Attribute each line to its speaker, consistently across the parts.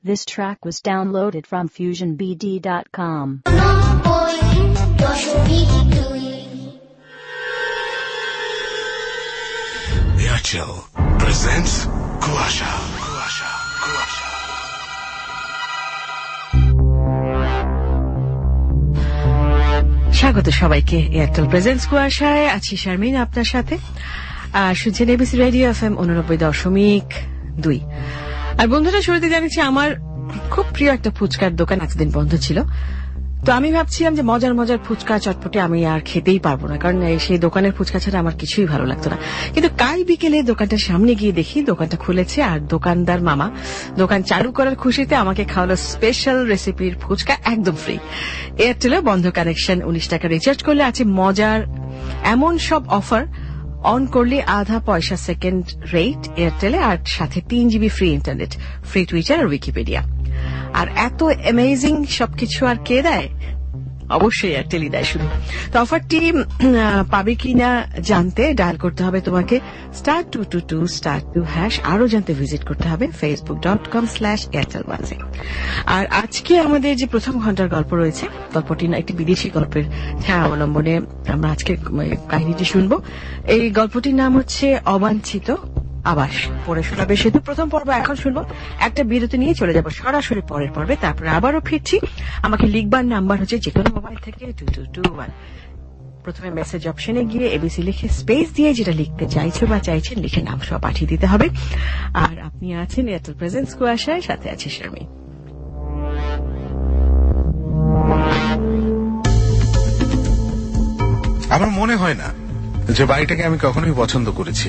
Speaker 1: This track was downloaded from FusionBD.com.
Speaker 2: Airtel presents Kuasha.
Speaker 3: স্বাগত সবাইকে Airtel presents কুয়াশায়। আছি শারমিন আপনার সাথে। শুনছেন এবিসি রেডিও FM 89.2। আর বন্ধুরা, শুরুতে জানাচ্ছি আমার খুব প্রিয় একটা ফুচকার দোকান এতদিন বন্ধ ছিল। তো আমি ভাবছিলাম যে মজার মজার ফুচকা চটপটি আমি আর খেতেই পারবো না, কারণ সেই দোকানের ফুচকা ছাড়া আমার কিছুই ভালো লাগতো না। কিন্তু কাল বিকেলে দোকানটার সামনে গিয়ে দেখি দোকানটা খুলেছে, আর দোকানদার মামা দোকান চালু করার খুশিতে আমাকে খাওয়ালো স্পেশাল রেসিপির ফুচকা একদম ফ্রি। এয়ারটেলে বন্ধ কানেকশন, 19 টাকা রিচার্জ করলে আছে মজার এমন সব অফার। অন করলে আধা পয়সা সেকেন্ড রেট এয়ারটেলে, আর সাথে 3 GB free internet, free Twitter আর উইকিপিডিয়া। আর এত অ্যামেজিং সবকিছু আর কে দেয়? অবশ্যই এয়ারটেলই দেয় শুধু। তো অফারটি পাবে কিনা জানতে ডায়াল করতে হবে তোমাকে *222*2#। আরো জানতে ভিজিট করতে হবে facebook.com/airtel10। আর আজকে আমাদের যে প্রথম ঘন্টার গল্প রয়েছে, গল্পটি না একটি বিদেশি গল্পের ছায়া অবলম্বনে আমরা আজকে কাহিনীটি শুনবো। এই গল্পটির নাম হচ্ছে অবাঞ্ছিত আবাস। পড়ে শোনাবে সেতু। প্রথম পর্ব এখন শুনবো। একটা বিরতি নিয়ে চলে যাব সরাসরি পরের পর্বে, তারপরে আবারও ফিরছি। আমাকে লিখবার নাম্বার হচ্ছে যে কোনো মোবাইল থেকে 2221। প্রথমে মেসেজ অপশনে গিয়ে এবিসি লিখে স্পেস দিয়ে যেটা লিখতে চাইছো বা চাইছেন লিখে নাম সহ পাঠিয়ে দিতে হবে। আর আপনি আছেন এয়ারটেল প্রেজেন্টস কুয়াশায়, সাথে আছে শারমিন।
Speaker 2: আমার মনে হয় না যে বাড়িটাকে আমি কখনোই পছন্দ করেছি।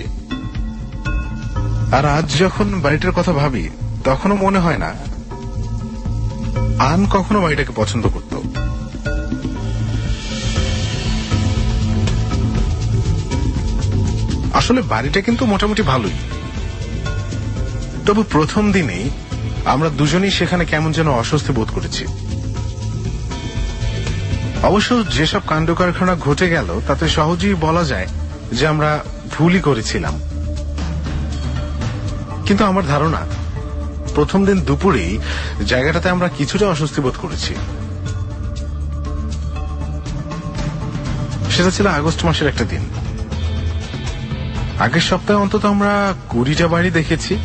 Speaker 2: আর আজ যখন বাড়িটার কথা ভাবি, তখনও মনে হয় না আন কখনো বাড়িটাকে পছন্দ করত। আসলে বাড়িটা কিন্তু মোটামুটি ভালোই, তবে প্রথম দিনেই আমরা দুজনেই সেখানে কেমন যেন অস্বস্তি বোধ করেছি। অবশ্য যেসব কাণ্ড কারখানা ঘটে গেল তাতে সহজেই বলা যায় যে আমরা ভুলই করেছিলাম। কিন্তু আমার ধারণা প্রথম দিন দুপুরেই জায়গাটাতে আমরা কিছুটা অস্বস্তি বোধ করেছি। সেটা ছিল আগস্ট মাসের একটা দিন। আগের সপ্তাহে অন্তত আমরা 20টা বাড়ি দেখেছি।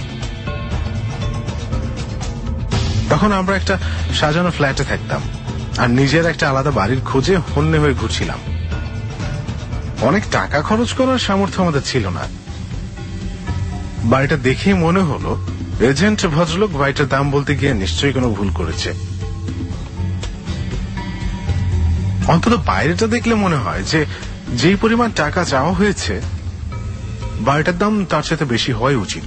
Speaker 2: তখন আমরা একটা সাজানো ফ্ল্যাটে থাকতাম আর নিজের একটা আলাদা বাড়ির খোঁজে হন্যে হয়ে ঘুরছিলাম। অনেক টাকা খরচ করার সামর্থ্য আমাদের ছিল না। বাড়িটা দেখেই মনে হলো এজেন্ট ভদ্রলোক বাড়িটার দাম বলতে গিয়ে নিশ্চয়ই কোনো ভুল করেছে। অন্তত বাইরেটা দেখলে মনে হয় যে যেই পরিমাণ টাকা চাওয়া হয়েছে বাড়িটার দাম তার সাথে বেশি হওয়াই উচিত।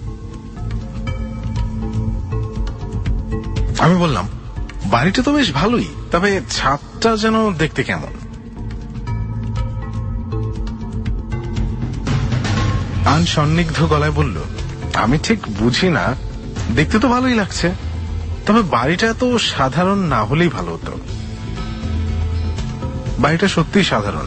Speaker 2: আমি বললাম, বাড়িটা তো বেশ ভালোই, তবে ছাদটা যেন দেখতে কেমন। আন সন্নিগ্ধ গলায় বলল, আমি ঠিক বুঝি না, দেখতে তো ভালোই লাগছে, তবে বাড়িটা এত সাধারণ না হলেই ভালো হতো। বাড়িটা সত্যিই সাধারণ।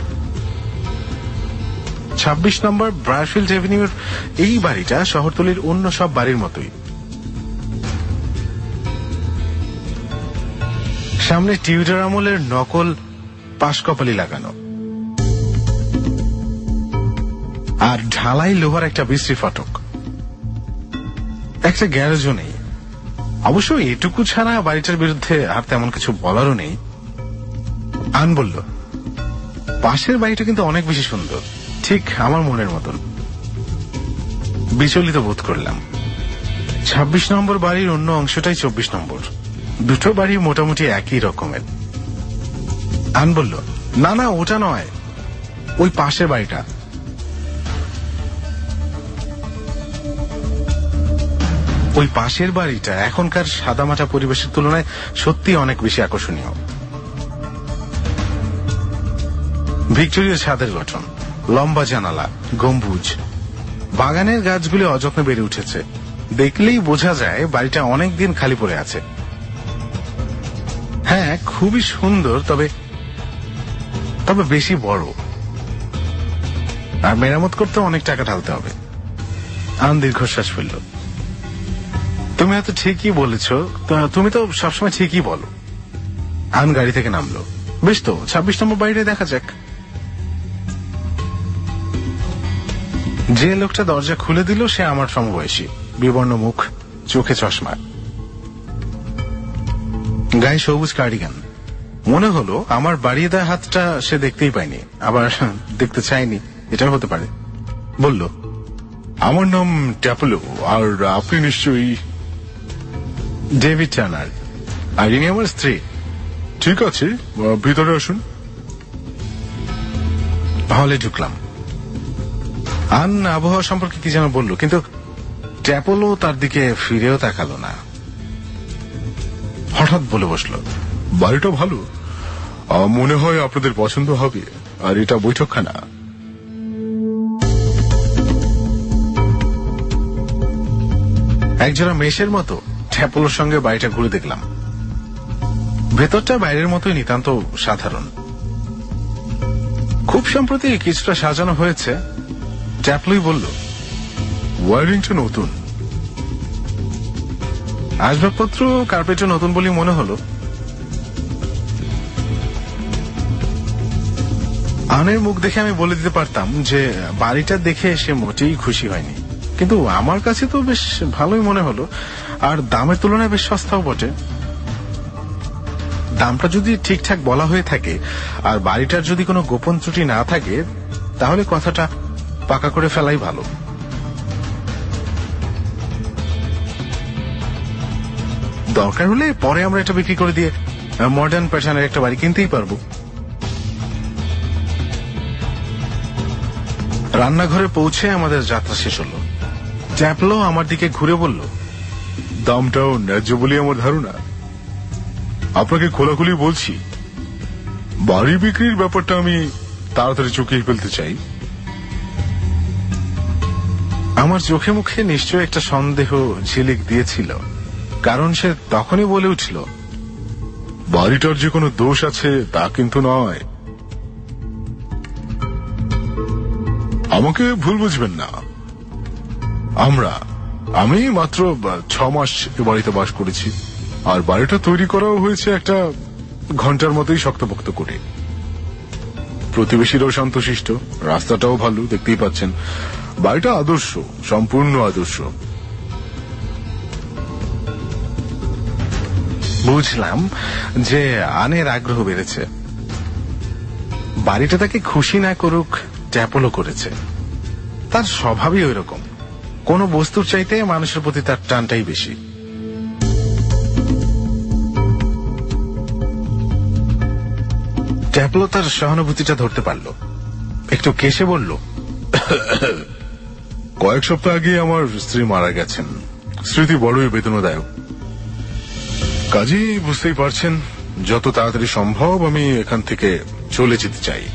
Speaker 2: 26 নম্বর ব্রাশফিল্ড এভিনিউর এই বাড়িটা শহরতলির অন্য সব বাড়ির মতোই। সামনে টিউডার আমলের নকল পাশকপালি লাগানো, আর ঢালাই লোহার একটা বিশ্রী ফটক। একটা গ্যারেজও নেই। অবশ্য এটুকু ছাড়া বাড়িটার বিরুদ্ধে আর তেমন কিছু বলারও নেই। আন বলল, পাশের বাড়িটা কিন্তু অনেক বেশি সুন্দর, ঠিক আমার মনের মতন। বিচলিত বোধ করলাম। 26 নম্বর বাড়ির অন্য অংশটাই 24 নম্বর। দুটো বাড়ি মোটামুটি একই রকমের। আন বলল, না না, ওটা নয়, ওই পাশের বাড়িটা। ওই পাশের বাড়িটা এখনকার সাদামাটা পরিবেশের তুলনায় সত্যি অনেক বেশি আকর্ষণীয়। ভিক্টোরিয়া ছাদের গঠন, লম্বা জানালা, গম্বুজ, বাগানের গাছগুলি অযত্নে বেড়ে উঠেছে। দেখলেই বোঝা যায় বাড়িটা অনেকদিন খালি পড়ে আছে। হ্যাঁ, খুবই সুন্দর, তবে বেশি বড়, আর মেরামত করতে অনেক টাকা ঢালতে হবে। আন দীর্ঘশ্বাস ফেলল। তুমি হয়তো ঠিকই বলেছ, তুমি তো সবসময় ঠিকই বলো। আন গাড়ি থেকে নামলো। বেশ তো, 26 নম্বর বাইরে দেখা যাক। যে লোকটা দরজা খুলে দিল সে আমার সমবয়সী, বিবর্ণ মুখ, চোখে চশমা, গায়ে সবুজ কার্ডিগান। মনে হলো আমার বাড়িয়ে দেওয়া হাতটা সে দেখতেই পায়নি, আবার দেখতে চায়নি, এটাও হতে পারে। বলল, আমার নাম ট্যাপলো, আর আপনি নিশ্চয়ই ডেভিড টার্নার, আর ইনি আমার স্ত্রী। ঠিক আছে, ভিতরে আসুন। হলে ঢুকলাম। আন আবহাওয়া সম্পর্কে কি যেন বলল, কিন্তু ট্যাপলো তার দিকে ফিরেও তাকালো না। হঠাৎ বলে বসলো, বাড়িটা ভালো, মনে হয় আপনাদের পছন্দ হবে, আর এটা বৈঠকখানা। একজোড়া মেষের মতো ট্যাপলোর সঙ্গে বাড়িটা ঘুরে দেখলাম। ভেতরটা বাইরের মতোই নিতান্ত সাধারণ। খুব সম্প্রতি কিছুটা সাজানো হয়েছে। ট্যাপলোই বলল, ওয়ারিংটা নতুন, আসবাবপত্র কার্পেটও নতুন বলে মনে হলো। আনের মুখ দেখে আমি বলে দিতে পারতাম যে বাড়িটা দেখে সে মোটেই খুশি হয়নি, কিন্তু আমার কাছে তো বেশ ভালোই মনে হলো, আর দামের তুলনায় বেশ সস্তাও বটে। দামটা যদি ঠিকঠাক বলা হয়ে থাকে আর বাড়িটার যদি কোনো গোপন ত্রুটি না থাকে, তাহলে কথাটা পাকা করে ফেলাই ভালো। দরকার হলে পরে আমরা এটা বিক্রি করে দিয়ে মডার্ন প্যাটার্নের একটা বাড়ি কিনতেই পারবো। রান্নাঘরে পৌঁছে আমাদের যাত্রা শেষ হলো। ট্যাপলো আমার দিকে ঘুরে বলল, দামটাও ন্যায্য বলে আমার ধারণা। আপনাকে খোলাখুলি বলছি, বাড়ি বিক্রির ব্যাপারটা আমি তাড়াতাড়ি চুকিয়ে ফেলতে চাই। আমার চোখে মুখে নিশ্চয় একটা সন্দেহ ঝিলিক দিয়েছিল, কারণ সে তখনই বলে উঠল, বাড়িটার যে কোনো দোষ আছে তা কিন্তু নয়। আমাকে ভুল বুঝবেন না, আমি মাত্র 6 মাস এ বাড়িতে বাস করেছি, আর বাড়িটা তৈরি করাও হয়েছে একটা ঘন্টার মতোই শক্তপোক্ত করে। প্রতিবেশীরাও শান্তশিষ্ট, রাস্তাটাও ভালো, দেখতেই পাচ্ছেন। বাড়িটা আদর্শ, সম্পূর্ণ আদর্শ। বুঝলাম যে আনের আগ্রহ বেড়েছে। বাড়িটা তাকে খুশি না করুক, ট্যাপলো করেছে। তার স্বভাবই ওই রকম, কোন বস্তুর চাইতে মানুষের প্রতি তার টানটাই বেশি। ট্যাপলো তার সহানুভূতিটা ধরতে পারল, একটু কেশে বলল, কয়েক সপ্তাহ আগে আমার স্ত্রী মারা গেছেন। স্মৃতি বড়ই বেদনাদায়ক। কাজেই বুঝতেই পারছেন, যত তাড়াতাড়ি সম্ভব আমি এখান থেকে চলে যেতে চাই।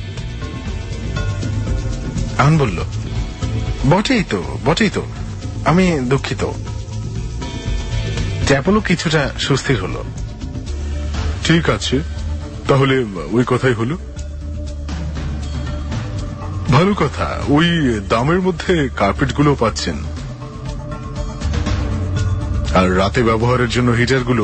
Speaker 2: আন বলল, বটেই তো, আমি দুঃখিত। ট্যাপলো কিছুটা সুস্থির হলো। ঠিক আছে, তাহলে ওই কথাই হলো। ভালো কথা, ওই দামের মধ্যে কার্পেটগুলো পাচ্ছেন, আর রাতে ব্যবহারের জন্য হিটারগুলো।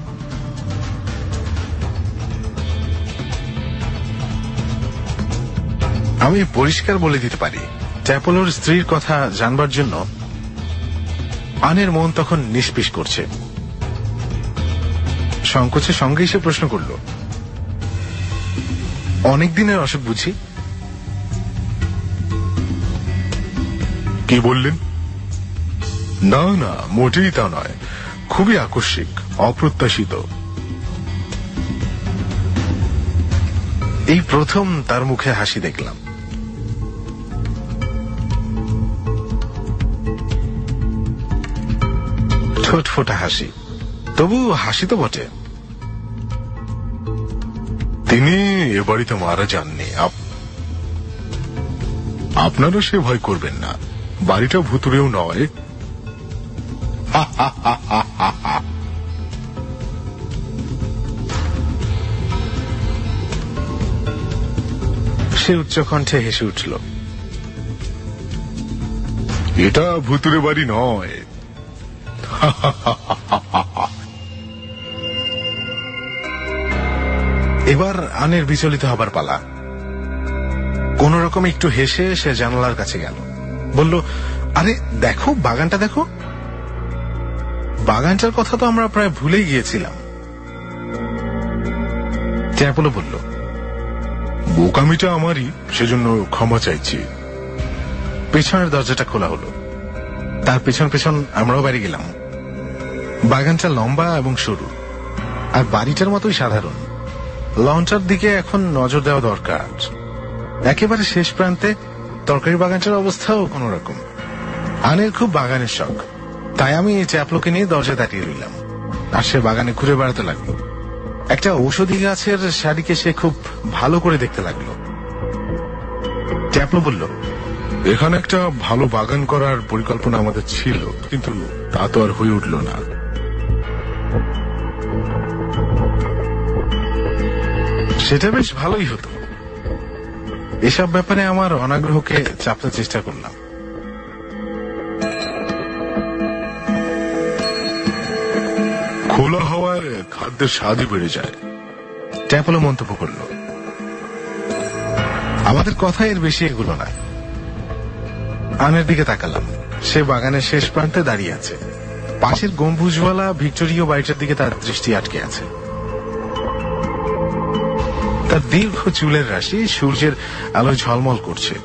Speaker 2: আমি পরিষ্কার বলে দিতে পারি, ট্যাপলোর স্ত্রীর কথা জানবার জন্য আনের মন তখন নিষ্পিস করছে। সংকোচের সঙ্গেই সে প্রশ্ন করল, অনেক দিনের অসুখ বুঝি? কি বললেন? না, মোটেই তা নয়, খুবই আকস্মিক, অপ্রত্যাশিত। এই প্রথম তার মুখে হাসি দেখলাম। ঠোঁট ফোটা হাসি, তবু হাসি তো বটে। তিনি এ বাড়িতে মারা যাননি। আপনারা সে ভয় করবেন না, বাড়িটা ভুতুড়েও নয়। সে উচ্চকণ্ঠে হেসে উঠল। এটা ভুতুড়ে বাড়ি নয়। এবার আনের বিচলিত হবার পালা। কোন রকম একটু হেসে সে জানালার কাছে গেল, বলল, আরে দেখো, বাগানটা দেখো। বাগানটার কথা তো আমরা প্রায় ভুলেই গিয়েছিলাম। চ্যাপলো বলল, বোকামিটা আমারই, সেজন্য ক্ষমা চাইছি। পেছনের দরজাটা খোলা হলো, তার পেছন পেছন আমরাও বাড়ি গেলাম। বাগানটা লম্বা এবং সরু, আর বাড়িটার মতোই সাধারণ। লঞ্চটার দিকে এখন নজর দেওয়া দরকার। একেবারে শেষ প্রান্তে তরকারি বাগানটার অবস্থাও কোন রকম। আনের খুব বাগানের শখ, তাই আমি চ্যাপলোকে নিয়ে দরজা দাঁড়িয়ে রইলাম, আর সে বাগানে ঘুরে বেড়াতে লাগলো। একটা ঔষধি গাছের শাড়িকে সে খুব ভালো করে দেখতে লাগলো। চ্যাপলো বলল, এখানে একটা ভালো বাগান করার পরিকল্পনা আমাদের ছিল, কিন্তু তা তো আর হয়ে উঠল না। সেটা বেশ ভালোই হতো। এসব ব্যাপারে আমার অনাগ্রহকে চাপতে চেষ্টা করলাম। খোলা হওয়ার খাদ্যের স্বাদই বেড়ে যায়, চ্যাপলো মন্তব্য করল। আমাদের কথা এর বেশি এগুলো না। আনের দিকে তাকালাম, সে বাগানের শেষ প্রান্তে দাঁড়িয়ে আছে। পাশের গম্বুজওয়ালা ভিক্টোরীয় বাড়িটার দিকে তার দৃষ্টি আটকে আছে। তার দীর্ঘ চুলের রাশি সূর্যের আলোয় ঝলমল করছে।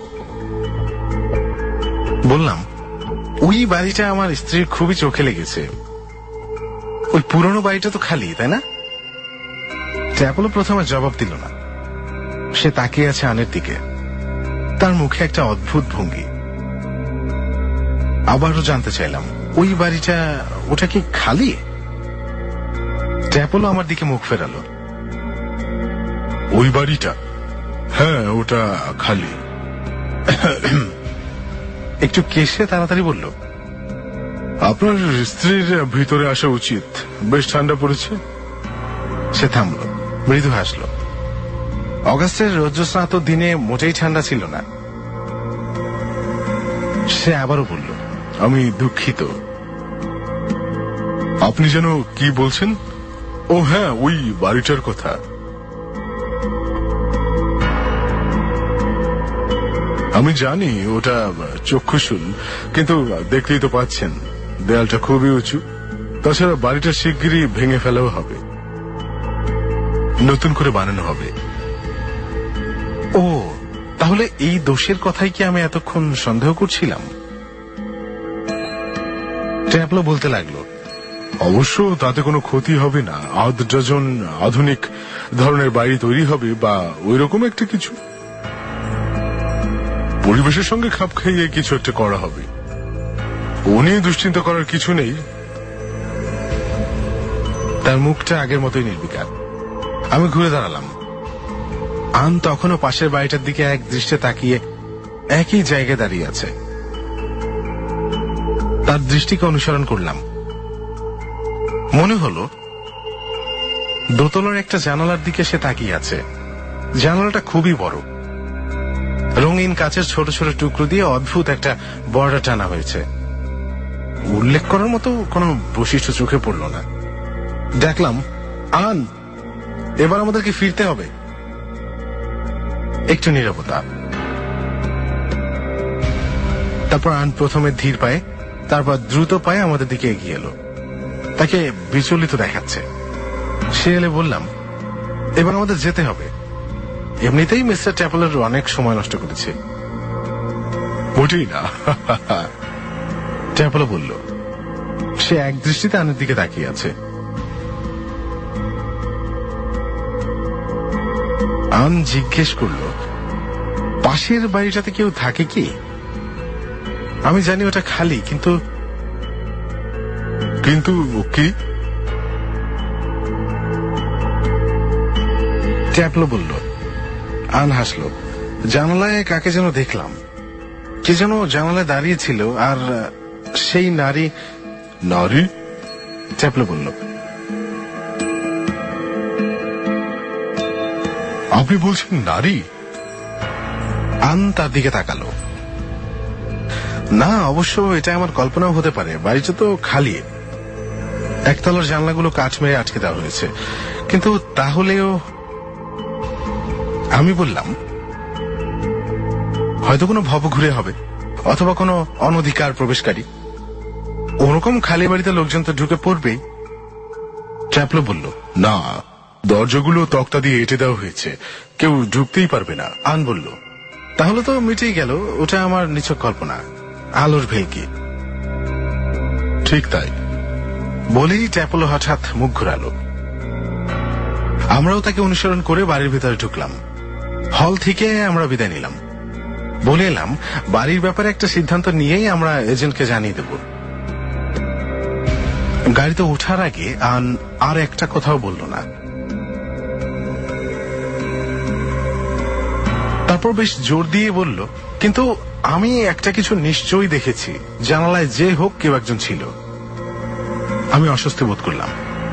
Speaker 2: বললাম, ওই বাড়িটা আমার স্ত্রীর খুবই চোখে লেগেছে। ওই পুরনো বাড়িটা তো খালি, তাই না? চ্যাপলো প্রথমে জবাব দিল না। সে তাকিয়ে আছে আনের দিকে, তার মুখে একটা অদ্ভুত ভঙ্গি। আবারও জানতে চাইলাম, ওই বাড়িটা, ওটা কি খালি? চ্যাপলো আমার দিকে মুখ ফেরালো। ওই বাড়িটা? হ্যাঁ, ওটা খালি। একটু কেশে তাড়াতাড়ি বলল, আপনার স্ত্রীর ভিতরে আসা উচিত, বেশ ঠান্ডা পড়েছে। সে থামল, মৃদু হাসল। অগাস্টের রৌদ্রস্নাত দিনে মোটেই ঠান্ডা ছিল না। সে আবারও বলল, আমি দুঃখিত। আপনি যেন কি বলছেন? ও হ্যাঁ, ওই বাড়িটার কথা। আমি জানি ওটা চক্ষুশূল, কিন্তু দেখতেই তো পাচ্ছেন দেয়ালটা খুবই উঁচু। তাছাড়া বাড়িটা শিগগিরই ভেঙে ফেলাও হবে, নতুন করে বানানো হবে। ও, তাহলে এই দোষের কথাই কি আমি এতক্ষণ সন্দেহ করছিলাম? ট্যাপলো বলতে লাগলো, অবশ্য তাতে কোনো ক্ষতি হবে না। 8 ডজন আধুনিক ধরনের বাড়ি তৈরি হবে, বা ওইরকম একটা কিছু। পরিবেশের সঙ্গে খাপ খাইয়ে কিছু একটা করা হবে। ও নিয়ে দুশ্চিন্তা করার কিছু নেই। তার মুখটা আগের মতোই নির্বিকার। আমি ঘুরে দাঁড়ালাম। আন তখনও পাশের বাড়িটার দিকে এক দৃষ্টে তাকিয়ে একই জায়গায় দাঁড়িয়ে আছে। তার দৃষ্টিকে অনুসরণ করলাম। মনে হলো দোতলার একটা জানালার দিকে সে তাকিয়ে আছে। জানালাটা খুবই বড়, রঙিন কাচের ছোট ছোট টুকরো দিয়ে অদ্ভুত একটা বর্ডার টানা হয়েছে। উল্লেখ করার মতো কোনো বৈশিষ্ট্য চোখে পড়ল না। দেখলাম, আন, এবার আমাদেরকে ফিরতে হবে। একটু নীরবতা। তারপর আন প্রথমে ধীর পায়ে, তারপর দ্রুত পায়ে আমাদের দিকে এগিয়ে এলো। তাকে বিচলিত দেখাচ্ছে। সে এলে বললাম, এবার আমাদের যেতে হবে। এমনিতেই মিস্টার চ্যাপলের অনেক সময় নষ্ট করেছে। মোটেই না, চ্যাপল বলল। সে এক দৃষ্টিতে আনের দিকে তাকিয়ে আছে। আন জিজ্ঞেস করল, পাশের বাড়িটাতে কেউ থাকে কি? আমি জানি ওটা খালি, কিন্তু কিন্তু কি? চ্যাপলো বলল। আন হাসল। জানালায় কাকে যেন দেখলাম, কে যেন জানালায় দাঁড়িয়েছিল, আর সেই নারী। নারী? চ্যাপলো বলল। আপনি বলছেন নারী? আন তার দিকে তাকালো। না, অবশ্য এটা আমার কল্পনাও হতে পারে। বাড়িটা তো খালি, একতলার জানলাগুলো কাঠ মেরে আটকে দেওয়া হয়েছে। কিন্তু তাহলেও আমি বললাম, হয়তো কোনো ভবঘুরে হবে, অথবা কোনো অনধিকার প্রবেশকারী। ওরকম খালি বাড়িতে লোকজন তো ঢুকে পড়বেই। ট্যাপলো বলল, না, দরজাগুলো তক্তা দিয়ে এঁটে দেওয়া হয়েছে, কেউ ঢুকতেই পারবে না। আন বলল, তাহলে তো মিটেই গেল, ওটা আমার নিছক কল্পনা, আলোর ভেলকি। ঠিক তাই বলেই ট্যাপলো হঠাৎ মুখ ঘুরালো। আমরাও তাকে অনুসরণ করে বাড়ির ভিতরে ঢুকলাম। হল থেকে আমরা বিদায় নিলাম, বলে এলাম বাড়ির ব্যাপারে একটা সিদ্ধান্ত নিয়েই আমরা এজেন্টকে জানিয়ে দেব। গাড়িতে ওঠার আগে আন আর একটা কথাও বলল না। তারপর বেশ জোর দিয়ে বলল, কিন্তু আমি একটা কিছু নিশ্চয়ই দেখেছি, জানালায় যে হোক কেউ একজন ছিল। আমি অস্বস্তি বোধ করলাম।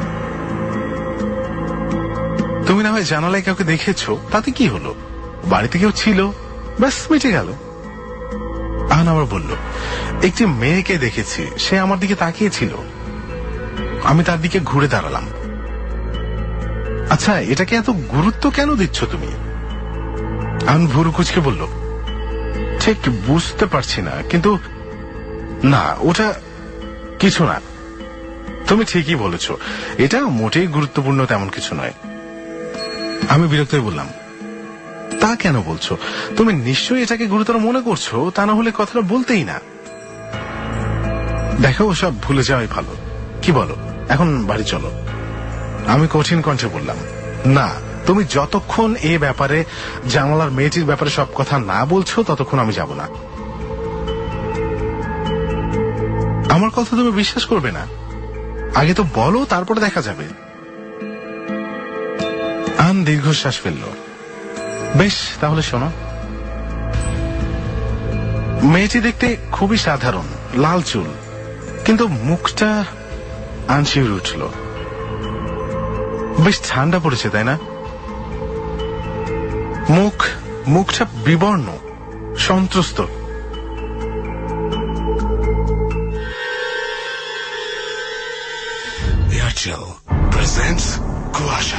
Speaker 2: তুমি না হয় জানালায় কাউকে দেখেছো, তাতে কি হলো, বাড়িতে কেউ ছিল, ব্যাস মিটে গেল। আন আবার বলল, একটি মেয়েকে দেখেছি, সে আমার দিকে তাকিয়েছিল, আমি তার দিকে ঘুরে দাঁড়ালাম। আচ্ছা, এটাকে এত গুরুত্ব কেন দিচ্ছ তুমি? আন ভুরু কুচকে বলল, ঠিক বুঝতে পারছি না, কিন্তু না, ওটা কিছু না। তুমি ঠিকই বলেছ, এটা মোটেই গুরুত্বপূর্ণ তেমন কিছু নয়। আমি বিরক্ত হয়ে বললাম, তা কেন বলছো? তুমি নিশ্চয়ই এটাকে গুরুতর মনে করছো, তা না হলে কথাটা বলতেই না। দেখো, সব ভুলে যাওয়াই ভালো, কি বলো? এখন বাড়ি চলো। আমি কঠিন কণ্ঠে বললাম, না, তুমি যতক্ষণ এ ব্যাপারে, জানালার মেয়েটির ব্যাপারে সব কথা না বলছো, ততক্ষণ আমি যাব না। আমার কথা তুমি বিশ্বাস করবে না, আগে তো বলো, তারপরে দেখা যাবে। আন দীর্ঘশ্বাস ফেলল। বেশ, তাহলে শোনো। মেয়েটি দেখতে খুবই সাধারণ, লাল চুল, কিন্তু মুখটা আনশিউর উঠল। বেশ ঠান্ডা পড়েছে, তাই না? মুখটা বিবর্ণ, সন্ত্রস্ত।
Speaker 4: Airtel presents Kuasha.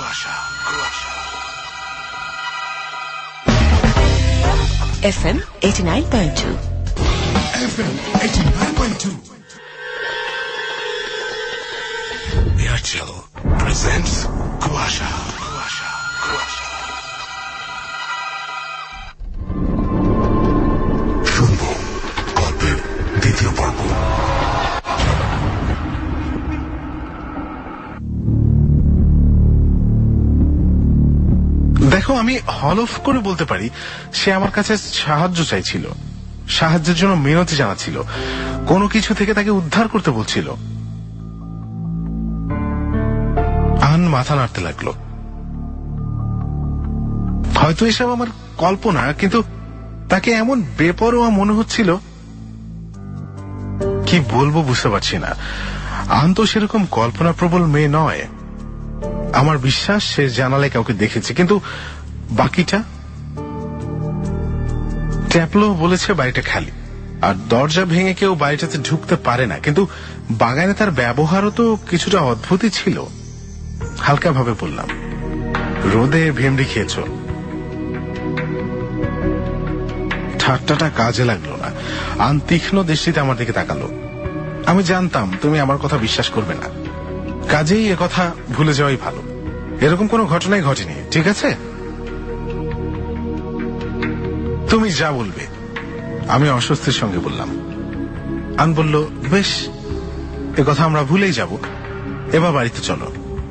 Speaker 5: FM 89.2.
Speaker 4: FM 89.2. Airtel presents Kuasha. শুনবো গল্পের দ্বিতীয় পর্ব।
Speaker 2: দেখো, আমি হলফ করে বলতে পারি, সে আমার কাছে সাহায্য চাইছিল, সাহায্যের জন্য মিনতি জানাচ্ছিল, কোনো কিছু থেকে তাকে উদ্ধার করতে বলছিল। আন মাথা নাড়তে লাগলো। হয়তো এসব আমার কল্পনা, কিন্তু তাকে এমন বেপরোয়া মনে হচ্ছিল, কি বলবো বুঝতে পারছি না। আন তো সেরকম কল্পনাপ্রবল মেয়ে নয়। আমার বিশ্বাস সে জানালায় কাউকে দেখেছে, কিন্তু বাকিটা? ট্যাপলো বলেছে বাড়িটা খালি, আর দরজা ভেঙে কেউ বাড়িটাতে ঢুকতে পারে না, কিন্তু বাগানে তার ব্যবহারও তো কিছুটা অদ্ভুতই ছিল। হালকা ভাবে বললাম, রোদে ভেমড়ি খেয়েছ? ঠাট্টাটা কাজে লাগলো না। আন তীক্ষ্ণ দৃষ্টিতে আমার দিকে তাকালো। আমি জানতাম তুমি আমার কথা বিশ্বাস করবে না, কাজেই একথা ভুলে যাওয়াই ভালো। এরকম কোনো ঘটনাই ঘটেনি, ঠিক আছে? তুমি যা বলবে। আমি অস্বস্তির সঙ্গে বললাম। আন বলল, বেশ, একথা আমরা ভুলেই যাব, এবার বাড়িতে চলো।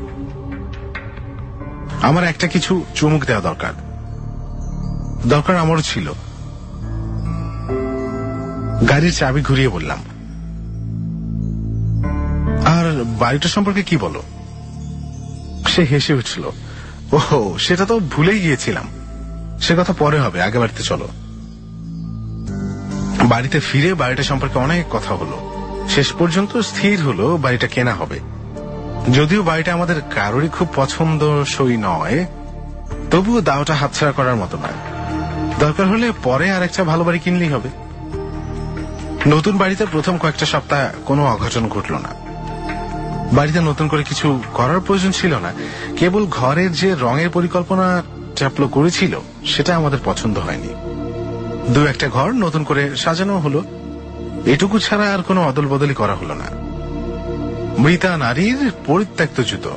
Speaker 2: আমার একটা কিছু চুমুক দেওয়া দরকার আমারও ছিল। গাড়ির চাবি ঘুরিয়ে বললাম, আর বাড়িটা সম্পর্কে কি বলো? সে হেসে উঠল। ওহো, সেটা তো ভুলেই গিয়েছিলাম, সে কথা পরে হবে, আগে বাড়িতে চলো। বাড়িতে ফিরে বাড়িটা সম্পর্কে অনেক কথা হলো। শেষ পর্যন্ত স্থির হলো বাড়িটা কেনা হবে। যদিও বাড়িটা আমাদের কারোরই খুব পছন্দসই নয়, তবুও দাওটা হাতছাড়া করার মতো নয়। দরকার হলে পরে আর একটা ভালো বাড়ি কিনলেই হবে। নতুন বাড়িতে প্রথম কয়েকটা সপ্তাহ কোনো অঘটন ঘটল না। বাড়িতে নতুন করে কিছু করার প্রয়োজন ছিল না, কেবল ঘরের যে রঙের পরিকল্পনা ট্যাপলো করেছিল সেটা আমাদের পছন্দ হয়নি। দু একটা ঘর নতুন করে সাজানো হলো, এটুকু ছাড়া আর কোনো অদল বদলি করা হলো না। মৃতা নারীর পরিত্যক্ত জুতো।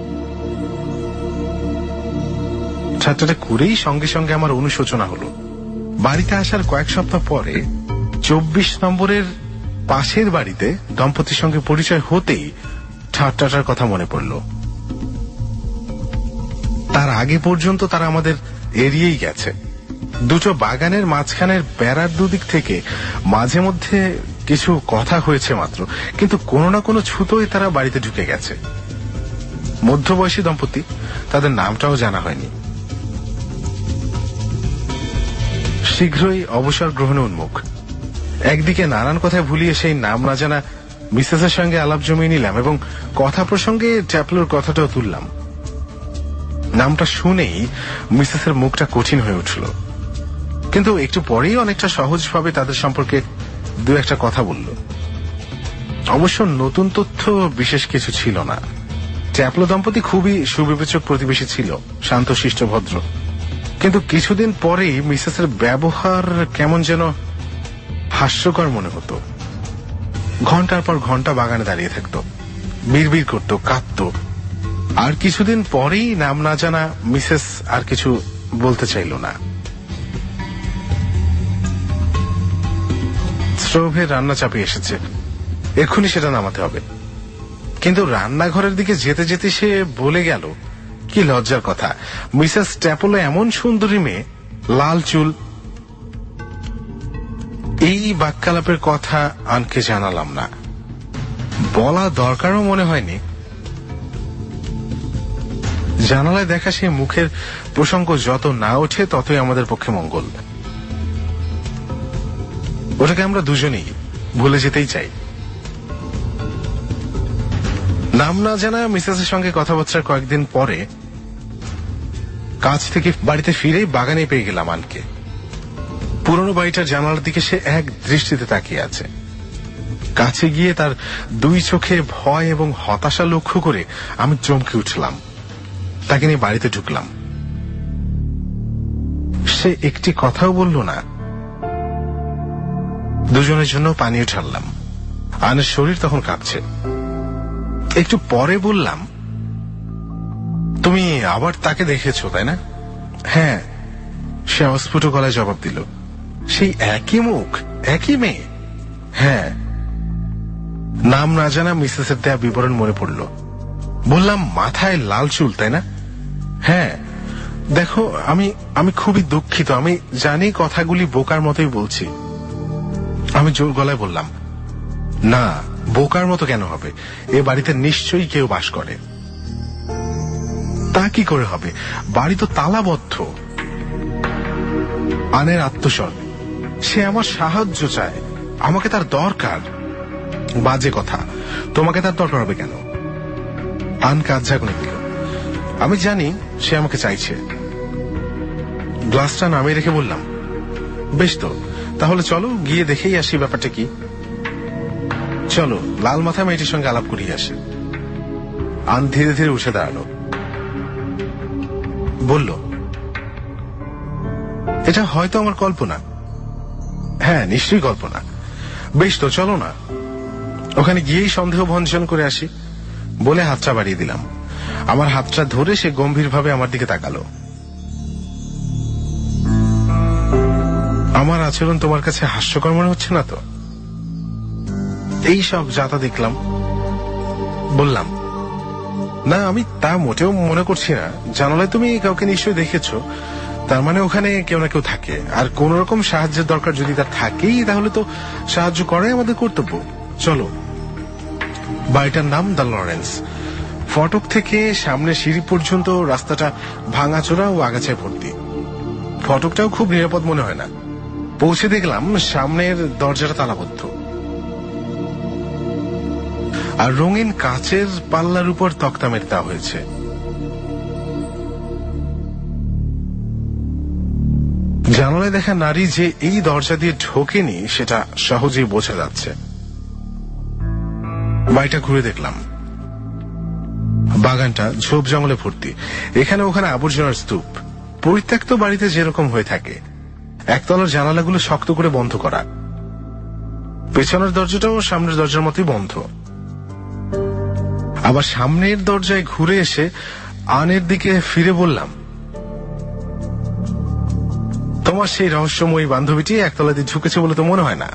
Speaker 2: ছাত্রটা করেই সঙ্গে সঙ্গে আমার অনুশোচনা হলো। বাড়িতে আসার কয়েক সপ্তাহ পরে 24 নম্বরের পাশের বাড়িতে দম্পতির সঙ্গে পরিচয় হতেই ঠাট্টাটার কথা মনে পড়ল। তার আগে পর্যন্ত তারা আমাদের এড়িয়েই গেছে। দুটো বাগানের মাঝখানের বেড়ার দুদিক থেকে মাঝে মধ্যে কিছু কথা হয়েছে মাত্র, কিন্তু কোনো না কোনো ছুতোয় তারা বাড়িতে ঢুকে গেছে। মধ্যবয়সী দম্পতি, তাদের নামটাও জানা হয়নি। শীঘ্রই অবসর গ্রহণে উন্মুখ। একদিকে নানান কথা ভুলিয়ে সেই নাম না জানা মিসেসের সঙ্গে আলাপ জমিয়ে নিলাম এবং কথা প্রসঙ্গে ট্যাপলোর কথাটাও তুললাম। নামটা শুনেই মিসেসের মুখটা কঠিন হয়ে উঠল, কিন্তু একটু পরেই অনেকটা সহজভাবে তাদের সম্পর্কে দু একটা কথা বলল। অবশ্য নতুন তথ্য বিশেষ কিছু ছিল না। ট্যাপলো দম্পতি খুবই সুবিবেচক প্রতিবেশী ছিল, শান্তশিষ্ট ভদ্র, কিন্তু কিছুদিন পরেই মিসেসের ব্যবহার কেমন যেন হাস্যকর মনে হতো। ঘন্টার পর ঘন্টা বাগানে দাঁড়িয়ে থাকত, বিড়বিড় করত, কাঁদত। আর কিছুদিন পরেই নাম না জানা মিসেস আর কিছু বলতে চাইল না। স্টোভে রান্না চাপিয়ে এসেছে, এক্ষুনি সেটা নামাতে হবে। কিন্তু রান্নাঘরের দিকে যেতে যেতে সে বলে গেল, কি লজ্জার কথা, মিসেস ট্যাপলো এমন সুন্দরী মেয়ে, লাল চুল। এই বাক্যালাপের কথা আনকে জানালাম না, বলা দরকারও মনে হয়নি। জানালায় দেখা সে মুখের প্রসঙ্গ যত না ওঠে ততই আমাদের পক্ষে মঙ্গল। ওটাকে আমরা দুজনেই ভুলে যেতেই চাই। নাম না জানা মিসেসের সঙ্গে কথাবার্তার কয়েকদিন পরে কাজ থেকে বাড়িতে ফিরেই বাগানে পেয়ে গেলাম আনকে। পুরনো বাড়িটার জানালার দিকে সে এক দৃষ্টিতে তাকিয়ে আছে। কাছে গিয়ে তার দুই চোখে ভয় এবং হতাশা লক্ষ্য করে আমি চমকে উঠলাম। তাকে নিয়ে বাড়িতে ঢুকলাম। সে একটি কথাও বলল না। দুজনের জন্য পানীয় ঢাললাম। আনের শরীর তখন কাঁপছে। একটু পরে বললাম, তুমি আবার তাকে দেখেছো তাই না? হ্যাঁ, সে অস্ফুট গলায় জবাব দিল। সেই একই মুখ, একই মেয়ে? হ্যাঁ। নাম না জানা মিসেসের দেয়া বিবরণ মনে পড়ল। বললাম, মাথায় লাল চুল তাই না? হ্যাঁ। দেখো, আমি খুবই দুঃখিত, আমি জানি কথাগুলি বোকার মতোই বলছি। আমি জোর গলায় বললাম, না, বোকার মতো কেন হবে, এ বাড়িতে নিশ্চয়ই কেউ বাস করে। তা কি করে হবে, বাড়ি তো তালাবদ্ধ। আনের আত্মস্বর, সে আমার সাহায্য চায়, আমাকে তার দরকার। বাজে কথা, তোমাকে তার দরকার হবে কেন? আন কাজ ঝাঁকুনি দিল। আমি জানি সে আমাকে চাইছে। গ্লাসটা নামিয়ে রেখে বললাম, বেশ তো, তাহলে চলো গিয়ে দেখেই আসি ব্যাপারটা কি। চলো, লাল মাথা মেয়েটির সঙ্গে আলাপ করিয়ে আসে। আন ধীরে ধীরে উঠে দাঁড়ালো। বলল, এটা হয়তো আমার কল্পনা। হ্যাঁ, নিশ্চয়ই কল্পনা। বেশ তো, চলো না, ওখানে গিয়েই সন্দেহ ভঞ্জন করে আসি। বলে হাতটা বাড়িয়ে দিলাম। আমার হাতটা ধরে সে গম্ভীরভাবে আমার দিকে তাকালো। আমার আচরণ তোমার কাছে হাস্যকর মনে হচ্ছে না তো? এই সব যাতা দেখলাম। বললাম, না, আমি তা মোটেও মনে করছি না। জানালায় তুমি কাউকে নিশ্চয়ই দেখেছো, তার মানে ওখানে কেউ না কেউ থাকে। আর কোন রকম সাহায্যের দরকার যদি তার থাকেই, তাহলে তো সাহায্য করাই আমাদের কর্তব্য। চলো। বাড়িটার নাম দ্য লরেন্স। ফটক থেকে সামনে সিঁড়ি পর্যন্ত রাস্তাটা ভাঙাচোরা ও আগাছায় ভর্তি। ফটকটাও খুব নিরাপদ মনে হয় না। পৌঁছে দেখলাম সামনের দরজাটা তালাবদ্ধ, আর রঙিন কাচের পাল্লার উপর তক্তা মেরে দেওয়া হয়েছে। জানালায় দেখা নারী যে এই দরজা দিয়ে ঢোকেনি সেটা সহজেই বোঝা যাচ্ছে। বাড়িটা ঘুরে দেখলাম। বাগানটা ঝোপ জঙ্গলে ভর্তি। এখানে ওখানে আবর্জনার স্তূপ। পরিত্যক্ত বাড়িতে যেরকম হয়ে থাকে, একতলার জানালাগুলো শক্ত করে বন্ধ করা, পেছনের দরজাটাও সামনের দরজার মতোই বন্ধ। আবার সামনের দরজায় ঘুরে এসে আনের দিকে ফিরে বললাম, তোমার সেই রহস্যময়ী বান্ধবীটি একতলা দিয়ে ঢুকেছে বলে তো মনে হয় না।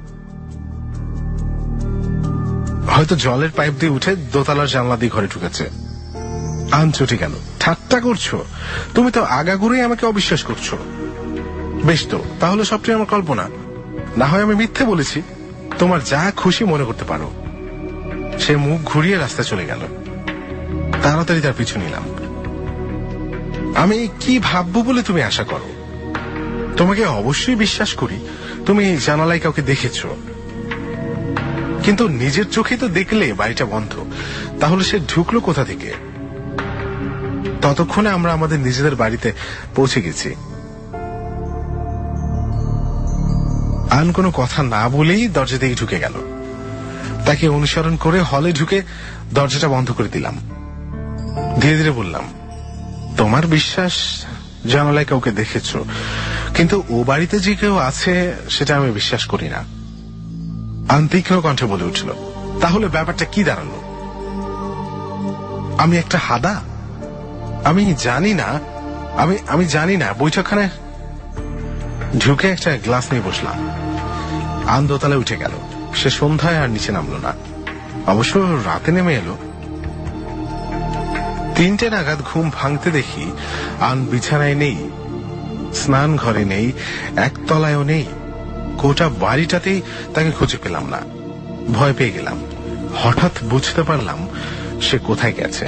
Speaker 2: হয়তো জলের পাইপ দিয়ে উঠে দোতলার জানলা দিয়ে ঘরে ঢুকেছে। আন চটে গেল। ঠাট্টা করছো? তুমি তো আগাগোড়াই আমাকে অবিশ্বাস করছো। বেশ তো, তাহলে সবটাই আমার কল্পনা। না হয় আমি মিথ্যে বলেছি, তোমার যা খুশি মনে করতে পারো। সে মুখ ঘুরিয়ে রাস্তা চলে গেল। তাড়াতাড়ি তার পিছু নিলাম। আমি কি ভাববো বলে তুমি আশা করো? তোমাকে অবশ্যই বিশ্বাস করি তুমি জানালায় কাউকে দেখেছো, কিন্তু নিজের চোখে তো দেখলে বাড়িটা বন্ধ, তাহলে সে ঢুকলো কোথা থেকে? ততক্ষণে আমরা আমাদের নিজেদের বাড়িতে পৌঁছে গেছি। আন কোনো কথা না বলেই দরজা দিয়ে ঢুকে গেল। তাকে অনুসরণ করে হলে ঢুকে দরজাটা বন্ধ করে দিলাম। ধীরে ধীরে বললাম, তোমার বিশ্বাস জানালায় কাউকে দেখেছো, কিন্তু ও বাড়িতে যে কেউ আছে সেটা আমি বিশ্বাস করি না। আন তীক্ষ্ণ কণ্ঠে বলে উঠল, তাহলে ব্যাপারটা কি দাঁড়ালো? আমি একটা হাদা? আমি জানি না। বৈঠকখানে ঢুকে একটা গ্লাস নিয়ে বসলাম। আন দোতলায় উঠে গেল। সে সন্ধ্যায় আর নিচে নামলো না, অবশ্য রাতে নেমে এলো। 3টে নাগাদ ঘুম ভাঙতে দেখি আন বিছানায় নেই, স্নান ঘরে নেই, একতলায়ও নেই। গোটা বাড়িটাতেই তাকে খুঁজে পেলাম না। ভয় পেয়ে গেলাম। হঠাৎ বুঝতে পারলাম সে কোথায় গেছে।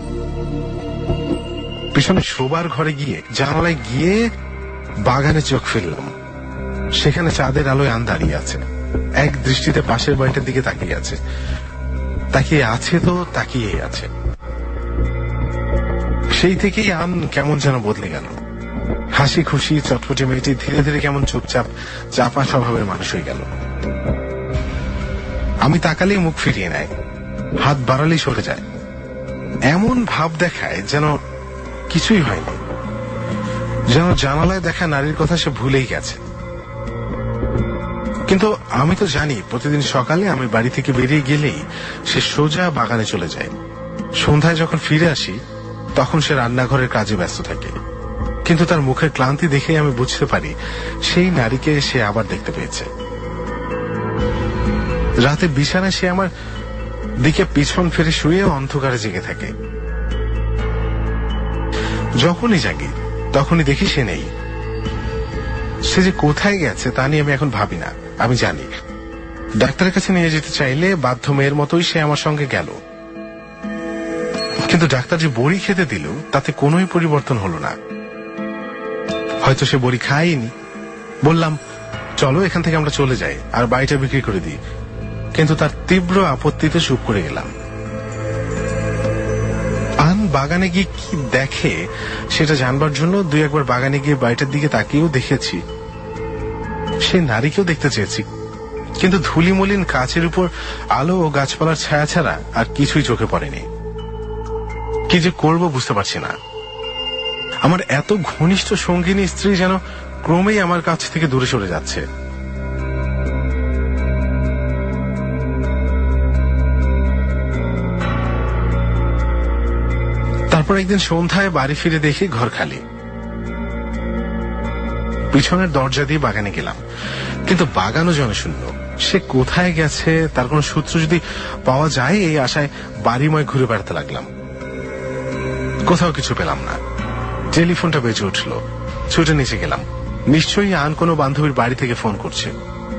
Speaker 2: পিছনে শোবার ঘরে গিয়ে জানালায় গিয়ে বাগানে চোখ ফেললাম। সেখানে চাঁদের আলোয় আন দাঁড়িয়ে আছে। এক দৃষ্টিতে পাশের বাড়িটার দিকে তাকিয়ে আছে। তাকিয়ে আছে। সেই থেকেই আন কেমন যেন বদলে গেল। হাসি খুশি চটপটে মেয়েটি ধীরে ধীরে কেমন চুপচাপ চাপা স্বভাবের মানুষ হয়ে গেল। আমি তাকালেই মুখ ফিরিয়ে নেয়, হাত বাড়ালেই সরে যায়। এমন ভাব দেখায় যেন কিছুই হয়নি, যেন জানালায় দেখা নারীর কথা সে ভুলেই গেছে। কিন্তু আমি তো জানি প্রতিদিন সকালে আমি বাড়ি থেকে বেরিয়ে গেলেই সে সোজা বাগানে চলে যায়। সন্ধ্যায় যখন ফিরে আসি তখন সে রান্নাঘরের কাজে ব্যস্ত থাকে। কিন্তু তার মুখের ক্লান্তি দেখে আমি বুঝতে পারি সেই নারীকে সে আবার দেখতে পেয়েছে। রাতে বিছানায় সে আমার দিকে পিছন ফিরে শুয়ে অন্ধকারে জেগে থাকে। যখনই জাগি তখনই দেখি সে নেই। সে যে কোথায় গেছে তা নিয়ে আমি এখন ভাবি না। আমি জানি ডাক্তারের কাছে নিয়ে যেতে চাইলে বাধ্য মেয়ের মতোই সে আমার সঙ্গে গেল। কিন্তু ডাক্তার যে বড়ি খেতে দিল তাতে কোনোই পরিবর্তন হলো না। হয়তো সে বড়ি খায়নি। বললাম, চলো এখান থেকে আমরা চলে যাই আর বাড়িটা বিক্রি করে দিই। কিন্তু তার তীব্র আপত্তিতে চুপ করে গেলাম। আন বাগানে গিয়ে কি দেখে সেটা জানবার জন্য 2-1বার বাগানে গিয়ে বাড়িটার দিকে তাকিয়েও দেখেছি। সেই নারীকেও দেখতে চেয়েছি, কিন্তু ধুলিমলিন কাচের উপর আলো ও গাছপালার ছায়া ছাড়া আর কিছুই চোখে পড়েনি। কি যে করব বুঝতে পারছি না। আমার এত ঘনিষ্ঠ সঙ্গিনী স্ত্রী যেন ক্রমেই আমার কাছ থেকে দূরে সরে যাচ্ছে। তারপর একদিন সন্ধ্যায় বাড়ি ফিরে দেখি ঘর খালি। পিছনের দরজা দিয়ে বাগানে গেলাম, কিন্তু বাগানও জনশূন্য। সে কোথায় গেছে তার কোন সূত্র যদি পাওয়া যায় এই আশায় বাড়িময় ঘুরে বেড়াতে লাগলাম। কোথাও কিছু পেলাম না। টেলিফোনটা বেজে উঠল। ছুটে নিচে গেলাম। নিশ্চয়ই আন কোনো বান্ধবীর বাড়ি থেকে ফোন করছে।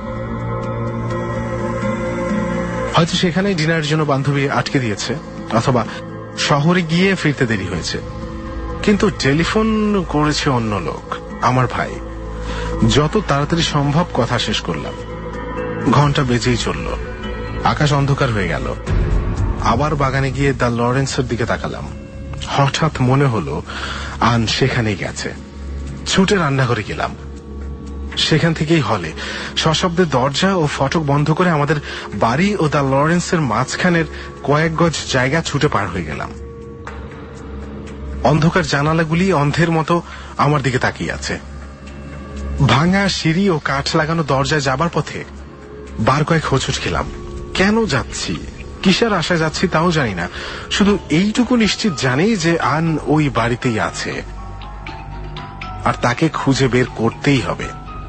Speaker 2: হয়তো সেখানেই ডিনারের জন্য বান্ধবী আটকে দিয়েছে, অথবা শহরে গিয়ে ফিরতে দেরি হয়েছে। কিন্তু টেলিফোন করেছে অন্য লোক, আমার ভাই। যত তাড়াতাড়ি সম্ভব কথা শেষ করলাম। ঘন্টা বেজেই চলল। আকাশ অন্ধকার হয়ে গেল। আবার বাগানে গিয়ে দ্য লরেন্সের দিকে তাকালাম। হঠাৎ মনে হলো আন সেখানেই গেছে। ছুটে রান্নাঘরে গেলাম। সেখান থেকেই হলে সশব্দে দরজা ও ফটক বন্ধ করে আমাদের বাড়ি ও দ্য লরেন্সের মাঝখানের কয়েক গজ জায়গা ছুটে পার হয়ে গেলাম। অন্ধকার জানালাগুলি অন্ধের মতো আমার দিকে তাকিয়ে আছে। ভাঙা সিঁড়ি ও কাঠ লাগানো দরজায় যাবার পথে বার কয়েক হোঁচট খেলাম। কেন যাচ্ছি, কিসের আশায় যাচ্ছি তাও জানি না, শুধু এইটুকু নিশ্চিত জানি যে আন ওই বাড়িতেই আছে আর তাকে খুঁজে বের করতেই হবে।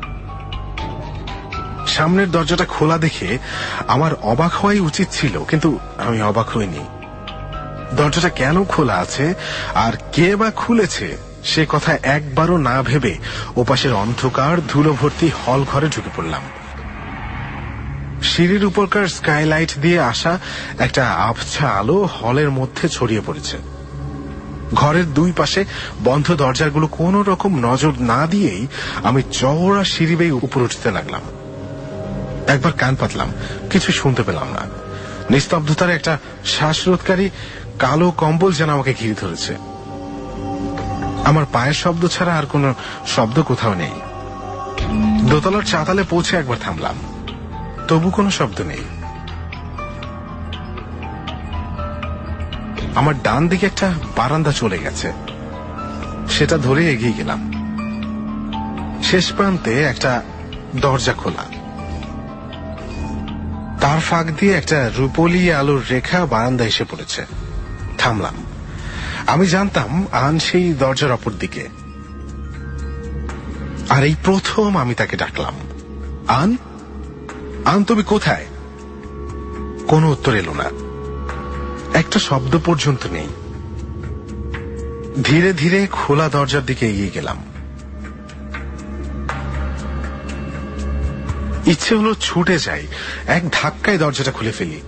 Speaker 2: সামনের দরজাটা খোলা দেখে আমার অবাক হওয়াই উচিত ছিল, কিন্তু আমি অবাক হইনি। দরজাটা কেন খোলা আছে আর কে বা খুলেছে সে কথা একবারও না ভেবে ওপাশের অন্ধকার ধুলো ভর্তি হল ঘরে ঢুকে পড়লাম। সিঁড়ির উপরকার স্কাইলাইট দিয়ে আসা একটা আবছা আলো হলের মধ্যে ছড়িয়ে পড়েছে। ঘরের দুই পাশে বন্ধ দরজাগুলো কোন রকম নজর না দিয়েই আমি চওড়া সিঁড়ি বেয়ে উপর উঠতে লাগলাম। একবার কান পাতলাম, কিছু শুনতে পেলাম না। নিস্তব্ধতার একটা শ্বাসরোধকারী কালো কম্বল যেন আমাকে ঘিরে ধরেছে। আমার পায়ের শব্দ ছাড়া আর কোন শব্দ কোথাও নেই। দোতলার চাতালে পৌঁছে একবার থামলাম, তবু কোনো শব্দ নেই। আমার ডান দিকে একটা বারান্দা চলে গেছে, সেটা ধরে এগিয়ে গেলাম। শেষ প্রান্তে একটা দরজা খোলা, তার ফাঁক দিয়ে একটা রূপলি আলোর রেখা বারান্দা এসে পড়েছে। থামলাম। আমি জানতাম আন সেই দরজার অপর দিকে, আর এই প্রথম আমি তাকে ডাকলাম, আন, আন তুমি কোথায়? কোনো উত্তর এলো না, একটা শব্দ পর্যন্ত নেই। ধীরে ধীরে খোলা দরজার দিকে এগিয়ে গেলাম। ইচ্ছে হলো ছুটে যাই, এক ধাক্কায় দরজাটা খুলে ফেলি।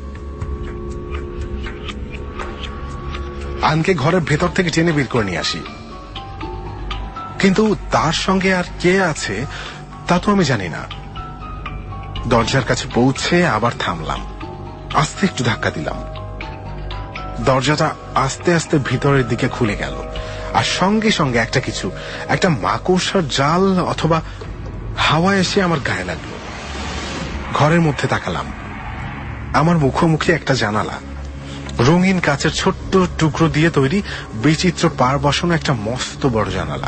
Speaker 2: আনকে ঘরের ভেতর থেকে টেনে বের করে নিয়ে আসি, কিন্তু তার সঙ্গে আর কে আছে তা তো আমি জানি না। দরজার কাছে পৌঁছে আবার থামলাম, আস্তে একটু ধাক্কা দিলাম। দরজাটা আস্তে আস্তে ভিতরের দিকে খুলে গেল, আর সঙ্গে সঙ্গে একটা কিছু, একটা মাকড়সার জাল অথবা হাওয়া এসে আমার গায়ে লাগলো। ঘরের মধ্যে তাকালাম, আমার মুখোমুখি একটা জানালা, রঙিন কাচের ছোট্ট টুকরো দিয়ে তৈরি বিচিত্র পার বসানো একটা মস্ত বড় জানালা।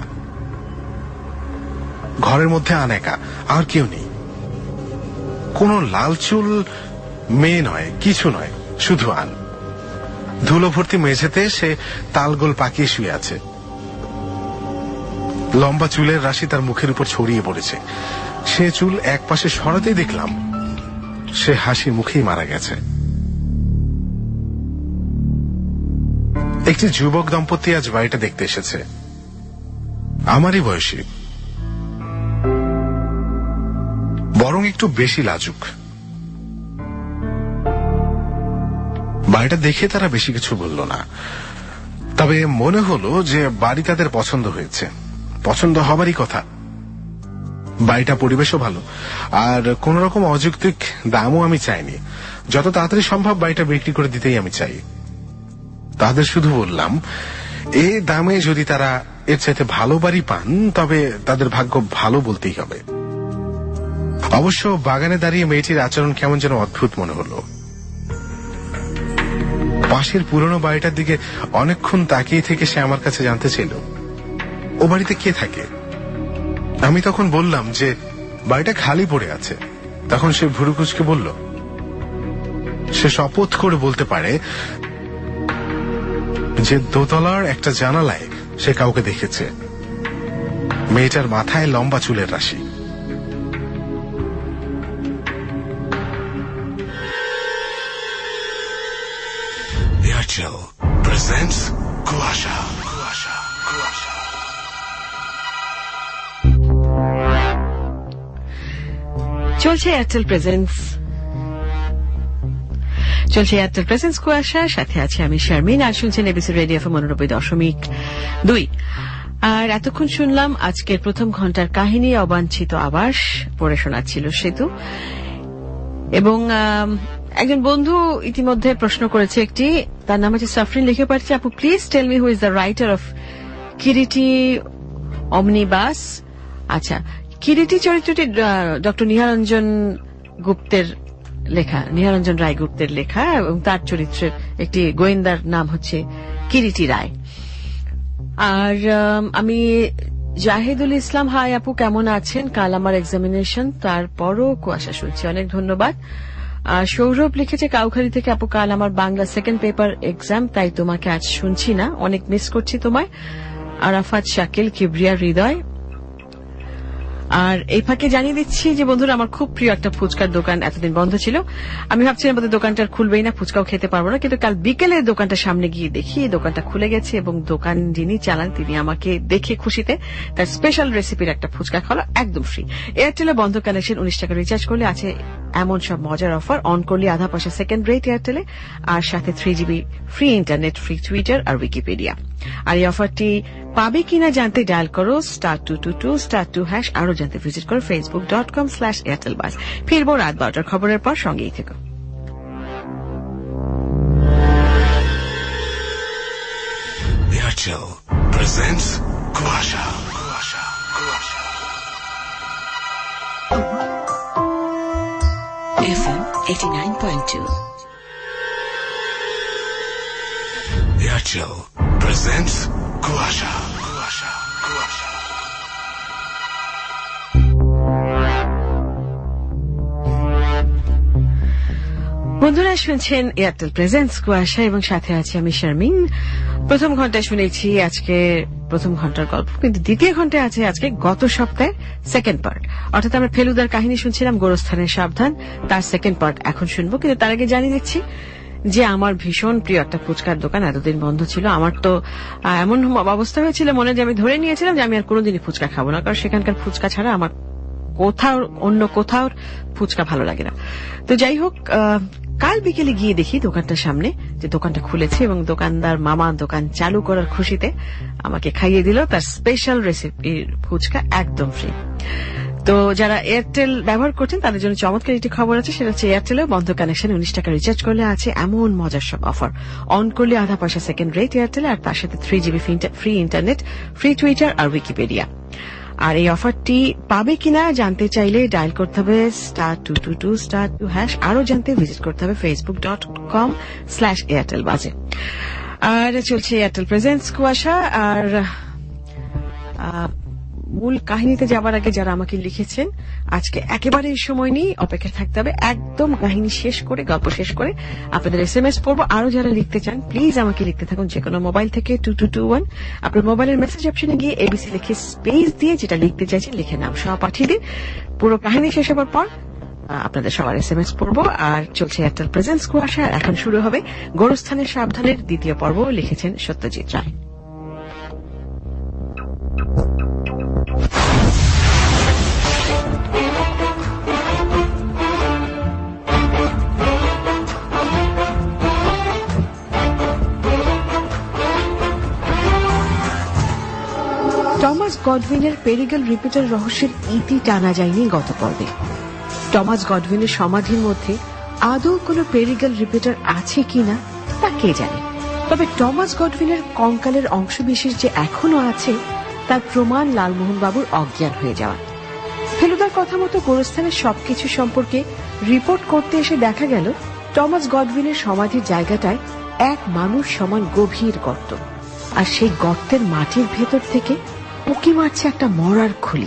Speaker 2: ঘরের মধ্যে আন একা, আর কেউ নেই। কোন লাল চুল মেয়ে নয়, কিছু নয়, শুধু আন। ধুলো ভর্তি মেঝেতে সে তালগোল পাকিয়ে শুয়ে আছে। লম্বা চুলের রাশি তার মুখের উপর ছড়িয়ে পড়েছে। সে চুল এক পাশে সরাতেই দেখলাম সে হাসি মুখেই মারা গেছে। একটি যুবক দম্পতি আজ বাড়িটা দেখতে এসেছে, আমারই বয়সী, বরং একটু বেশি লাজুক। বাড়িটা দেখে তারা বেশি কিছু বলল না, তবে মনে হলো যে বাড়ি তাদের পছন্দ হয়েছে। পছন্দ হবারই কথা। বাড়িটা পরিবেশও ভালো, আর কোন রকম অযৌক্তিক দামও আমি চাইনি। যত তাড়াতাড়ি সম্ভব বাড়িটা বিক্রি করে দিতেই আমি চাই। তাদের শুধু বললাম, এই দামে যদি তারা এর চাইতে ভালো বাড়ি পান তবে তাদের ভাগ্য ভালো বলতেই হবে। অবশ্য বাগানে দাঁড়িয়ে মেয়েটির আচরণ কেমন যেন অদ্ভুত মনে হলো। পাশের পুরনো বাড়িটার দিকে অনেকক্ষণ তাকিয়ে থেকে সে আমার কাছে জানতে চাইল ও বাড়িতে কে থাকে। আমি তখন বললাম যে বাড়িটা খালি পড়ে আছে। তখন সে ভুরুকুচকে বলল সে শপথ করে বলতে পারে যে দোতলার একটা জানালায় সে কাউকে দেখেছে। মেয়েটার মাথায় লম্বা চুলের রাশি।
Speaker 4: Airtel presents Kuasha. Kuasha. Kuasha.
Speaker 3: চলছে এয়ারটেল প্রেজেন্স কুয়াশা, সাথে আছে আমি শারমিন। আর শুনছেন এবিসি রেডিও এফএম 89.2। আর এতক্ষণ শুনলাম আজকের প্রথম ঘন্টার কাহিনী অবাঞ্ছিত আবাস, পড়ে শোনাচ্ছিল সেতু। এবং একজন বন্ধু ইতিমধ্যে প্রশ্ন করেছে একটি, তার নাম হচ্ছে সাফরিন, লিখে পাঠিয়েছে, আপু please tell me who is the writer of Kiriti omnibus. আচ্ছা, কিরিটি চরিত্রটি ডক্টর নিহারঞ্জন গুপ্তের লেখা, নিহারঞ্জন রায় গুপ্তের লেখা, এবং তার চরিত্রের একটি গোয়েন্দার নাম হচ্ছে কিরিটি রায়। আর আমি জাহিদুল ইসলাম, হাই আপু, কেমন আছেন? কাল আমার এক্সামিনেশন, তারপরও কুয়াশা শুনছি, অনেক ধন্যবাদ। সৌরভ লিখেছে কাউখালী থেকে, আপু কাল আমার বাংলা সেকেন্ড পেপার এক্সাম, তাই তোমাকে আজ শুনছি না, অনেক মিস করছি তোমায়। আরাফাত, শাকিল, কিবরিয়া, হৃদয়। আর এই ফাঁকে জানিয়ে দিচ্ছি যে বন্ধুরা, আমার খুব প্রিয় একটা ফুচকার দোকান এতদিন বন্ধ ছিল। আমি ভাবছিলাম বোধহয় দোকানটা খুলবেই না, ফুচকাও খেতে পারবো না, কিন্তু কাল বিকেলে দোকানটা সামনে গিয়ে দেখি দোকানটা খুলে গেছে এবং দোকান যিনি চালান তিনি আমাকে দেখে খুশিতে তার স্পেশাল রেসিপির একটা ফুচকা খাওয়ালো একদম ফ্রি। এয়ারটেলে বন্ধ কানেকশন, 19 টাকা রিচার্জ করলে আছে এমন সব মজার অফার। অন করলে আধা পয়সা সেকেন্ড রেট এয়ারটেলে, আর সাথে 3GB free internet, free Twitter আর উইকিপিডিয়া। আর এই অফারটি পাবে কিনা জানতে ডায়াল করো *222*2#। আরো জানতে ভিজিট করো facebook.com/airtelbuzz। ফিরবো রাত 12টার খবরের পর, সঙ্গেই থেকো।
Speaker 4: Airtel presents Kuasha.
Speaker 5: FM 89.2.
Speaker 4: Airtel presents Kuasha.
Speaker 3: বন্ধুরা শুনছেন এয়ারটেল প্রেজেন্টস কুয়াশা এবং সাথে আছি আমি শারমিন। প্রথম ঘন্টায় শুনেছি আজকে প্রথম ঘন্টার গল্প, কিন্তু দ্বিতীয় ঘন্টায় আছে আজকে গত সপ্তাহের সেকেন্ড পার্ট, অর্থাৎ আমরা ফেলুদার কাহিনী শুনছিলাম গোরস্থানের সাবধান, তার সেকেন্ড পার্ট এখন শুনবো। কিন্তু তার আগে জানিয়ে দিচ্ছি যে আমার ভীষণ প্রিয় একটা ফুচকার দোকান এতদিন বন্ধ ছিল। আমার তো এমন অবস্থা হয়েছিল মনে, যে আমি ধরে নিয়েছিলাম যে আমি আর কোনোদিনই ফুচকা খাবো না, কারণ সেখানকার ফুচকা ছাড়া আমার অন্য কোথাও ফুচকা ভালো লাগে না। তো যাই হোক, কাল বিকেলে গিয়ে দেখি দোকানটার সামনে যে দোকানটা খুলেছে এবং দোকানদার মামা দোকান চালু করার খুশিতে আমাকে খাইয়ে দিল তার স্পেশাল রেসিপির ফুচকা একদম ফ্রি। তো যারা এয়ারটেল ব্যবহার করছেন তাদের জন্য চমৎকার একটি খবর আছে, সেটা হচ্ছে এয়ারটেলে বন্ধ কানেকশনে 19 টাকা রিচার্জ করলে আছে এমন মজার সব অফার। অন করলে আধা পয়সা সেকেন্ড রেট এয়ারটেলে, আর তার সাথে 3GB free internet, free Twitter আর উইকিপিডিয়া। আর এই অফারটি পাবে কিনা জানতে চাইলে ডায়াল করতে হবে *222*2#। আরো জানতে ভিজিট করতে হবে facebook.com/airtelbuzz। আর চলছে এয়ারটেল প্রেজেন্টস কুয়াশা। আর মূল কাহিনীতে যাবার আগে যারা আমাকে লিখেছেন, আজকে একেবারে সময় নেই, অপেক্ষা থাকতে হবে একদম কাহিনী শেষ করে, গল্প শেষ করে আপনাদের SMS পড়বো। আরো যারা লিখতে চান প্লিজ আমাকে লিখতে থাকুন, যে কোনো মোবাইল থেকে 2221 আপনার মোবাইলের মেসেজ অপশনে গিয়ে ABC লিখে স্পেস দিয়ে যেটা লিখতে চাইছেন লিখে নাম সহ পাঠিয়ে দিন। পুরো কাহিনী শেষ হবার পর আপনাদের সবার SMS পড়বো। আর চলছে এয়ারটেল প্রেজেন্টস কুয়াশা। এখন শুরু হবে গোরস্থানের সাবধানের দ্বিতীয় পর্ব। লিখেছেন সত্যজিৎ রায়। টমাস গডউইনের পেরিগেল রিপিটার রহস্যের ইতি টানা যায়নি গত পর্বে। টমাস গডউইনের সমাধির মধ্যে আদৌ কোনো পেরিগেল রিপিটার আছে কিনা তা কে জানে, তবে টমাস গডউইনের কঙ্কালের অংশবিশেষ যে এখনো আছে তার প্রমাণ লালমোহন বাবুর অজ্ঞান হয়ে যাওয়া। ফেলুদার কথা মতো গোরস্থানের সবকিছু সম্পর্কে রিপোর্ট করতে এসে দেখা গেল টমাস গডউইনের সমাধির জায়গাটায় এক মানুষ সমান গভীর গর্ত, আর সেই গর্তের মাটির ভেতর থেকে উঁকি মারছে একটা মরার খুলি।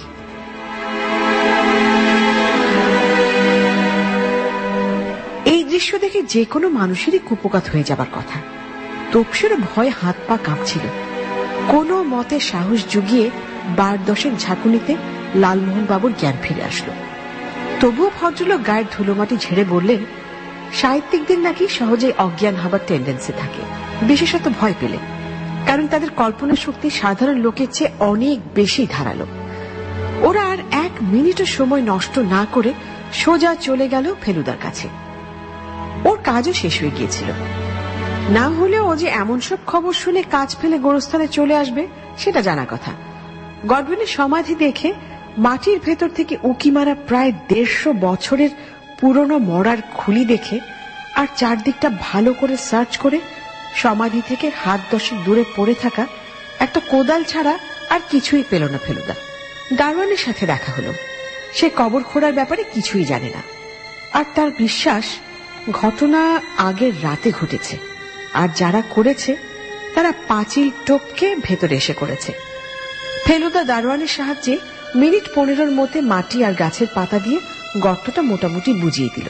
Speaker 3: এই দৃশ্য দেখে যে কোনো মানুষেরই কুপকাত হয়ে যাবার কথা। তপসির ভয় হাত পা কাঁপছিল। কোনো মতে সাহস জুগিয়ে 12-10 ঝাঁকুনিতে লালমোহন বাবুর জ্ঞান ফিরে আসলো। তবুও ভদ্রলোক গায়ের ধুলোমাটি ঝেড়ে বললেন, সাহিত্যিকদের নাকি সহজেই অজ্ঞান হবার টেন্ডেন্সি থাকে, বিশেষত ভয় পেলে, কারণ তাদের কল্পনা শক্তি সাধারণ লোকের চেয়ে অনেক বেশি ধারালো। ওরা আর 1 মিনিটও সময় নষ্ট না করে সোজা চলে গেল ফেলুদার কাছে। ওর কাজও শেষ হয়ে গিয়েছিল, না হলেও ও যে এমন সব খবর শুনে কাজ ফেলে গোরস্থানে চলে আসবে সেটা জানা কথা। গডউইনের সমাধি দেখে মাটির ভেতর থেকে উঁকি মারা প্রায় 150 বছরের পুরনো মরার খুলি দেখে আর চারদিকটা ভালো করে সার্চ করে সমাধি থেকে হাত 10 দূরে পড়ে থাকা একটা কোদাল ছাড়া আর কিছুই পেল না ফেলুদা। দারোয়ানের সাথে দেখা হলো। সে কবর খোঁড়ার ব্যাপারে কিছুই জানে না, আর তার বিশ্বাস ঘটনা আগের রাতে ঘটেছে, আর যারা করেছে তারা পাঁচিল টপকে ভেতরে এসে করেছে। ফেলুদা দারোয়ানের সাহায্যে মিনিট 15 মধ্যে মাটি আর গাছের পাতা দিয়ে গর্তটা মোটামুটি বুঝিয়ে দিল।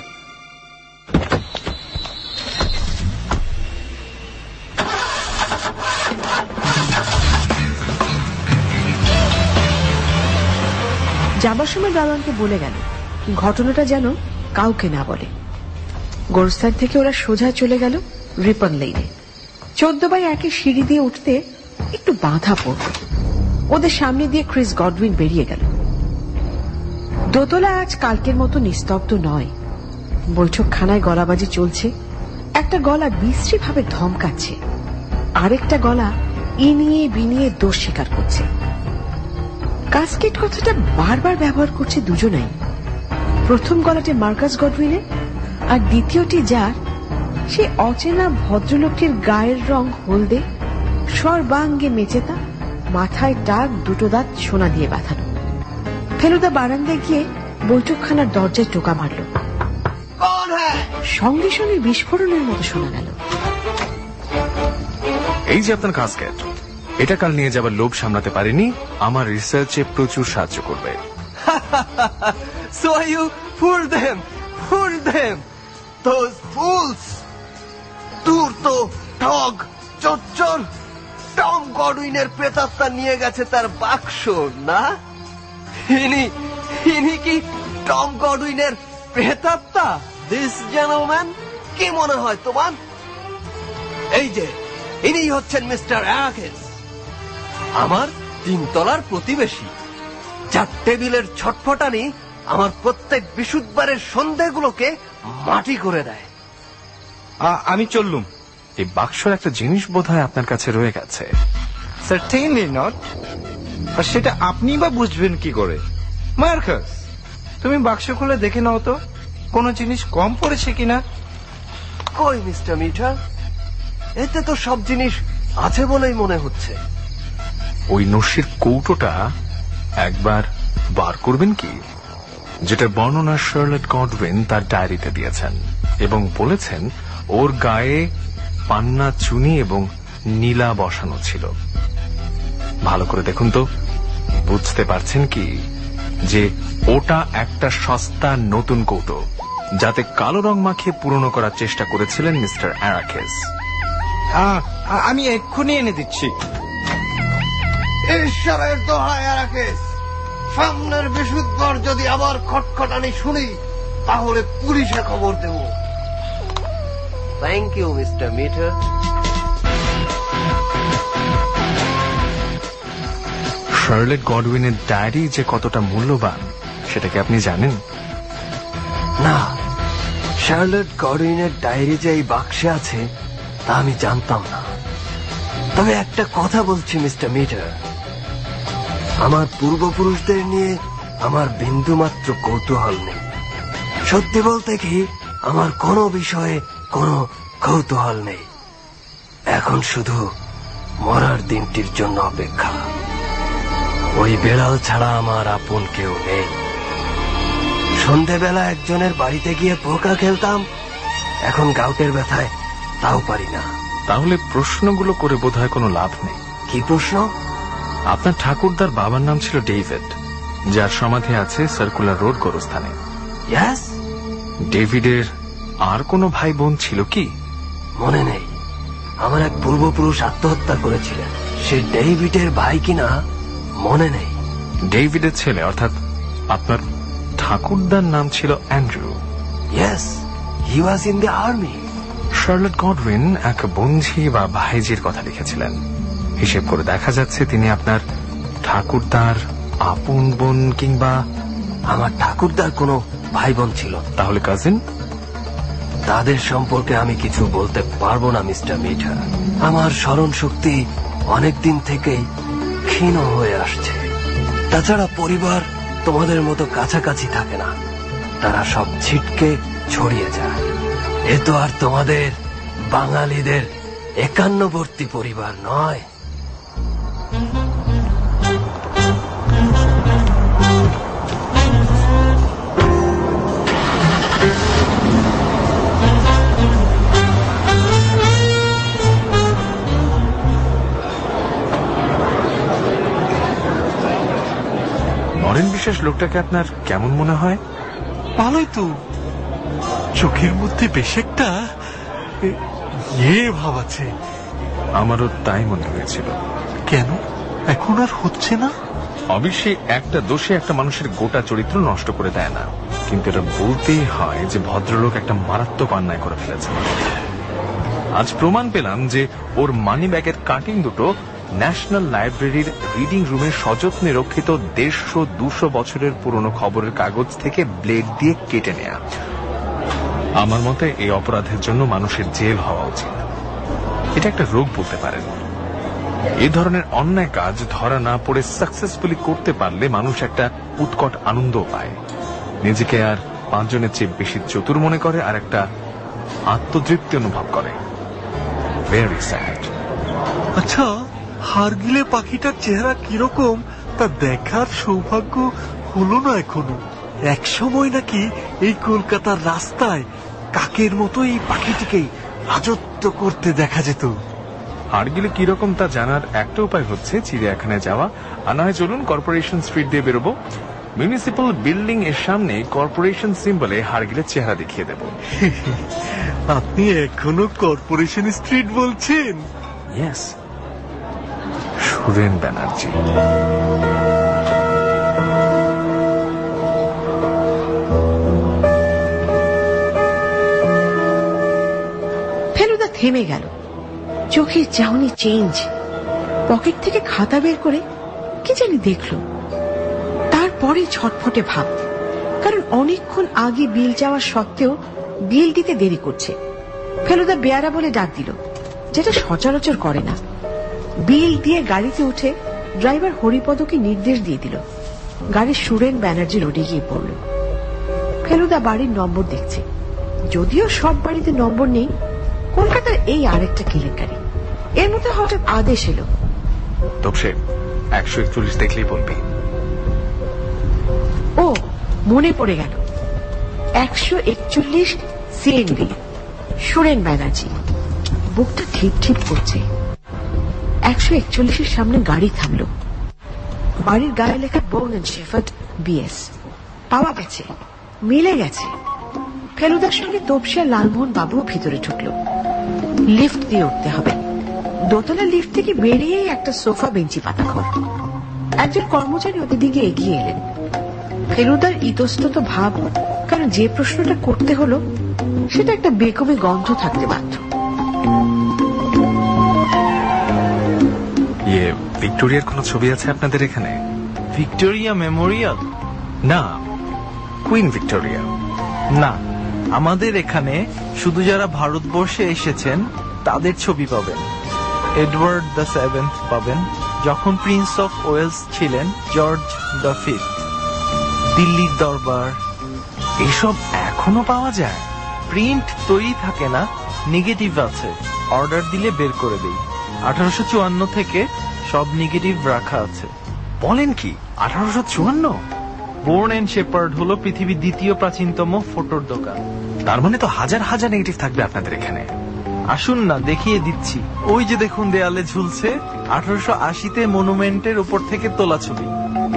Speaker 3: যাবার সময় দারোয়ানকে বলে গেল ঘটনাটা যেন কাউকে না বলে। গোরস্থান থেকে ওরা সোজা চলে গেল রিপন লেনে। 14/1 সিঁড়ি দিয়ে উঠতে একটু বাধা পড়ল। ওদের সামনে দিয়ে ক্রিস গডউইন বেরিয়ে গেল। দোতলা আজ কালকের মতো নিস্তব্ধ নয়। বৈঠকখানায় গলাবাজি চলছে। একটা গলা বিশ্রী ভাবে ধমকাচ্ছে, আরেকটা গলা ইনিয়ে বিনিয়ে দোষ স্বীকার করছে। কাস্কেট কথাটা বারবার ব্যবহার করছে দুজনেই। প্রথম গলাটি মার্কাস গডউইনের, আর দ্বিতীয়টি যার, সে অচেনা ভদ্রলোকের গায়ের রং হলদে, সর্বাঙ্গে মেচেতা, মাথায় টাক, দুটো দাঁত সোনা দিয়ে বাঁধানো। ফেলুদা বারান্দায় গিয়ে বৈঠকখানার দরজায় টোকা মারল। সঙ্গে সঙ্গে বিস্ফোরণের মতো শোনা গেল,
Speaker 6: এই যে আপনার কাস্কেট, এটা কাল নিয়ে যাবার লোভ সামলাতে পারেনি, আমার রিসার্চে প্রচুর সাহায্য করবে।
Speaker 7: So you fooled them, those fools! ধূর্ত, ঠগ, চোর টম গডউইনের প্রেতাত্মা নিয়ে গেছে তার বাক্স, না? ইনি কি টম গডউইনের প্রেতাত্মা? দিস জেন্টলম্যান, কি মনে হয় তোমার? এই যে ইনি হচ্ছেন মিস্টার অ্যারাকেস, আমার 3 তলার প্রতিবেশী, যার টেবিলের ছটফটানি আমার প্রত্যেক বিশুদ্ধবারের সন্ধ্যাগুলোকে মাটি করে দেয়।
Speaker 8: আমি চললুম।
Speaker 6: এই বাক্সর একটা জিনিস বোধহয় আপনার কাছে রয়ে গেছে।
Speaker 8: Certainly not. আর সেটা আপনি বা বুঝবেন কি করে? মার্কাস, তুমি বাক্স খুলে দেখে নাও তো কোনো জিনিস কম পড়েছে কিনা।
Speaker 7: কই মিস্টার মিটার, এতে তো সব জিনিস আছে বলেই মনে হচ্ছে।
Speaker 6: ওই নস্যির কৌটোটা একবার বার করবেন কি, যেটা বর্ণনা শার্লেট গডউইন তার ডায়েরিতে দিয়েছেন এবং বলেছেন ওর গায়ে পান্না চুনি এবং নীলা বসানো ছিল। ভালো করে দেখুন তো, বুঝতে পারছেন কি যে ওটা একটা সস্তা নতুন কৌটো, যাতে কালো রং মাখিয়ে পুরনো করার চেষ্টা করেছিলেন মিস্টার অ্যারাকেস।
Speaker 8: আমি এক্ষুনি এনে দিচ্ছি।
Speaker 7: ঈশ্বরের দোহাই অ্যারাকেস, সামনের বিশুদ্ধবার যদি আবার খটখটানি শুনি তাহলে পুলিশে খবর দেব। Thank you mister Mitter.
Speaker 6: Charlotte গডউইনের ডায়েরি যে কতটা মূল্যবান সেটা কি আপনি জানেন?
Speaker 7: না, শার্লেট গডউইনের ডায়েরি যে এই বাক্সে আছে তা আমি জানতাম না। তবে একটা কথা বলছি মিস্টার মিটার, আমার পূর্বপুরুষদের নিয়ে আমার বিন্দুমাত্র কৌতূহল নেই। সত্যি বলতে কি, আমার কোনো বিষয়ে কোনো কৌতূহল নেই। এখন শুধু মরার দিনটির জন্য অপেক্ষা। ওই বেড়াল ছাড়া আমার আপন কেউ নেই। সন্ধেবেলা একজনের বাড়িতে গিয়ে পোকা খেলতাম, এখন গাউটের ব্যথায় তাও পারি না।
Speaker 6: তাহলে প্রশ্নগুলো করে বোধহয় কোনো লাভ নেই।
Speaker 7: কি প্রশ্ন?
Speaker 6: আপনার ঠাকুরদার বাবার নাম ছিল ডেভিড, যার সমাধি আছে সার্কুলার রোড গোরস্থানে।
Speaker 7: ইয়েস।
Speaker 6: ডেভিডের আর কোনো ভাই বোন ছিল কি?
Speaker 7: মনে নেই। আমার এক পূর্বপুরুষ আত্মহত্যা করেছিলেন, সে ডেভিডের ভাই কিনা মনে নেই।
Speaker 6: ডেভিডের ছেলে অর্থাৎ আপনার ঠাকুরদার নাম ছিল Andrew.
Speaker 7: Yes, he was in the army.
Speaker 6: Charlotte Godwin এক বন্ধি বা ভাইজির কথা লিখেছিলেন। হিসেব করে দেখা যাচ্ছে তিনি আপনার ঠাকুরদার আপন বোন, কিংবা
Speaker 7: আমার ঠাকুরদার কোনো ভাই বোন ছিল।
Speaker 6: তাহলে কাজিন?
Speaker 7: তাদের সম্পর্কে আমি কিছু বলতে পারবো না মিস্টার মিটার। আমার স্মরণ শক্তি অনেকদিন থেকেই ক্ষীণ হয়ে আসছে। তাছাড়া পরিবার তোমাদের মতো কাছাকাছি থাকে না, তারা সব ছিটকে ছড়িয়ে যায়। এ তো আর তোমাদের বাঙালিদের 51বর্তী পরিবার নয়।
Speaker 6: বিশেষ লোকটাকে আপনার কেমন মনে হয়?
Speaker 9: ভালোই তো, চোখের মধ্যে বেশ একটা ভাব আছে।
Speaker 6: আমারও তাই মনে হয়েছিল।
Speaker 9: কেন এখন আর হচ্ছে না?
Speaker 6: অবশ্যই একটা দোষে একটা মানুষের গোটা চরিত্র নষ্ট করে দেয় না, কিন্তু এটা বলতেই হয় যে ভদ্রলোক একটা মারাত্মক অন্যায় করে ফেলেছে। আজ প্রমাণ পেলাম যে ওর মানি ব্যাগের কাটিং দুটো ন্যাশনাল লাইব্রেরির রিডিং রুমে সযত্নে রক্ষিত 150-200 বছরের পুরনো খবরের কাগজ থেকে ব্লেড দিয়ে কেটে নেয়া। আমার মতে এই অপরাধের জন্য মানুষের জেল হওয়া উচিত। এটা একটা রোগ বলতে পারেন। এই ধরনের অন্যায় কাজ ধরা না পড়ে সাকসেসফুলি করতে পারলে মানুষ একটা উৎকট আনন্দ পায়, নিজেকে আর 5 জনের চেয়ে বেশি চতুর মনে করে, আর একটা আত্মতৃপ্তি অনুভব করে। Very sad.
Speaker 9: আচ্ছা, হারগিলে পাখিটার চেহারা কিরকম তা দেখার সৌভাগ্য হলো না এখনো। এক সময় নাকি এই কলকাতার রাস্তায় কাকের মতো এই পাখিটিকেই রাজত্ব করতে দেখা যেত।
Speaker 6: হারগিলে কিরকম তা জানার একটা উপায় হচ্ছে চিড়িয়াখানায় যাওয়া। আর নয় চলুন কর্পোরেশন স্ট্রিট দিয়ে বেরোবো। মিউনিসিপ্যাল বিল্ডিং এর সামনে কর্পোরেশন সিম্বলে হারগিলের চেহারা দেখিয়ে দেব।
Speaker 9: আপনি এখনো কর্পোরেশন স্ট্রিট বলছেন?
Speaker 6: ইয়েস, সুরেন ব্যানার্জি।
Speaker 3: ফেলুদা থেমে গেল। চোখের চাহনি চেঞ্জ। পকেট থেকে খাতা বের করে কি জানি দেখল। তারপরে ছটফটে ভাব, কারণ অনেকক্ষণ আগে বিল যাওয়ার সত্ত্বেও বিল দিতে দেরি করছে। ফেলুদা বেয়ারা বলে ডাক দিল, যেটা সচরাচর করে না। বিল দিয়ে গাড়িতে উঠে ড্রাইভার হরিপদকে নির্দেশ দিয়ে দিল। গাড়ি সুরেন ব্যানার্জি রোডে গিয়ে পড়ল। ফেলুদা বাড়ির নম্বর দেখছে, যদিও সব বাড়িতে নম্বর নেই। কলকাতার এই আরেকটা কেলেঙ্কারি। এর মধ্যে হঠাৎ আদেশ এলো,
Speaker 6: তবে 141 দেখলেই বলবি।
Speaker 3: ও মনে পড়ে গেল, 141 সিএনবি, সুরেন ব্যানার্জি। বুকটা ঠিপ ঠিপ করছে। 141 সামনে গাড়ি থামল। বাড়ির গায়ে লেখা বোন এন্ড শেফার্ড বিএস। পাওয়া গেছে, মিলে গেছে। ফেলুদার সঙ্গে তপসিয়া লালমোহন বাবুও ভিতরে ঢুকলো। লিফট দিয়ে উঠতে হবে। দোতলা লিফট থেকে বেরিয়েই একটা সোফা বেঞ্চি পাতা ঘর। একজন কর্মচারী ওদের দিকে এগিয়ে এলেন। ফেলুদার ইতস্তত ভাব, কারণ যে প্রশ্নটা করতে হলো সেটা একটা বেকমে গন্ধ থাকতে বাধ্য।
Speaker 6: ভিক্টোরিয়ার কোন ছবি আছে আপনাদের এখানে?
Speaker 8: Victoria Memorial?
Speaker 6: না, কুইন ভিক্টোরিয়া।
Speaker 8: না, আমাদের এখানে শুধু যারা ভারতবর্ষে এসেছেন তাদের ছবি পাবেন। এডওয়ার্ড দ্য 7th পাবেন, যখন প্রিন্স অফ ওয়েলস ছিলেন জর্জ দ্য 5th, দিল্লির দরবার।
Speaker 6: এইসব এখনো পাওয়া যায়?
Speaker 8: প্রিন্ট তৈরি থাকে না, নেগেটিভ আছে, অর্ডার দিলে বের করে দেই। 1854 থেকে সব নেগেটিভ রাখা আছে।
Speaker 6: বলেন কি, 1854?
Speaker 8: বোর্ন এন্ড শেপার্ড হলো পৃথিবীর দ্বিতীয় প্রাচীনতম ফটোর দোকান।
Speaker 6: তার মানে তো হাজার হাজার নেগেটিভ থাকবে আপনাদের এখানে।
Speaker 8: আসুন না, দেখিয়ে দিচ্ছি। ওই যে দেখুন দেয়ালে ঝুলছে 1880-তে মনুমেন্টের উপর থেকে তোলা ছবি।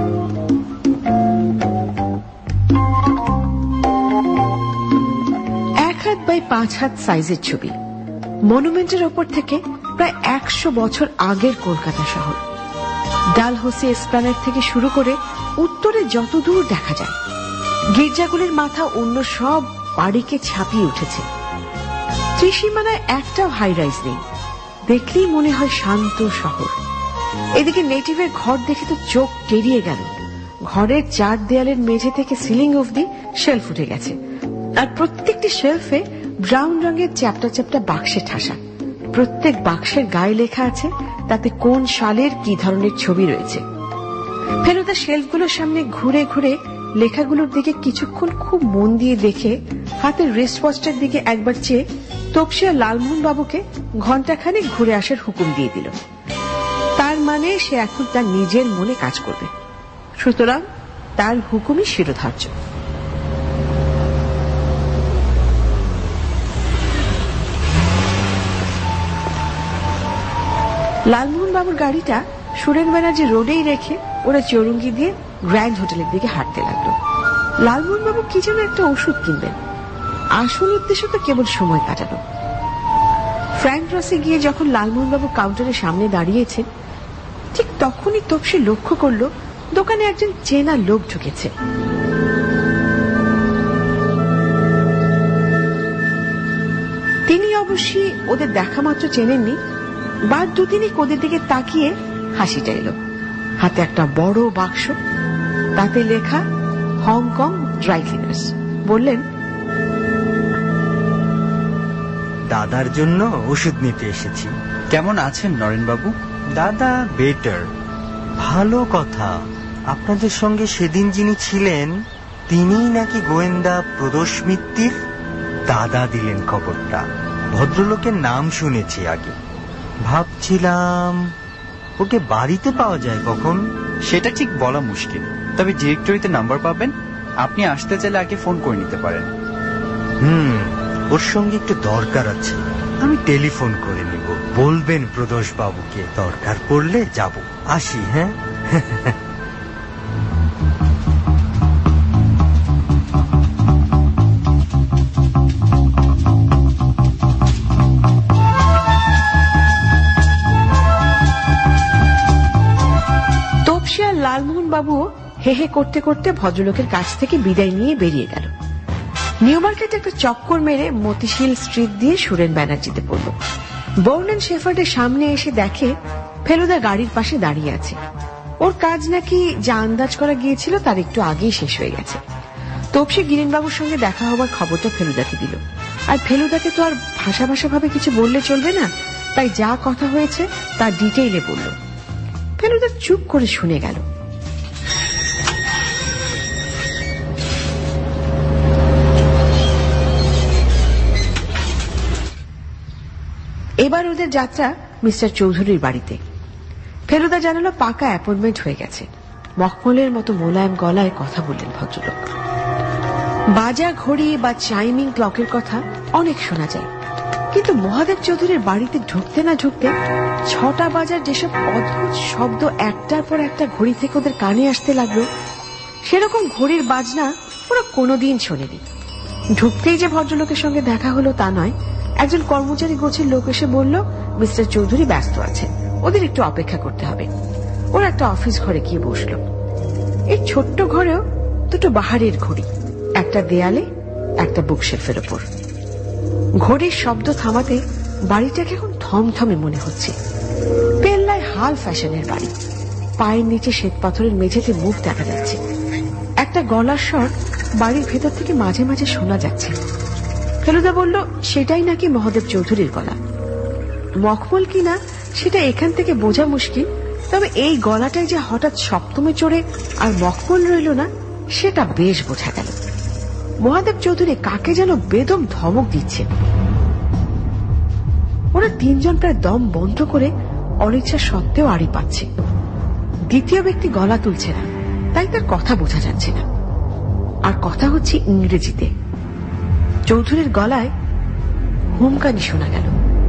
Speaker 3: এক হাত বাই 5 হাত সাইজের ছবি। মনুমেন্টের ওপর থেকে প্রায় 100 বছর আগের কলকাতা শহর। ডালহৌসি এসপ্ল্যানেড থেকে শুরু করে উত্তরে যতদূর দেখা যায়, গির্জাগুলির মাথা অন্য সব বাড়িকে ছাপিয়ে উঠেছে। ত্রিসীমানায় একটাও হাই রাইজ নেই। দেখলেই মনে হয় শান্ত শহর। এদিকে নেটিভের ঘর দেখে তো চোখ টেরিয়ে গেল। ঘরের 4 দেয়ালের মেঝে থেকে সিলিং অবধি শেলফ উঠে গেছে, আর প্রত্যেকটি শেলফে ব্রাউন রঙের চ্যাপ্টা চ্যাপ্টা বাক্সে ঠাসা। প্রত্যেক বাক্সের গায়ে লেখা আছে তাতে কোন সালের কি ধরনের ছবি রয়েছে। ফেলুদা শেলফগুলোর সামনে ঘুরে ঘুরে লেখাগুলোর দিকে কিছুক্ষণ খুব মন দিয়ে দেখে হাতের রিস্ট ওয়াচটার দিকে একবার চেয়ে তপসিয়া লালমোহন বাবুকে ঘণ্টাখানেক ঘুরে আসার হুকুম দিয়ে দিল। তার মানে সে এখন তার নিজের মনে কাজ করবে, সুতরাং তার হুকুমই শিরোধার্য। লালমোহন বাবুর গাড়িটা সুরেন ব্যানার্জি রোডেই রেখে ওরা চৌরঙ্গি দিয়ে গ্র্যান্ড হোটেলের দিকে হাঁটতে লাগলো। লালমোহনবাবু কি যেন একটা ওষুধ কিনবেন, আসল উদ্দেশ্য তো কেবল সময় কাটানো। ফ্র্যাঙ্ক ক্রসে গিয়ে যখন লালমোহনবাবু কাউন্টারের সামনে দাঁড়িয়েছেন, ঠিক তখনই তপসী লক্ষ্য করল দোকানে একজন চেনা লোক ঢুকেছে। তিনি অবশ্যই ওদের দেখা মাত্র চেনেননি, বার দুদিনই ওদের দিকে তাকিয়ে হাসিটা এলো। হাতে একটা বড় বাক্স, তাতে লেখা হংকং ড্রাই ক্লিনার্স। বললেন,
Speaker 10: দাদার জন্য ওষুধ নিতে এসেছি।
Speaker 11: কেমন আছেন নরেনবাবু?
Speaker 10: দাদা বেটার। ভালো কথা, আপনাদের সঙ্গে সেদিন যিনি ছিলেন তিনিই নাকি গোয়েন্দা প্রদোষ মিত্তির। দাদা দিলেন খবরটা। ভদ্রলোকের নাম শুনেছি আগে, ভাবছিলাম ওকে বাড়িতে পাওয়া যায় কখন।
Speaker 11: সেটা ঠিক বলা মুশকিল, তবে ডিরেক্টরিতে নাম্বার পাবেন। আপনি আসতে চাইলে আগে ফোন করে নিতে পারেন।
Speaker 10: ওর সঙ্গে একটু দরকার আছে, আমি টেলিফোন করে নিব। বলবেন প্রদোষ বাবুকে দরকার পড়লে যাব। আসি, হ্যাঁ।
Speaker 3: তপসী আর লালমোহনবাবু হে হে করতে করতে ভদ্রলোকের কাছ থেকে বিদায় নিয়ে বেরিয়ে গেল। নিউ মার্কেটে একটা চক্কর মেরে মতিশীল স্ট্রিট দিয়ে সুরেন ব্যানার্জিতে পড়ল। বোর্ন এন্ড শেফার্ডের সামনে এসে দেখে ফেলুদা গাড়ির পাশে দাঁড়িয়ে আছে। ওর কাজ নাকি যা আন্দাজ করা গিয়েছিল তার একটু আগেই শেষ হয়ে গেছে। তপসী গিরিনবাবুর সঙ্গে দেখা হবার খবরটা ফেলুদাকে দিল। আর ফেলুদাকে তো আর ভাষা ভাষা ভাবে কিছু বললে চলবে না, তাই যা কথা হয়েছে তার ডিটেইলে বলল। ফেলুদা চুপ করে শুনে গেল। এবার ওদের যাত্রা মিস্টার চৌধুরীর বাড়িতে। ফেলুদা জানালো পাকা অ্যাপয়েন্টমেন্ট হয়ে গেছে। মখমলের মতো মোলায়েম গলায় কথা বললেন ভদ্রলোক। বাজা ঘড়ি বা চাইমিং ক্লকের কথা অনেক শোনা যায়, কিন্তু মহাদেব চৌধুরীর বাড়িতে ঢুকতে না ঢুকতে 6টা বাজার যেসব অদ্ভুত শব্দ একটার পর একটা ঘড়ি থেকে ওদের কানে আসতে লাগলো, সেরকম ঘড়ির বাজনা ওরা কোনোদিন শোনেনি। ঢুকতেই যে ভদ্রলোকের সঙ্গে দেখা হলো তা নয়, একজন কর্মচারী গোছের লোক এসে বলল মিস্টার চৌধুরী ব্যস্ত আছেন, ওদের একটু অপেক্ষা করতে হবে। ওরা একটা অফিস ঘরে গিয়ে বসল। এই ছোট্ট ঘরেও দুটো বাহারের ঘড়ি, একটা দেয়ালে, একটা বুকশেলফের ওপর। ঘড়ির শব্দ থামাতে বাড়িটাকে এখন থমথমে মনে হচ্ছে। পেল্লায় হাল ফ্যাশনের বাড়ি, পায়ের নিচে শ্বেত পাথরের মেঝেতে মুখ দেখা যাচ্ছে। একটা গলার স্বর বাড়ির ভেতর থেকে মাঝে মাঝে শোনা যাচ্ছে। ফেলুদা বলল সেটাই নাকি মহাদেব চৌধুরীর গলা। মখমল কিনা সেটা এখান থেকে বোঝা মুশকিল, তবে এই গলাটাই যে হঠাৎ সপ্তমে চড়ে আর মখমল রইল না সেটা বেশ বোঝা গেল। মহাদেব চৌধুরী কাকে যেন বেদম ধমক দিচ্ছে। ওরা তিনজন প্রায় দম বন্ধ করে অনিচ্ছা সত্ত্বেও আড়ি পাচ্ছে। দ্বিতীয় ব্যক্তি গলা তুলছে না, তাই তার কথা বোঝা যাচ্ছে না, আর কথা হচ্ছে ইংরেজিতে। চৌধুরীর গলায় হুমকানি শোনা গেল।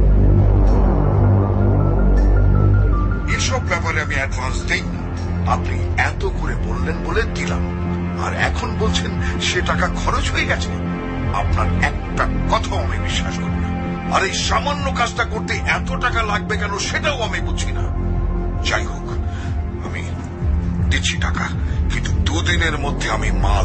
Speaker 12: এসব ব্যাপারে আমি অ্যাডভান্স দেই না, আপনি এত করে বললেন বলে দিলাম, আর এখন বলছেন সে টাকা খরচ হয়ে গেছে। আপনার একটা কথাও আমি বিশ্বাস করি না, আর এই সামান্য কাজটা করতে এত টাকা লাগবে কেন সেটাও আমি বুঝি না। যাই হোক, আমি দিচ্ছি টাকা, কিন্তু 2 দিনের মধ্যে আমি মাল।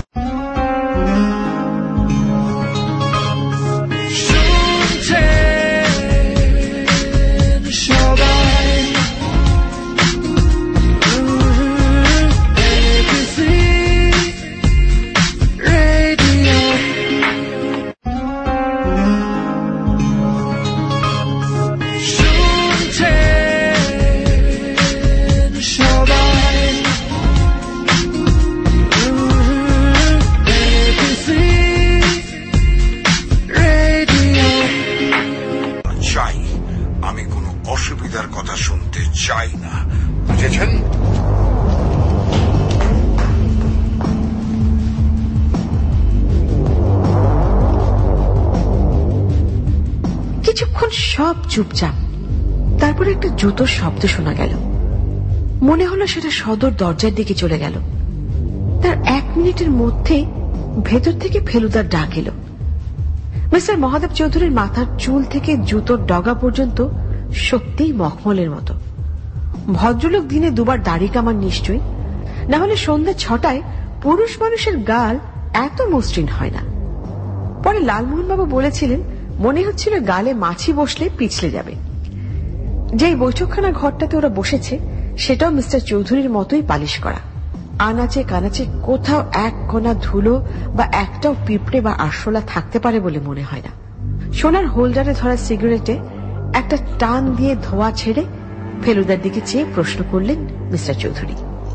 Speaker 12: অসুবিধার কথা শুনতে চাই না, বুঝেছেন?
Speaker 3: কিছুক্ষণ সব চুপচাপ। তারপরে একটা জুতোর শব্দ শোনা গেল। মনে হলো সেটা সদর দরজার দিকে চলে গেল। তার 1 মিনিটের মধ্যে ভেতর থেকে ফেলুদার ডাক এলো। মিস্টার মহাদেব চৌধুরীর মাথার চুল থেকে জুতোর ডগা পর্যন্ত সত্যিই মখমলের মতো। ভদ্রলোক দিনে 2 বার দাড়ি কামান নিশ্চয়ই, না হলে সন্ধ্যা 6টায় পুরুষ মানুষের গাল এত মসৃণ হয় না। পরে লালমোহনবাবু বলেছিলেন মনে হচ্ছিল গালে মাছি বসলে পিছলে যাবে। যেই বৈঠকখানা ঘরটাতে ওরা বসেছে সেটাও মিস্টার চৌধুরীর মতোই পালিশ করা। আনাচে কানাচে কোথাও এক কোনা ধুলো বা একটাও পিঁপড়ে বা আরশোলা থাকতে পারে বলে মনে হয় না। সোনার হোল্ডারে ধরা সিগারেটে একটা টান দিয়ে ধোয়া ছেড়ে ফেলুদার দিকে চেয়ে প্রশ্ন করলেন মিস্টার চৌধুরী।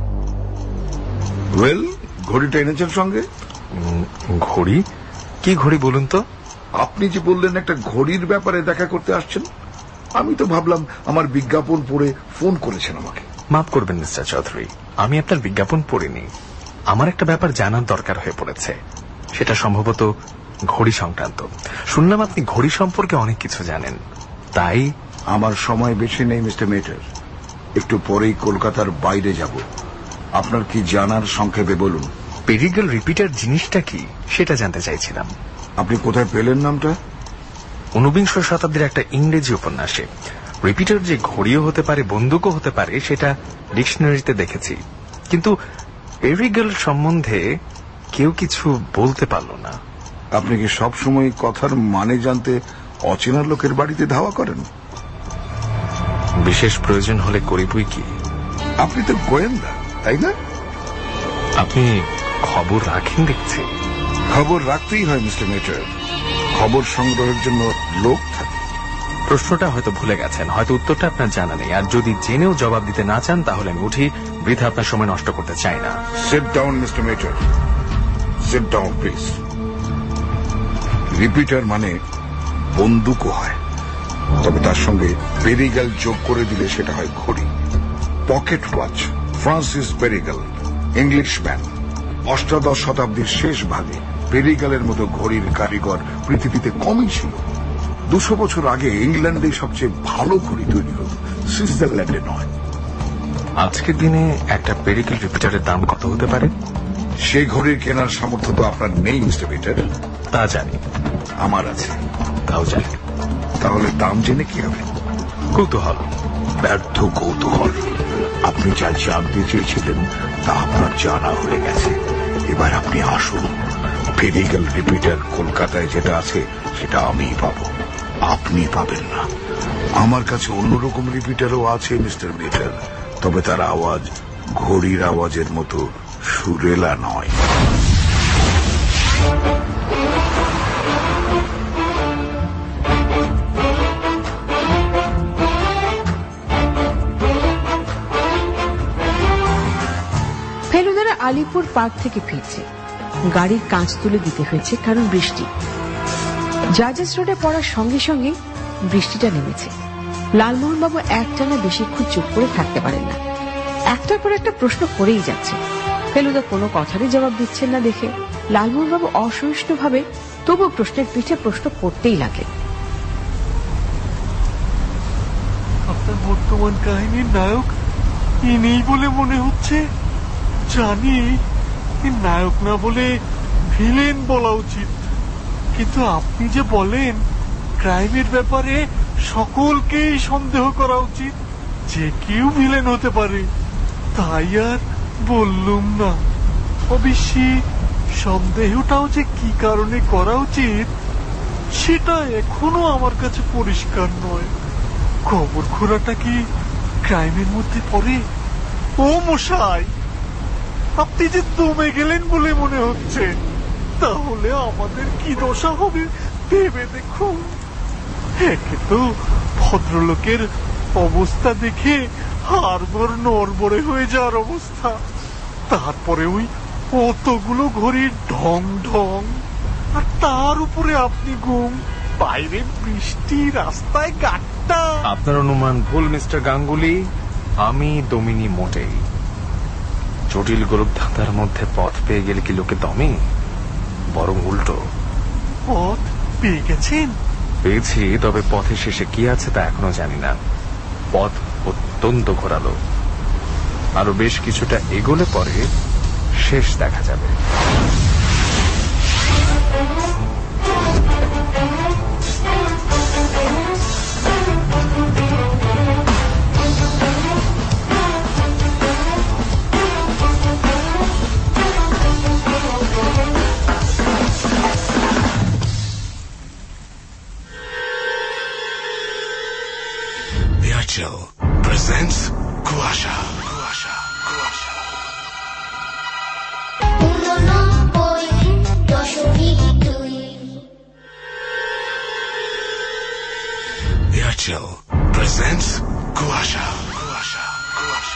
Speaker 12: ঘড়িটা এনেছেন সঙ্গে?
Speaker 6: ঘড়ি? কি ঘড়ি বলুন তো?
Speaker 12: আপনি যে বললেন একটা ঘড়ির ব্যাপারে দেখা করতে আসছেন, আমি তো ভাবলাম আমার বিজ্ঞাপন পড়ে ফোন করেছেন আমাকে।
Speaker 6: মাফ করবেন মিস্টার চৌধুরী, আমি আপনার বিজ্ঞাপন পড়িনি। আমার একটা ব্যাপার জানার দরকার হয়ে পড়েছে, সেটা সম্ভবত ঘড়ি সংক্রান্ত। শুনলাম আপনি ঘড়ি সম্পর্কে অনেক কিছু জানেন, তাই।
Speaker 12: আমার সময় বেশি নেই মিস্টার মেটার, একটু পরেই কলকাতার বাইরে যাব। আপনার কি জানার সংক্ষেপে বলুন।
Speaker 6: পেরিগেল রিপিটার জিনিসটা কি সেটা জানতে চাইছিলাম।
Speaker 12: আপনি কোথায় পেলেন নামটা?
Speaker 6: 19বিংশ শতাব্দীর একটা ইংরেজি উপন্যাসে। রিপিটার যে ঘড়িও হতে পারে, বন্দুকও হতে পারে, সেটা ডিকশনারিতে দেখেছি, কিন্তু পেরিগেল সম্বন্ধে কেউ কিছু বলতে পারল না।
Speaker 12: আপনি কি সবসময় কথার মানে জানতে অচেনা লোকের বাড়িতে ধাওয়া করেন?
Speaker 6: বিশেষ প্রয়োজন হলে করি বই কি।
Speaker 12: আপনি তো গোয়েন্দা, তাই না?
Speaker 6: আপনি খবর রাখেন দেখছি।
Speaker 12: খবর রাখতেই হয় মিস্টার মেটার, খবর সংগ্রহের জন্য লোক থাকে।
Speaker 6: প্রশ্নটা হয়তো ভুলে গেছেন, হয়তো উত্তরটা আপনার জানা নেই, আর যদি জেনেও জবাব দিতে না চান তাহলে আমি উঠি। বৃথা আপনার সময় নষ্ট করতে চাই না।
Speaker 12: Sit down mister Mitter, sit down please. Repeater মানে বন্দুকও হয়, তবে তার সঙ্গে পেরিগেল যোগ করে দিলে সেটা হয় ঘড়ি। Pocket watch Francis Perigal, Englishman. 18 শতাব্দীর শেষ ভাগে পেরিগেলের মতো ঘড়ির কারিগর পৃথিবীতে কমই ছিল। 200 বছর আগে ইংল্যান্ডে সবচেয়ে ভালো ঘড়ি তৈরি হতো, সুইজারল্যান্ডে নয়।
Speaker 6: আজকের দিনে একটা পেরিগেল রিপিটারের দাম কত হতে পারে?
Speaker 12: সেই ঘড়ির কেনার সামর্থ্য তো আপনার নেই মিস্টার পিটার।
Speaker 6: তা জানি।
Speaker 12: আমার আছে।
Speaker 6: তাও জানি।
Speaker 12: তাহলে দাম জেনে কি হবে?
Speaker 6: কৌতূহল।
Speaker 12: ব্যর্থ কৌতূহল। আপনি যা জানতে চেয়েছিলেন তা আপনার জানা হয়ে গেছে। এবার আপনি আসুন। পেরিগেল রিপিটার কলকাতায় যেটা আছে সেটা আমিই পাবো, আপনি পাবেন না। আমার কাছে অন্যরকম রিপিটারও আছে মিস্টার মেটার, তবে তার আওয়াজ ঘড়ির আওয়াজের মতো সুরেলা নয়।
Speaker 3: ফেলুদারা আলিপুর পার্ক থেকে ফিরছে। গাড়ির কাঁচ তুলে দিতে হয়েছে কারণ বৃষ্টি। জাজেস রোডে পড়ার সঙ্গে সঙ্গে বৃষ্টিটা নেমেছে। লালমোহনবাবু একটানা বেশিক্ষণ চুপ করে থাকতে পারেন না, একটার পর একটা প্রশ্ন করেই যাচ্ছে। ফেলুদা কোনো কথারই জবাব দিচ্ছেন না দেখে লালমোহনবাবু অসহিষ্ণুভাবে তবু প্রশ্নের পিঠে প্রশ্ন করতেই লাগে।
Speaker 9: আপনার বর্তমান কাহিনীর নায়ক ইনিই বলে মনে হচ্ছে। জানি নায়ক না বলে ভিলেন বলা উচিত, কিন্তু আপনি যে বলেন ক্রাইমের ব্যাপারে সকলকেই সন্দেহ করা উচিত, যে কেউ ভিলেন হতে পারে, তাই আর বললুম না। অবশ্যই সন্দেহটাও যে কি কারণে করা উচিত সেটা এখনো আমার কাছে পরিষ্কার নয়। খবর খোঁড়াটা কি ক্রাইমের মধ্যে পড়ে? ও মশাই, আপনি যে দমে গেলেন বলে মনে হচ্ছে, তাহলে আমাদের কি দশা হবে ভেবে দেখুন। একে তো ভদ্রলোকের অবস্থা দেখে হাড়গোড় নড়বড়ে হয়ে যাওয়ার অবস্থা, তারপরে ওই অতগুলো ঘড়ির ঢং ঢং, আর তার উপরে আপনি ঘুম, বাইরে বৃষ্টি, রাস্তায় গাট্টা।
Speaker 6: আপনার অনুমান ভুল মিস্টার গাঙ্গুলি, আমি দমিনি মোটেই। জটিল গোলক ধাঁধার মধ্যে পথ পেয়ে গেলে কি লোকে দমে? বরং উল্টো।
Speaker 9: পথ পেয়ে গেছেন?
Speaker 6: পেয়েছি, তবে পথের শেষে কি আছে তা এখনো জানি না। পথ অত্যন্ত ঘোরালো। আরো বেশ কিছুটা এগোলে পরে শেষ দেখা যাবে।
Speaker 4: Airtel presents Kuasha. Kuasha. Kuasha. Airtel presents Kuasha. Kuasha. Kuasha.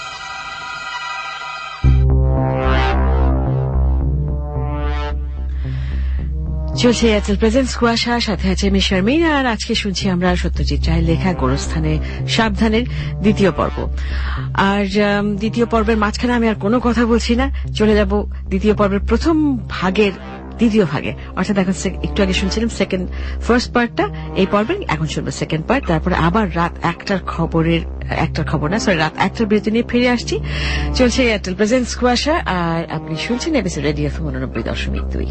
Speaker 3: চলছে এয়ারটেল প্রেজেন্স কুয়াশা, সাথে আছে আমি শারমিন। আর আজকে শুনছি আমরা সত্যজিৎ রায়ের লেখা গোরস্থানে সাবধানের দ্বিতীয় পর্ব। আর দ্বিতীয় পর্বের মাঝখানে আমি আর কোনো কথা বলছি না, চলে যাব দ্বিতীয় পর্বের প্রথম ভাগের দ্বিতীয় ভাগে। অর্থাৎ এখন একটু আগে শুনছিলাম ফার্স্ট পার্টটা এই পর্বের, এখন শুনবো সেকেন্ড পার্ট। তারপরে আবার রাত 1টার রাত 1টার বিরতি নিয়ে ফিরে আসছি। চলছে এয়ারটেল প্রেজেন্স কুয়াশা, আর আপনি শুনছেন এবিসি রেডিও এফএম 89.2।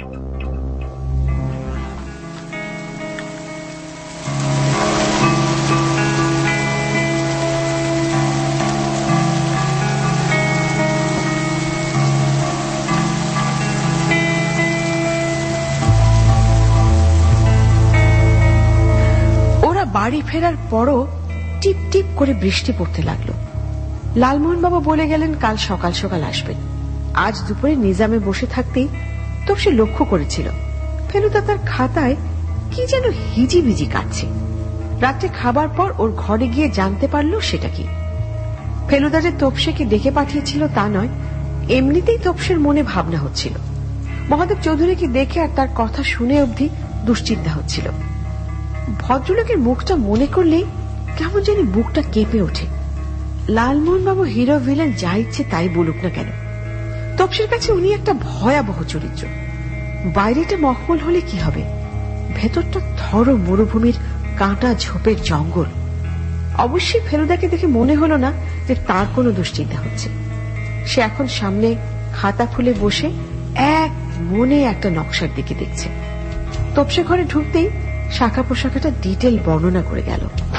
Speaker 3: বাড়ি ফেরার পরও টিপ টিপ করে বৃষ্টি পড়তে লাগলো। লালমোহন বাবু বলে গেলেন কাল সকাল সকাল আসবেন। আজ দুপুরে নিজামে বসে থাকতেই তপসী লক্ষ্য করেছিল ফেলুদা তার খাতায় কি যেন হিজিবিজি কাটছে। রাত্রে খাবার পর ওর ঘরে গিয়ে জানতে পারল সেটা কি। ফেলুদা যে তপসীকে ডেকে পাঠিয়েছিল তা নয়, এমনিতেই তপসীর মনে ভাবনা হচ্ছিল। মহাদেব চৌধুরীকে দেখে আর তার কথা শুনে অবধি দুশ্চিন্তা হচ্ছিল। ভদ্রলোকের মুখটা মনে করলেই কেমন জানি বুকটা কেঁপে ওঠে। লালমোহন বাবু হিরো ভিলেন যা ইচ্ছে তাই বলুক না কেন, তপসীর কাছে উনি একটা ভয়াবহ চরিত্র। বাইরেটা মখমল হলে কি হবে, ভেতরটা থর মরুভূমির কাঁটা ঝোপের জঙ্গল। অবশ্যই ফেলুদাকে দেখে মনে হলো না যে তার কোনো দুশ্চিন্তা হচ্ছে। সে এখন সামনে খাতা খুলে বসে এক মনে একটা নকশার দিকে দেখছে। তপসী ঘরে ঢুকতেই শাখা পোশাখাটা ডিটেল বর্ণনা করে গেল।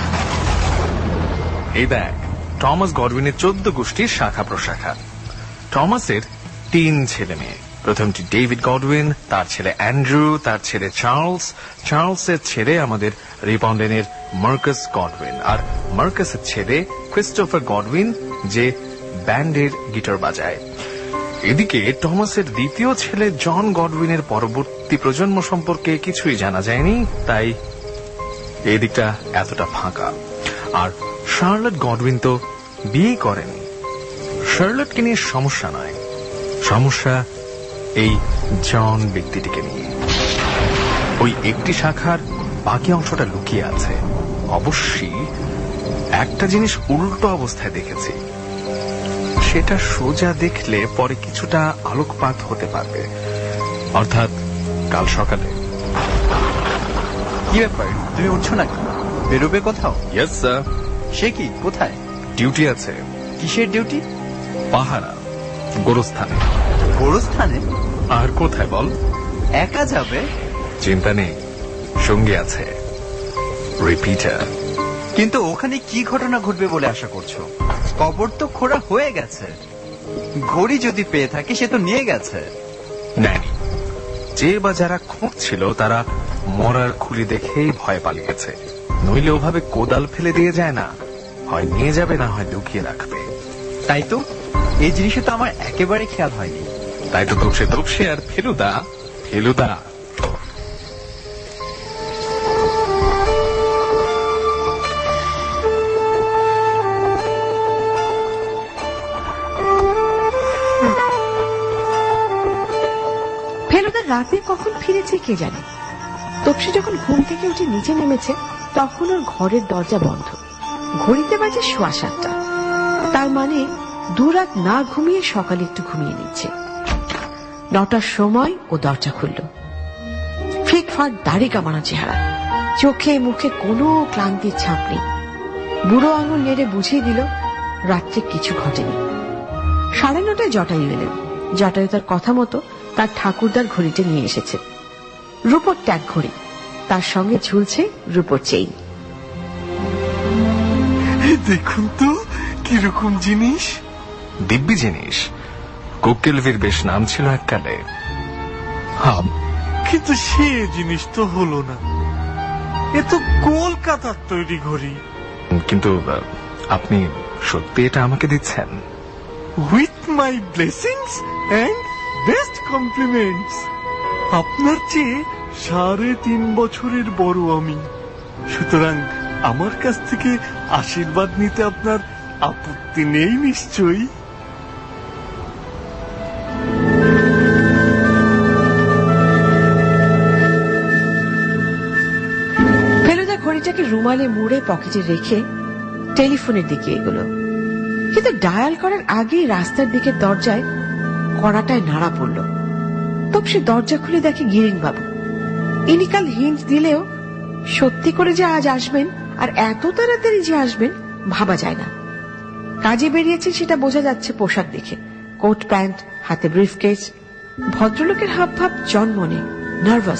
Speaker 6: এই দেখ, টমাস গডউইনের 14 গোষ্ঠীর শাখা প্রশাখা। টমাসের 3 ছেলে মেয়ে। প্রথমটি ডেভিড গডউইন, তার ছেলে অ্যান্ড্রু, তার ছেলে চার্লসের ছেলে আমাদের রিপন্ডেনের মার্কাস গডউইন, আর মার্কাসের ছেলে ক্রিস্টোফার গডউইন যে ব্যান্ডের গিটার বাজায়। এদিকে টমাসের দ্বিতীয় ছেলে জন গডউইনের পরবর্তী প্রজন্ম সম্পর্কে কিছুই জানা যায়নি, তাই এই দিকটা এতটা ফাঁকা। আর শার্লট গডউইন তো বিয়ে করেনি। শার্লটকে নিয়ে সমস্যা নয়, সমস্যা এই জন ব্যক্তিটিকে নিয়ে। ওই একটি শাখার বাকি অংশটা লুকিয়ে আছে। অবশ্যই একটা জিনিস উল্টো অবস্থায় দেখেছি, সেটা সোজা দেখলে পরে কিছুটা আলোকপাত হতে পারবে, অর্থাৎ কাল সকালে।
Speaker 11: কি ব্যাপার, তুমি উঠছো না কেন? বেরোবে কোথাও?
Speaker 6: Yes sir.
Speaker 11: সে কি, কোথায়?
Speaker 6: ডিউটি আছে।
Speaker 11: কিসের ডিউটি?
Speaker 6: পাহারা, গোরস্থানে।
Speaker 11: গোরস্থানে?
Speaker 6: আর কোথায় বল?
Speaker 11: একা যাবে?
Speaker 6: চিন্তা নেই, সঙ্গে আছে রিপিটার।
Speaker 11: কিন্তু ওখানে কি ঘটনা ঘটবে বলে আশা করছো? কবর তো খোঁড়া হয়ে গেছে। ঘড়ি যদি পেয়ে থাকে সে তো নিয়ে গেছে।
Speaker 6: নেয়নি। যে বা যারা খুঁজছিল তারা মরার খুলি দেখেই ভয় পালিয়েছে। নইলে ওভাবে কোদাল ফেলে দিয়ে যায় না, হয় নিয়ে যাবে না হয় লুকিয়ে রাখবে।
Speaker 11: তাই তো, এই জিনিসটা তো আমার একেবারে খেয়াল হয়নি।
Speaker 6: তাই তো তপসী আর ফেলুদা।
Speaker 3: ফেলুদা রাতে কখন ফিরেছে কে জানে। তপসী যখন ঘুম থেকে উঠে নিচে নেমেছে তখন ওর ঘরের দরজা বন্ধ। ঘড়িতে বাজে 7:15। তার মানে 2 রাত না ঘুমিয়ে সকালে একটু ঘুমিয়ে নিচ্ছে। 9টার সময় ও দরজা খুলল। ফিটফাট দাড়ি কামানো চেহারা, চোখে মুখে কোনো ক্লান্তির ছাপ নেই। বুড়ো আঙুল নেড়ে বুঝিয়ে দিল রাত্রে কিছু ঘটেনি। 9:30 জটায়ু এলেন। জটায়ু তার কথা মতো তার ঠাকুরদার ঘড়িটা নিয়ে এসেছে। রূপোর ট্যাগ ঘড়ি, তার সঙ্গে ঝুলছে রূপোর চেইন।
Speaker 9: দেখুন তো কিরকম জিনিস।
Speaker 6: দিব্যি জিনিস। কোকেলভির বেশ নাম ছিল এককালে।
Speaker 9: কিন্তু সে জিনিস তো হলো না। এ তো কলকাতার তৈরি ঘড়ি।
Speaker 6: কিন্তু আপনি সত্যি এটা আমাকে দিচ্ছেন?
Speaker 9: With my blessings and best compliments. আপনার চেয়ে 3.5 বছরের বড় আমি, সুতরাং আমার কাছ থেকে আশীর্বাদ নিতে আপনার আপত্তি নেই নিশ্চয়ই?
Speaker 3: ফেলুদা ঘড়িটাকে রুমালে মুড়ে পকেটে রেখে টেলিফোনের দিকে এগোলো, কিন্তু ডায়াল করার আগেই রাস্তার দিকে দরজায় কড়াটায় নাড়া পড়ল। তবে সে দরজা খুলে দেখে গিরিনবাবু। ইনি কাল হিন্ট দিলেও সত্যি করে যে আজ আসবেন আর এত তাড়াতাড়ি যে আসবেন ভাবা যায় না। কাজে বেরিয়েছে সেটা বোঝা যাচ্ছে পোশাক দেখে। কোট প্যান্ট, হাতে ব্রিফকেস। ভদ্রলোকের হাবভাব জন্মনে নার্ভাস।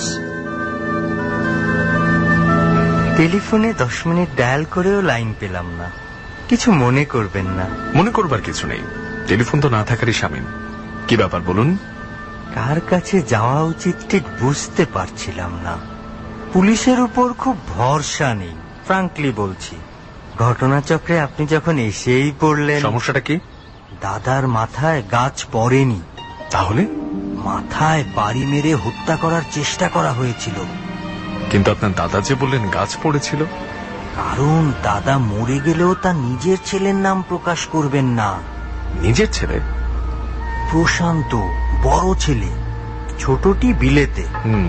Speaker 10: টেলিফোনে 10 মিনিট ডায়াল করেও লাইন পেলাম না। কিছু মনে করবেন না।
Speaker 6: মনে করবার কিছু নেই, টেলিফোন তো না থাকারই শামিল। কি ব্যাপার বলুন?
Speaker 10: কার কাছে যাওয়া উচিত ঠিক বুঝতে পারছিলাম না। পুলিশের উপর খুব ভরসা নেই, ফ্রাঙ্কলি বলছি। ঘটনাচক্রে আপনি যখন এসেই পড়লেন।
Speaker 6: সমস্যাটা কি?
Speaker 10: দাদার মাথায় গাছ পড়েনি।
Speaker 6: তাহলে?
Speaker 10: মাথায় বাড়ি মেরে হত্যা করার চেষ্টা করা হয়েছিল।
Speaker 6: কিন্তু আপনার দাদা যে বললেন গাছ পড়েছিল।
Speaker 10: কারণ দাদা মরে গেলেও তার নিজের ছেলের নাম প্রকাশ করবেন না।
Speaker 6: নিজের ছেলে?
Speaker 10: প্রশান্ত, বড় ছেলে, ছোটটি বিলেতে।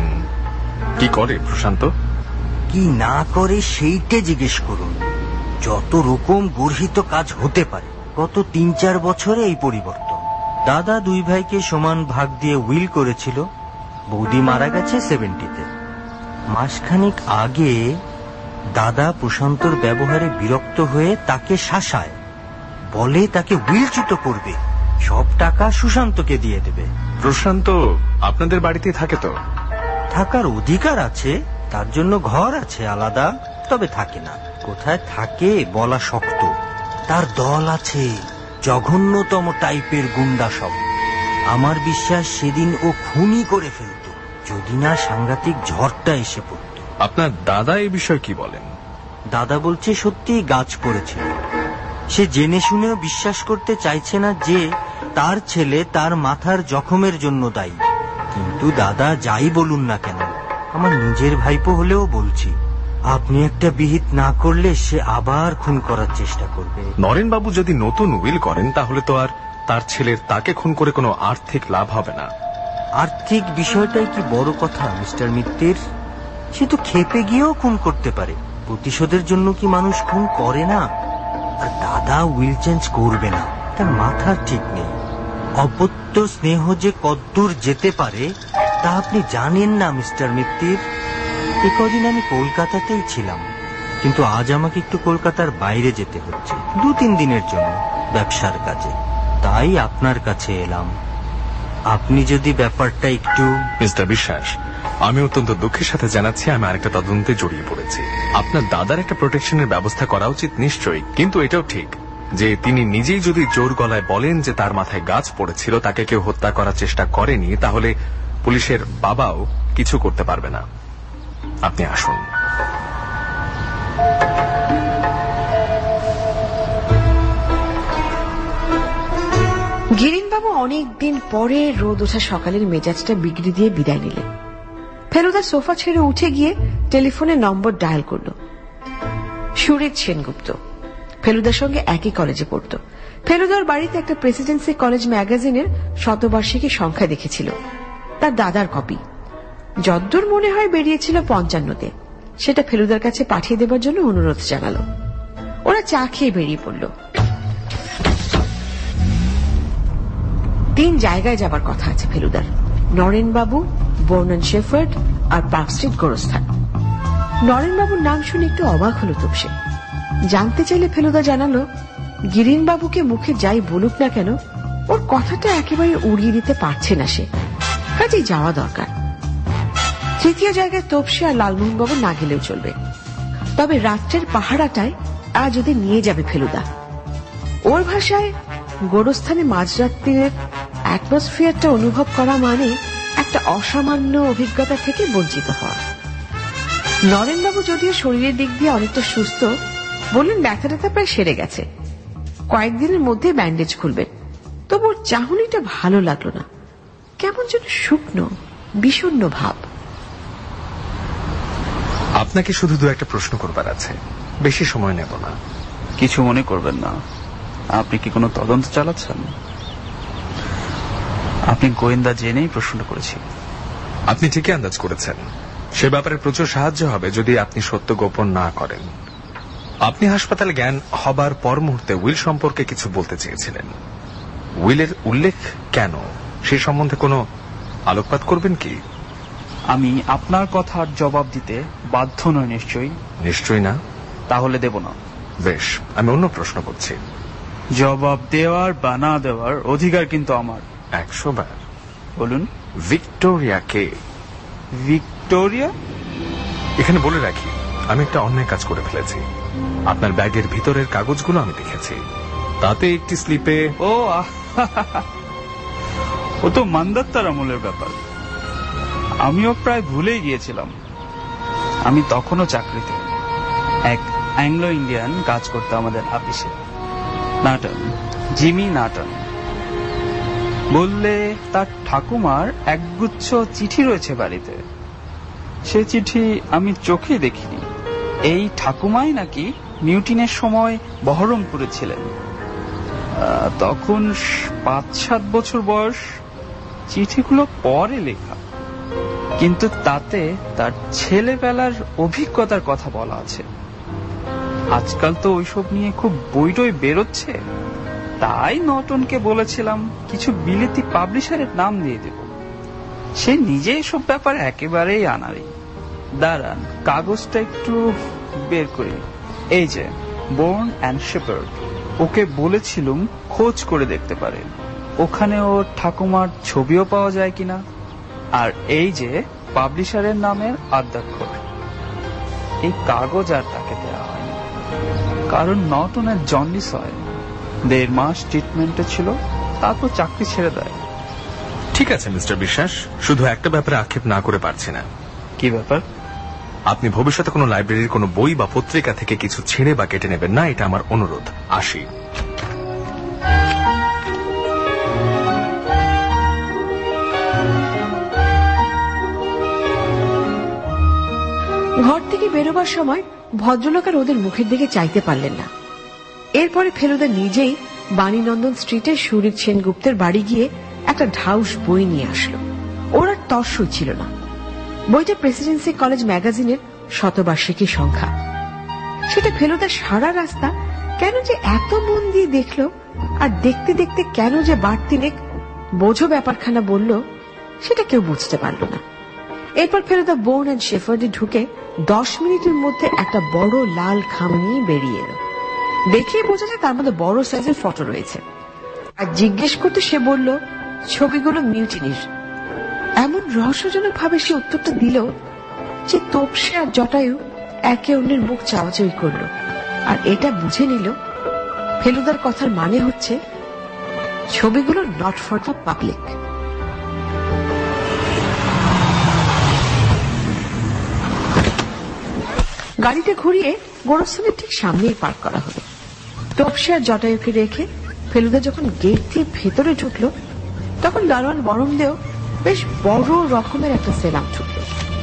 Speaker 6: কি করে প্রশান্ত?
Speaker 10: কি না করে সেইটে জিজ্ঞেস করুন। যত রকম গর্হিত কাজ হতে পারে। গত 3-4 বছরে এই পরিবর্তন। দাদা 2 ভাইকে সমান ভাগ দিয়ে উইল করেছিল। বৌদি মারা গেছে 70-তে। মাসখানিক আগে দাদা প্রশান্তর ব্যবহারে বিরক্ত হয়ে তাকে শাসায়, বলে তাকে উইলচ্যুত করবে, সব টাকা সুশান্তকে দিয়ে দেবে।
Speaker 6: প্রশান্ত আপনাদের বাড়িতে থাকে তো?
Speaker 10: থাকার অধিকার আছে, তার জন্য ঘর আছে আলাদা, তবে থাকে না। কোথায় থাকে বলা শক্ত। তার দল আছে, জঘন্যতম টাইপের গুন্ডা সব। আমার বিশ্বাস সেদিন ও খুনই করে ফেলত, যদি না সাংঘাতিক ঝড়টা এসে পড়ত।
Speaker 6: আপনার দাদা এই বিষয়ে কি বলেন?
Speaker 10: দাদা বলছে সত্যি গাছ পড়েছিল। সে জেনে শুনেও বিশ্বাস করতে চাইছে না যে তার ছেলে তার মাথার জখমের জন্য দায়ী। কিন্তু দাদা যাই বলুন না কেন, আমার নিজের ভাইপো হলেও বলছি, আপনি একটা বিহিত না করলে সে আবার খুন করার চেষ্টা করবে।
Speaker 6: নরেন বাবু যদি নতুন উইল করেন তাহলে তো আর তার ছেলের তাকে খুন করে কোনো আর্থিক লাভ হবে না।
Speaker 10: আর্থিক বিষয়টাই কি বড় কথা মিস্টার মিত্তির? সে তো খেপে গিয়েও খুন করতে পারে। প্রতিশোধের জন্য কি মানুষ খুন করে না? আর দাদা উইল চেঞ্জ করবে না, তার মাথার ঠিক নেই। অপত্য স্নেহ যে কদ্দূর যেতে পারে তা আপনি জানেন না মিস্টার মিত্তির। কদিন আমি কলকাতাতেই ছিলাম, কিন্তু আজ আমাকে একটু কলকাতার বাইরে যেতে হচ্ছে 2-3 দিনের জন্য ব্যবসার কাজে। তাই আপনার কাছে এলাম। আপনি যদি ব্যাপারটা একটু।
Speaker 6: মিস্টার বিশ্বাস, আমি অত্যন্ত দুঃখের সাথে জানাচ্ছি আমি আরেকটা তদন্তে জড়িয়ে পড়েছি। আপনার দাদার একটা প্রোটেকশনের ব্যবস্থা করা উচিত নিশ্চয়ই, কিন্তু এটাও ঠিক যে তিনি নিজেই যদি জোর গলায় বলেন যে তার মাথায় গাছ পড়েছিল, তাকে কেউ হত্যা করার চেষ্টা করেনি, তাহলে পুলিশের বাবাও কিছু করতে পারবে না। আপনি আসুন।
Speaker 3: গিরিনবাবু অনেকদিন পরে রোদ ওঠা সকালের মেজাজটা বিগড়ে দিয়ে বিদায় নিলেন। ফেলুদা সোফা ছেড়ে উঠে গিয়ে টেলিফোনে নম্বর ডায়াল করল। সুরিত সেনগুপ্ত ফেলুদার সঙ্গে একই কলেজে পড়ত। ফেলুদার বাড়িতে একটা প্রেসিডেন্সি কলেজ ম্যাগাজিনের 100বার্ষিকী সংখ্যা দেখেছিল, তার দাদার কপি। যদ্দূর মনে হয় বেরিয়েছিল 55-তে। সেটা ফেলুদার কাছে পাঠিয়ে দেবার জন্য অনুরোধ জানালো। ওরা চা খেয়ে বেরিয়ে পড়ল। 3 জায়গায় যাবার কথা আছে ফেলুদার: নরেনবাবু, বর্নন শেফার্ড আর পার্ক স্ট্রিট গোরস্থান। নরেনবাবুর নাম শুনে একটু অবাক হল তপসে। জানতে চাইলে ফেলুদা জানালো, গিরিনবাবুকে মুখে যাই বলুক না কেন, ওর কথাটা একেবারে উড়িয়ে দিতে পারছে না সে, কাজেই যাওয়া দরকার। তৃতীয় জায়গায় তপসী আর লালমোহনবাবু না গেলেও চলবে, তবে রাত্রের পাহারাটায় আজ ওদের নিয়ে যাবে ফেলুদা। ওর ভাষায় গোরস্থানে মাঝরাত্রির অ্যাটমসফিয়ারটা অনুভব করা মানে একটা অসামান্য অভিজ্ঞতা থেকে বঞ্চিত হওয়া। নরেনবাবু যদিও শরীরের দিক দিয়ে অনেকটা সুস্থ, বললেন ব্যথা ট্যাথা প্রায় সেরে গেছে, কয়েকদিনের মধ্যে ব্যান্ডেজ খুলবেন। তবু ওর চাহনিটা ভালো লাগলো না, কেমন যেন শুকনো বিষণ্ণ ভাব।
Speaker 6: আপনাকে শুধু দু একটা প্রশ্ন করবার আছে, বেশি সময় নেব না।
Speaker 11: কিছু মনে করবেন না। আপনি কি কোনো তদন্ত চালাচ্ছেন? আপনি গোয়েন্দা জেনেই প্রশ্ন করেছি।
Speaker 6: আপনি ঠিকই আন্দাজ করেছেন। সে ব্যাপারে প্রচুর সাহায্য হবে যদি আপনি সত্য গোপন না করেন। আপনি হাসপাতালে জ্ঞান হবার পর মুহূর্তে উইল সম্পর্কে কিছু বলতে চেয়েছিলেন। উইলের উল্লেখ কেন, সে সম্বন্ধে কোনো আলোকপাত করবেন কি?
Speaker 11: আমি আপনার কথার জবাব দিতে বাধ্য নই। নিশ্চয়ই।
Speaker 6: নিশ্চয়ই না?
Speaker 11: তাহলে দেব না।
Speaker 6: বেশ, আমি অন্য প্রশ্ন করছি।
Speaker 11: জবাব দেওয়ার বা না দেওয়ার অধিকার কিন্তু আমার।
Speaker 6: 100 বার।
Speaker 11: বলুন।
Speaker 6: ভিক্টোরিয়া কে?
Speaker 11: ভিক্টোরিয়া?
Speaker 6: এখানে বলে রাখি, আমি একটা অন্যায় কাজ করে ফেলেছি। আপনার ব্যাগের ভিতরের কাগজগুলো আমি দেখেছি, তাতে একটি স্লিপে
Speaker 11: ও তো মান্দাত্তার আমলের ব্যাপার। আমিও প্রায় ভুলেই গিয়েছিলাম। আমি তখনও চাকরিতে, এক অ্যাংলো ইন্ডিয়ান কাজ করতো আমাদের অফিসে, নাটন, জিমি নাটন। বললে তার ঠাকুমার একগুচ্ছ চিঠি রয়েছে বাড়িতে। সে চিঠি আমি চোখে দেখিনি। এই ঠাকুমাই নাকি মিউটিনের সময় বহরমপুরে ছিলেন। তখন 5-7 বছর বয়স। চিঠিগুলো পরে লেখা, কিন্তু তাতে তার ছেলেবেলার অভিজ্ঞতার কথা বলা আছে। আজকাল তো ওইসব নিয়ে খুব বইটই বেরোচ্ছে, তাই নটনকে বলেছিলাম কিছু বিলেতি পাবলিশারের নাম দিয়ে দেব। সে নিজে এসব ব্যাপারে একেবারেই আনারি। দাঁড়ান, কাগজটা একটু বের করি। এই যে বোর্ন অ্যান্ড শেপার্ড, ওকে বলেছিলুম খোঁজ করে দেখতে পারে, ওখানে ওর ঠাকুমার ছবিও পাওয়া যায় কিনা। আর এই যে পাবলিশারের নামের আদ্যাক্ষর। এই কাগজ আর তাকে দেওয়া হয়নি, কারণ নটনের জন্ডিস হয়। 1.5 মাস ট্রিটমেন্টে ছিল, তারপর চাকরি ছেড়ে দেয়।
Speaker 6: ঠিক আছে মিস্টার বিশ্বাস, শুধু একটা ব্যাপারে আক্ষেপ না করে পারছি না।
Speaker 11: কি ব্যাপার?
Speaker 6: আপনি ভবিষ্যতে কোনো লাইব্রেরির কোনো বই বা পত্রিকা থেকে কিছু ছেড়ে বা কেটে নেবেন না, এটা আমার অনুরোধ। আসি।
Speaker 3: ঘর থেকে বেরোবার সময় ভদ্রলোক আর ওদের মুখের দিকে চাইতে পারলেন না। এরপরে ফেলুদা নিজেই বাণীনন্দন স্ট্রিটের সুরীর সেনগুপ্তের বাড়ি গিয়ে একটা ঢাউস বই নিয়ে আসলো। ওর আর তর্সই ছিল না। বইটা প্রেসিডেন্সি কলেজ ম্যাগাজিনের 100বার্ষিকী সংখ্যা। সেটা ফেলুদা সারা রাস্তা কেন যে এত মন দিয়ে দেখল, আর দেখতে দেখতে কেন যে বাড়তিনেক বোঝো ব্যাপারখানা বলল, সেটা কেউ বুঝতে পারল না। এরপর ফেলুদা বোর্ন অ্যান্ড শেফার্ডে ঢুকে 10 মিনিটের মধ্যে একটা বড় লাল খাম নিয়ে বেরিয়ে এলো। দেখেই বোঝা যায় তার মধ্যে বড় সাইজের ফটো রয়েছে। আর জিজ্ঞেস করতে সে বলল ছবিগুলো মিউটিনির। এমন রহস্যজনক ভাবে সে উত্তরটা দিল যে তপসী আর জটায়ু একে অন্যের মুখ চাওয়াচাওয়ি করল, আর এটা বুঝে নিল ফেলুদার কথার মানে হচ্ছে ছবিগুলো নট ফর দ্য পাবলিক। গাড়িটা ঘুরিয়ে গোরস্থানের ঠিক সামনেই পার্ক করা হলো। তপসী আর জটায়ুকে রেখে ফেলুদা যখন গেট দিয়ে ভেতরে ঢুকল, তখন দারোয়ান বরমদেও বেশ বড় রকমের একটা সেলাম ছুটল।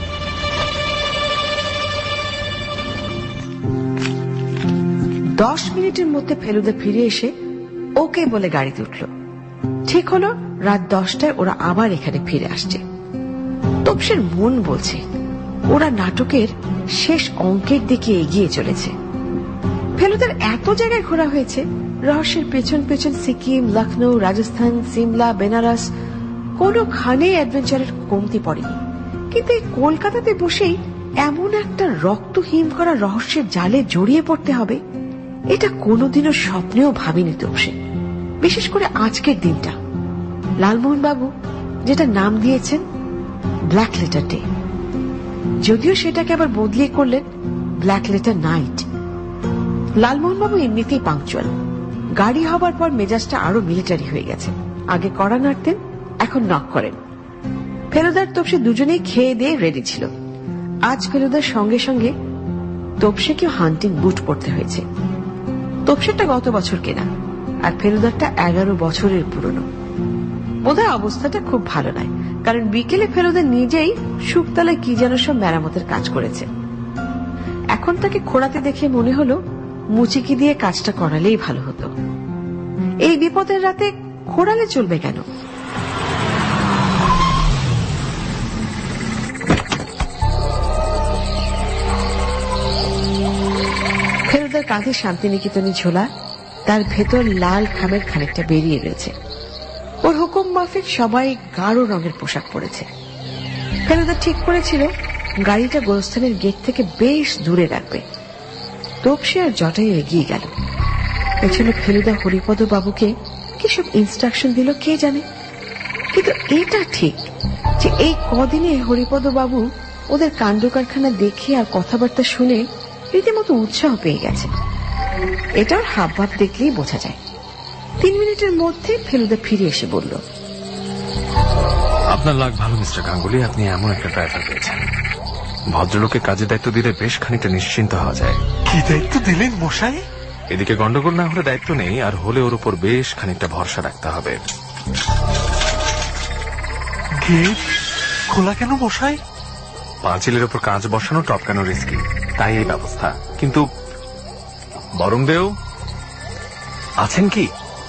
Speaker 3: দশ মিনিটের মধ্যে ফেলুদা ফিরে এসে ওকে বলে গাড়িতে উঠল। ঠিক হলো রাত 10টায় ওরা আবার এখানে ফিরে আসছে। তপসীর মন বলছে ওরা নাটকের শেষ অঙ্কের দিকে এগিয়ে চলেছে। ফেলুদার এত জায়গায় ঘোরা হয়েছে, রহস্যের পেছন পেছন সিকিম, লখনৌ, রাজস্থান, সিমলা, বেনারস, কোনোখানে অ্যাডভেঞ্চারের কমতি পড়েনি। কিন্তু এই কলকাতাতে বসেই এমন একটা রক্তহীন করা রহস্যের জালে জড়িয়ে পড়তে হবে, এটা কোনোদিনও স্বপ্নেও ভাবিনি তপসী। বিশেষ করে আজকের দিনটা লালমোহন বাবু যেটা নাম দিয়েছেন ব্ল্যাক লেটার ডে, যদিও সেটাকে আবার বদলিয়ে করলেন ব্ল্যাক লেটার নাইট। লালমোহন বাবু এমনিতেই পাংচুয়াল, গাড়ি হবার পর মেজাজটা আরো মিলিটারি হয়ে গেছে। আগে কড়া নাড়তেন, এখন নক করেন। ফেলুদার তোপসে দুজনেই খেয়ে দিয়ে রেডি ছিল। আজ ফেলুদার সঙ্গে সঙ্গে তোপসেকেও হান্টিং বুট পড়তে হয়েছে। তোপসেটা গত বছর কেনা, আর ফেলুদারটা 11 বছরের পুরনো। বোধহয় অবস্থাটা খুব ভালো নয়, কারণ বিকেলে ফেলুদা নিজেই শুকতলায় কি যেন সব মেরামতের কাজ করেছে। এখন তাকে খোঁড়াতে দেখে মনে হলো মুচিকি দিয়ে কাজটা করালেই ভালো হতো। এই বিপদের রাতে খোঁড়ালে চলবে কেন? ফেলুদার কাঁধে শান্তিনিকেতনী ঝোলা, তার ভেতর লাল খামের খানিকটা বেরিয়ে রয়েছে। ওর হুকুম মাফিক সবাই গাঢ় রঙের পোশাক পরেছে। ফেলুদা ঠিক করেছিল গাড়িটা গোরস্থানের গেট থেকে বেশ দূরে রাখবে। তোপসে আর জটাই এগিয়ে গেল। পেছনে ফেলুদা হরিপদ বাবুকে কি সব ইনস্ট্রাকশন দিল কে জানে, কিন্তু এটা ঠিক যে এই কদিনে হরিপদ বাবু ওদের কাণ্ড কারখানা দেখে আর কথাবার্তা শুনে রীতিমতো উৎসাহ পেয়ে গেছে। এটা ওর হাবভাব দেখলেই বোঝা যায়। 3 মিনিটের মধ্যে ফেলুদা ফিরে এসে বলল,
Speaker 6: আপনার লাগ ভালো মিস্টার গাঙ্গুলি, আপনি এমন একটা ড্রাইভার পেয়েছেন। ভদ্রলোকে কাজে দায়িত্ব দিলে বেশ খানিকটা নিশ্চিন্ত হওয়া যায়।
Speaker 9: কি দায়িত্ব দিলেন মশাই?
Speaker 6: এদিকে গন্ডগোল না হলে দায়িত্ব নেই, আর হলে ওর উপর বেশ খানিকটা ভরসা রাখতে হবে।
Speaker 9: গেট খোলা কেন মশাই?
Speaker 6: পাঁচিলের উপর কাঁচ বসানো টপকানো রিস্কি, তাই এই ব্যবস্থা। কিন্তু বরংদেও আছেন কি?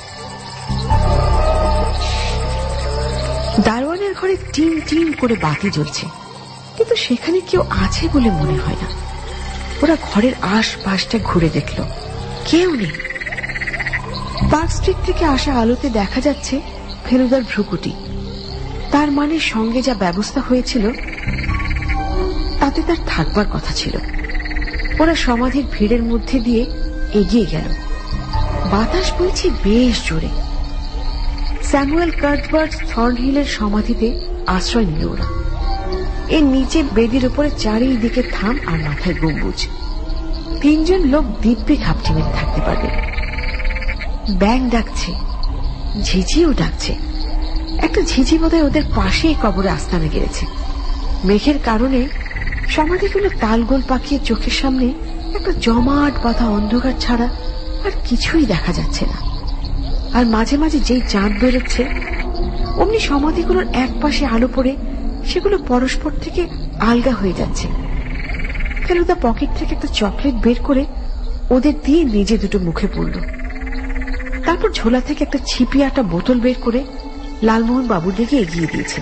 Speaker 3: দারোয়ানের ঘরে টিম টিম করে বাতি জ্বলছে, কিন্তু সেখানে কেউ আছে বলে মনে হয় না। ওরা ঘরের আশপাশটা ঘুরে দেখল, কেউ নেই। পার্ক স্ট্রিট থেকে আসা আলোতে দেখা যাচ্ছে ফেলুদার ভ্রুকুটি। তার মানে সঙ্গে যা ব্যবস্থা হয়েছিল তাতে তার থাকবার কথা ছিল। ওরা সমাধির ভিড়ের মধ্যে দিয়ে এগিয়ে গেল। বাতাস বইছে বেশ জোরে। স্যামুয়েল কার্টবার্ট থর্নহিলের সমাধিতে আশ্রয় নিল ওরা। এর নিচে বেদির উপরে চারিদিকে থাম আর মাথায় গম্বুজ। 3 জন লোক দিব্যি ঘাপটি মেরে থাকতে পারবে। ব্যাং ডাকছে, ঝিঝিও ডাকছে। একটা ঝিঝি বোধহয় ওদের পাশেই কবরে আস্তানা গেড়েছে। মেঘের কারণে সমাধিগুলো তালগোল পাকিয়ে চোখের সামনে একটা জমাট বাঁধা অন্ধকার ছাড়া আর কিছুই দেখা যাচ্ছে না। আর মাঝে মাঝে যেই চাঁদ বেরোচ্ছে অমনি সমাধিগুলোর এক পাশে আলো পড়ে সেগুলো পরস্পর থেকে আলগা হয়ে যাচ্ছে। ফেলুদা পকেট থেকে একটা চকলেট বের করে ওদের দিয়ে নিজে দুটো মুখে পড়ল। তারপর ঝোলা থেকে একটা ছিপি আটা বোতল বের করে লালমোহন বাবুর দিকে এগিয়ে দিয়েছে।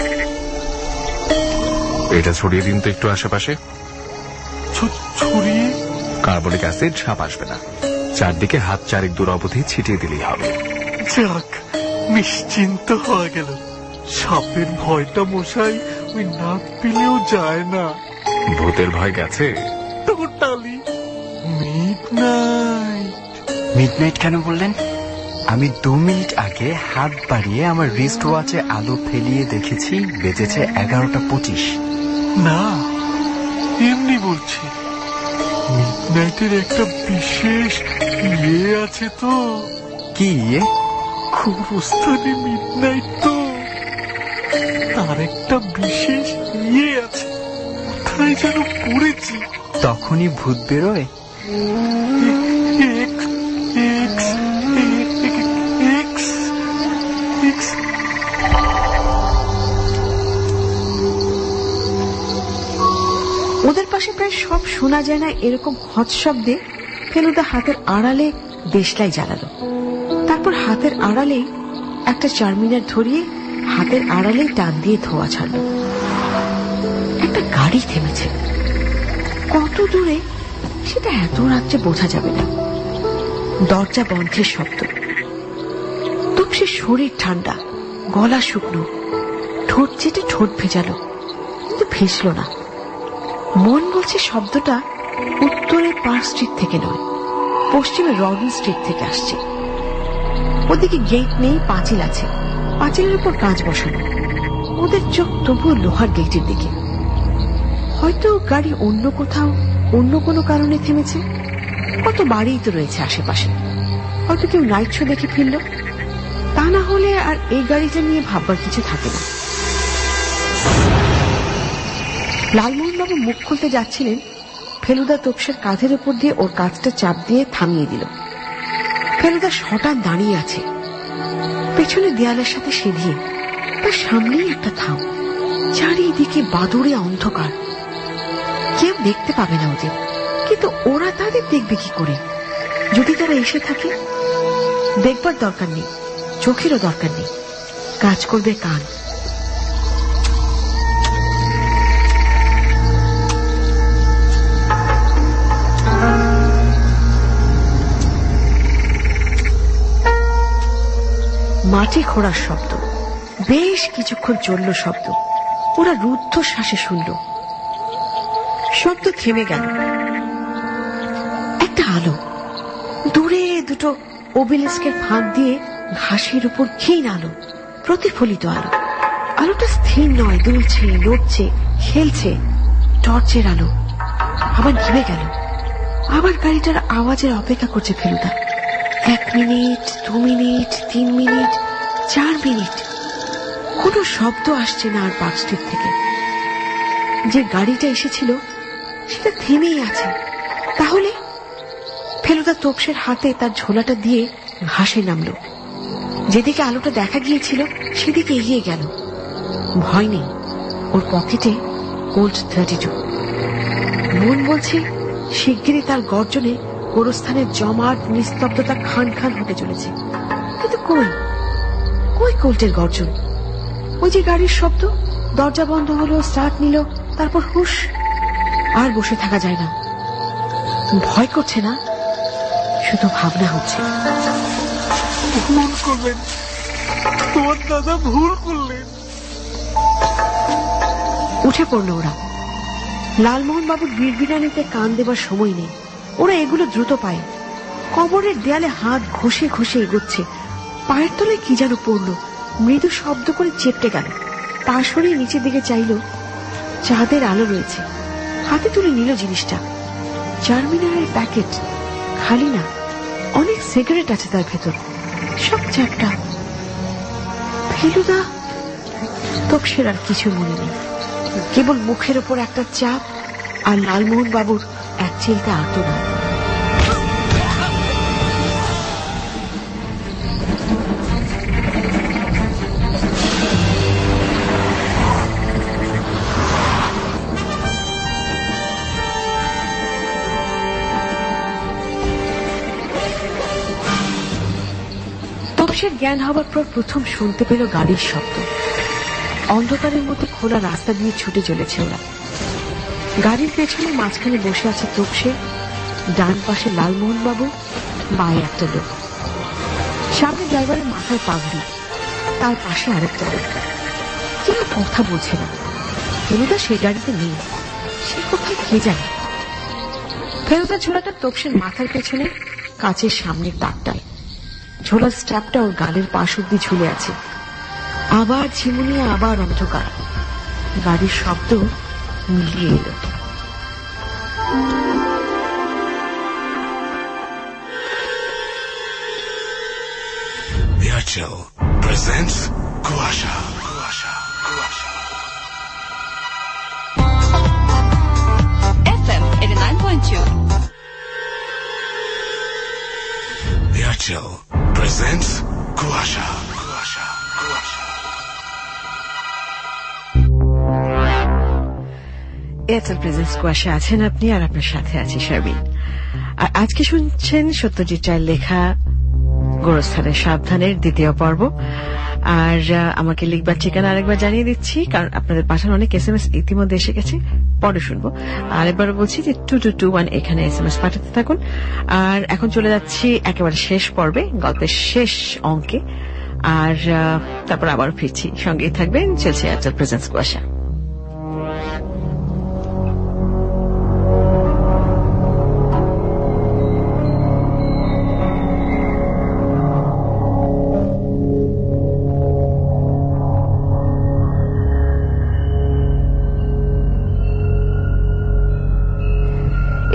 Speaker 6: এটা ছড়িয়ে দিন তো একটু আশেপাশে।
Speaker 9: ছড়িয়ে?
Speaker 6: কার্বনিক অ্যাসিড সাপ আসবে না, চারদিকে হাত চারেক দূর অবধি ছিটিয়ে দিলেই হবে।
Speaker 9: যাক, নিশ্চিন্ত হওয়া গেল। সাপের ভয়টা মশাই ওই নাক পেলেও যায় না।
Speaker 6: ভূতের ভয় গেছে
Speaker 9: টোটালি। মিডনাইট।
Speaker 10: মিডনাইট কেন বললেন? আমি 2 মিনিট আগে হাত বাড়িয়ে আমার রিস্ট ওয়াচে আলো ফেলিয়ে দেখেছি বেজেছে 11:25।
Speaker 9: না, এমনি বলছি। মিডনাইটের একটা বিশেষ ইয়ে আছে তো।
Speaker 10: কি ইয়ে?
Speaker 9: গোরস্থানে মিডনাইট তো, তার একটা বিশেষ ইয়ে আছে। কোথায় যেন পড়েছি।
Speaker 10: তখনই ভূত বেরোয়?
Speaker 3: ওদের পাশে প্রায় সব শোনা যায় না এরকম হৎশব্দে ফেলুদা হাতের আড়ালে দেশলাই জ্বালালো। তারপর হাতের আড়ালেই একটা চারমিনার ধরিয়ে হাতের আড়ালেই টান দিয়ে ধোয়া ছাড়ল। একটা গাড়ি থেমেছে। কত দূরে সেটা এত রাত্রে বোঝা যাবে না। দরজা বন্ধের শব্দ। তোপসে শরীর ঠান্ডা, গলা শুকনো, ঠোঁট চেটে ঠোঁট ভেজালো, কিন্তু ভেসল না। মন বলছে শব্দটা উত্তরে পার্ক স্ট্রিট থেকে নয়, পশ্চিমে রবিন স্ট্রিট থেকে আসছে। ওদিকে গেট নেই, পাঁচিল আছে, পাঁচিলের উপর কাঁচ বসানো। ওদের চোখ তবুও লোহার গেটের দিকে। হয়তো গাড়ি অন্য কোথাও অন্য কোনো কারণে থেমেছে। কত বাড়িই তো রয়েছে আশেপাশে, হয়তো কেউ নাইট শো দেখে ফিরল। তা না হলে আর এই গাড়িটা নিয়ে ভাববার কিছু থাকে না। লালমোহনবাবু মুখ খুলতে যাচ্ছিলেন, ফেলুদা তোপসের কাঁধের উপর দিয়ে ওর কাঁধটা চাপ দিয়ে থামিয়ে দিল। ফেলুদা হঠাৎ দাঁড়িয়ে আছে, পেছনে দেয়ালের সাথে সেধিয়ে। তার সামনেই একটা থাম, চারিদিকে বাদুড়ে অন্ধকার। কেউ দেখতে পাবে না ওদের, কিন্তু ওরা তাদের দেখবে কি করে? যদি তারা এসে থাকে, দেখবার দরকার নেই, চোখেরও দরকার নেই, কাজ করবে কান। মাটি খোঁড়ার শব্দ বেশ কিছুক্ষণ চলল। শব্দ ওরা রুদ্ধ শ্বাসে শুনল। শব্দ থেমে গেল। একটা আলো, দূরে দুটো ওবেলিস্কের ফাঁক দিয়ে ঘাসের উপর ক্ষীণ আলো, প্রতিফলিত আলো। আলোটা স্থির নয়, দুলছে, নড়ছে, খেলছে। টর্চের আলো আবার নিভে গেল। আবার গাড়িটার আওয়াজের অপেক্ষা করছে ফেলুদা। 1 মিনিট, 2 মিনিট, 3 মিনিট, 4 মিনিট। কোনো শব্দ আসছে না আর পার্ক স্ট্রিট থেকে। যে গাড়িটা এসেছিল সেটা থেমেই আছে। তাহলে ফেলুদা তোপসের হাতে তার ঝোলাটা দিয়ে ঘাসে নামলো। যেদিকে আলোটা দেখা গিয়েছিল সেদিকে এগিয়ে গেল। ভয় নেই, ওর পকেটে কোল্ট 32। মন বলছে শিগগিরই তার গর্জনে গোরস্থানের জমাট নিস্তব্ধতা খান খান হতে চলেছে। কিন্তু কই কই কোল্টের গর্জন? ওই যে গাড়ির শব্দ, দরজা বন্ধ হলো, স্টার্ট নিল, তারপর হুশ। আর বসে থাকা যায় না। ভয় করছে না, শুধু ভাবনা হচ্ছে।
Speaker 9: ভুল করলেন, তোমার দাদা ভুল করলেন।
Speaker 3: উঠে পড়ল ওরা। লালমোহন বাবুর বিড়বিড়ানিতে কান দেবার সময় নেই। ওরা এগুলো দ্রুত পায়। কবরের দেয়ালে হাত ঘষে ঘষে এগোচ্ছে। পায়ের তলায় কি যেন পড়ল, মৃদু শব্দ করে চেপটে গেল। পা সরিয়ে নিচের দিকে চাইল, চাঁদের আলো রয়েছে। হাতে তুলে নিল জিনিসটা। চারমিনারের প্যাকেট, খালি না, অনেক সিগারেট আছে তার ভেতর, সব চ্যাপটা। ফেলুদা তোপসের আর কিছু মনে নেই, কেবল মুখের ওপর একটা চাপ আর লালমোহন বাবুর এক চিলতে আর্তনাদ। তোপসের জ্ঞান হবার পর প্রথম শুনতে পেল গাড়ির শব্দ। অন্ধকারের মধ্যে খোলা রাস্তা দিয়ে ছুটে চলেছে ওরা। গাড়ির পেছনে মাঝখানে বসে আছে তোপসে, ডান পাশে লালমোহন বাবু, বায়ে একটা লোক। সামনে ড্রাইভারের মাথায় পাগড়ি, তার পাশে আরেকটা লোক। কেউ কথা বলছে না। ফেলুদা সেই গাড়িতে নেই, সে কোথায় কে জানে। ফেলুদা ঝোলাটা তোপসের মাথার পেছনে কাচের সামনের তাকটায়। ঝোলার স্ট্র্যাপটা ওর গালের পাশ অব্দি ঝুলে আছে। আবার ঝিমুনি, আবার অন্ধকার। গাড়ির শব্দ মিলিয়ে এলো।
Speaker 4: Airtel presents Kuasha. Kuasha. Kuasha.
Speaker 5: FM 89.2.
Speaker 4: Airtel presents Kuasha. Kuasha. Kuasha.
Speaker 3: Airtel presents Kuasha আছেন আপনি, আর আপনার সাথে আছে শারমিন। আর আজকে শুনছেন সত্যজিৎ রায়ের লেখা গোরস্থানের সাবধানের দ্বিতীয় পর্ব। আর আমাকে লিখবার ঠিকানা আরেকবার জানিয়ে দিচ্ছি, কারণ আপনাদের পাঠানো অনেক SMS ইতিমধ্যে এসে গেছে, পরে শুনবো। আরেকবার বলছি যে 2221 এখানে SMS পাঠাতে থাকুন। আর এখন চলে যাচ্ছি একেবারে শেষ পর্বে, গল্পের শেষ অঙ্কে। আর তারপর আবার ফিরছি, সঙ্গেই থাকবেন। চলছে এয়ারটেল প্রেজেন্স কুয়াশা।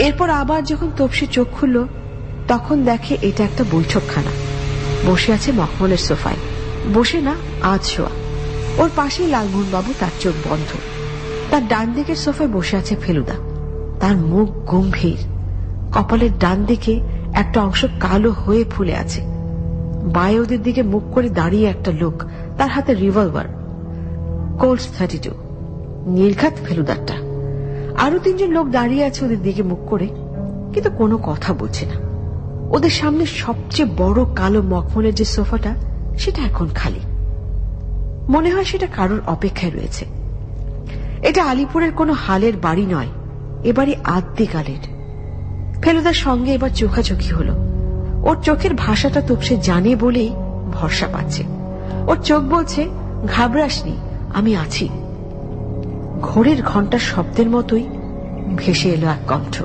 Speaker 3: এরপর আবার যখন তপসি চোখ খুলল তখন দেখে এটা একটা বৈঠকখানা। বসে আছে মখমলের সোফায়, বসে না আজ শোয়া। ওর পাশেই লালমোহন বাবু, তার চোখ বন্ধ। তার ডান দিকের সোফায় বসে আছে ফেলুদা, তার মুখ গম্ভীর, কপালের ডান দিকে একটা অংশ কালো হয়ে ফুলে আছে। বায়ে ওদের দিকে মুখ করে দাঁড়িয়ে একটা লোক, তার হাতে রিভলভার, কোল্টস 32, নির্ঘাত ফেলুদারটা। আরো 3 জন লোক দাঁড়িয়ে আছে ওদের দিকে মুখ করে, কিন্তু কোনো কথা বলছে না। ওদের সামনে সবচেয়ে বড় কালো মখমলের যে সোফাটা, সেটা এখন খালি। মনে হয় সেটা কারোর অপেক্ষায় রয়েছে। এটা আলিপুরের কোনো হালের বাড়ি নয়, এ বাড়ি আদ্যিকালের। ফেলুদার সঙ্গে এবার চোখাচোখি হলো। ওর চোখের ভাষাটা তপসে জানে বলেই ভরসা পাচ্ছে। ওর চোখ বলছে, ঘাবড়াসনি, আমি আছি। ঘোড়ের ঘণ্টার শব্দের মতোই ভেসে এলো এক কণ্ঠ।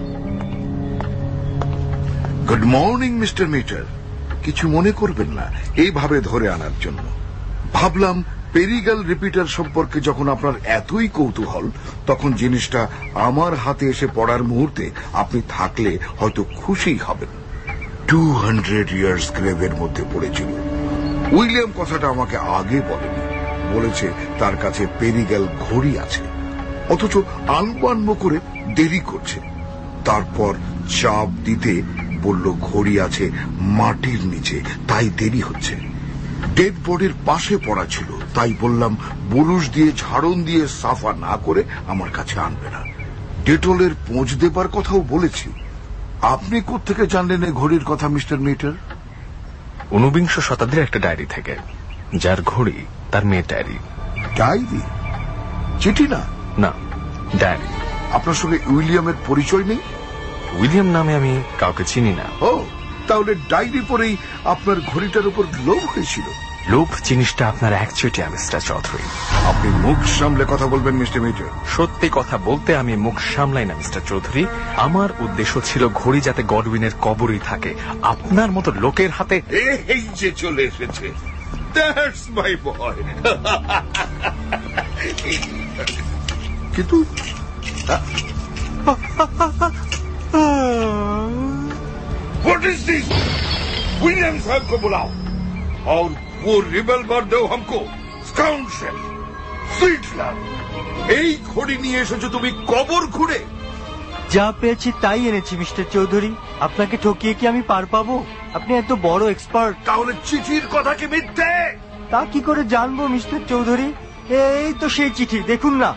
Speaker 12: Good morning mister Mitter. কিছু মনে করবেন না এইভাবে ধরে আনার জন্য। ভাবলাম পেরিগাল রিপিটার সম্পর্কে যখন আপনার এতই কৌতূহল, তখন জিনিসটা আমার হাতে এসে পড়ার মুহূর্তে আপনি থাকলে হয়তো খুশি হবেন। 200 ইয়ার্স গ্রেভের মধ্যে পড়েছিল। উইলিয়াম কথাটা আমাকে আগে বলেনি, বলেছে তার কাছে পেরিগাল ঘড়ি আছে, অথচ আনবো করে দেরি করছে। তারপর চাপ দিতে বলল ঘড়ি আছে মাটির নিচে, তাই দেরি হচ্ছে। ডেড বডির পাশে পড়া ছিল, তাই বললাম বুরুশ দিয়ে ঝাড়ন দিয়ে সাফা না করে আমার কাছে আনবে না। ডেটলের পোঁছ দেবার কথাও বলেছি। আপনি কোত্থেকে জানলেন এই ঘড়ির কথা মিস্টার মিটার?
Speaker 6: 19 শতাব্দীর একটা ডায়েরি থেকে, যার ঘড়ি তার মেয়ে ডায়েরি।
Speaker 12: ডায়েরি? চিঠি না?
Speaker 6: না, ডায়েরি।
Speaker 12: আপনার সঙ্গে উইলিয়ামের পরিচয় নেই?
Speaker 6: উইলিয়াম নামে আমি কাউকে চিনি না।
Speaker 12: ও, তাহলে ডায়েরি পরেই আপনার ঘড়িটার উপর লোভ হয়েছিল?
Speaker 6: লোভ জিনিসটা আপনার একচেটিয়া মিস্টার চৌধুরী।
Speaker 12: আপনি মুখ সামলে কথা বলবেন মিস্টার মিটার।
Speaker 6: সত্যি কথা বলতে আমি মুখ সামলাই না মিস্টার চৌধুরী। আমার উদ্দেশ্য ছিল ঘড়ি যাতে গডউইনের কবরই থাকে, আপনার মতো লোকের হাতে।
Speaker 12: এই যে চলে এসেছে, দ্যাটস মাই বয়। কিন্তু व्हाट इज दिस? विलियम साहब को बुलाओ और वो रिवॉल्वर दो हमको। स्काउंड्रेल, स्वीटलर, এই ঘড়ি নিয়ে এসেছো তুমি কবর খুঁড়ে?
Speaker 10: যা পেয়েছি তাই এনেছি মিস্টার চৌধুরী। আপনাকে ঠকিয়ে কি আমি পার পাবো? আপনি এত বড় এক্সপার্ট।
Speaker 12: তাহলে চিঠির কথা কি মিথ্যে?
Speaker 10: তা কি করে জানবো মিস্টার চৌধুরী? এই তো সেই চিঠি, দেখুন না।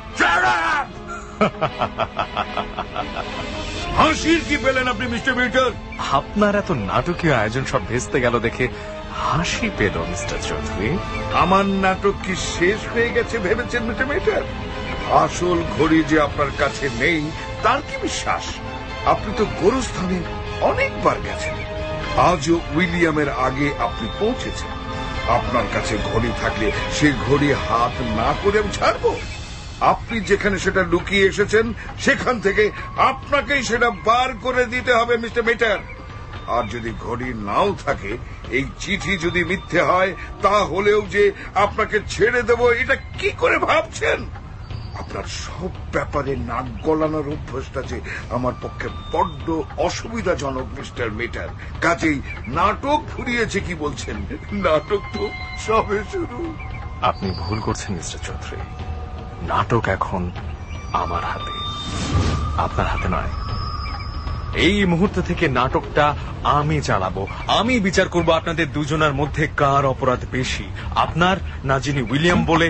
Speaker 12: হাসির কি পেলেন আপনি মিস্টার মিটার?
Speaker 6: আপনার এত নাটকীয় আয়োজন সব ভেস্তে গেল দেখে হাসি পেল মিস্টার চৌধুরী।
Speaker 12: আমার নাটক কি শেষ হয়ে গেছে ভেবেছেন মিস্টার মিটার? আসল ঘড়ি যে আপনার কাছে নেই তার কি বিশ্বাস? আপনি তো গোরস্থানে অনেকবার গেছেন, আজও উইলিয়ামের আগে আপনি পৌঁছেছেন। আপনার কাছে ঘড়ি থাকলে সে ঘড়ি হাত না করে আমি ছাড়বো? আপনি যেখানে সেটা লুকিয়ে এসেছেন সেখান থেকে আপনাকেই সেটা বার করে দিতে হবে মিস্টার মিটার। আর যদি ঘড়ি নাও থাকে, এই চিঠি যদি মিথ্যে হয়, তাহলেও যে আপনাকে ছেড়ে দেব এটা কি করে ভাবছেন? আপনার সব ব্যাপারে নাক গলানোর অভ্যাসটা যে আমার পক্ষে বড্ড অসুবিধাজনক মিস্টার মিটার। কাজেই নাটক ফুরিয়েছে কি বলছেন? নাটক তো সবে শুরু।
Speaker 6: আপনি ভুল করছেন মিস্টার চৌধুরী। নাটক এখন আমার হাতে, আপনার হাতে নয়। এই মুহূর্ত থেকে নাটকটা আমি চালাবো। আমি বিচার করব আপনাদের দুজনের মধ্যে কার অপরাধ বেশি, আপনার না যিনি উইলিয়াম বলে।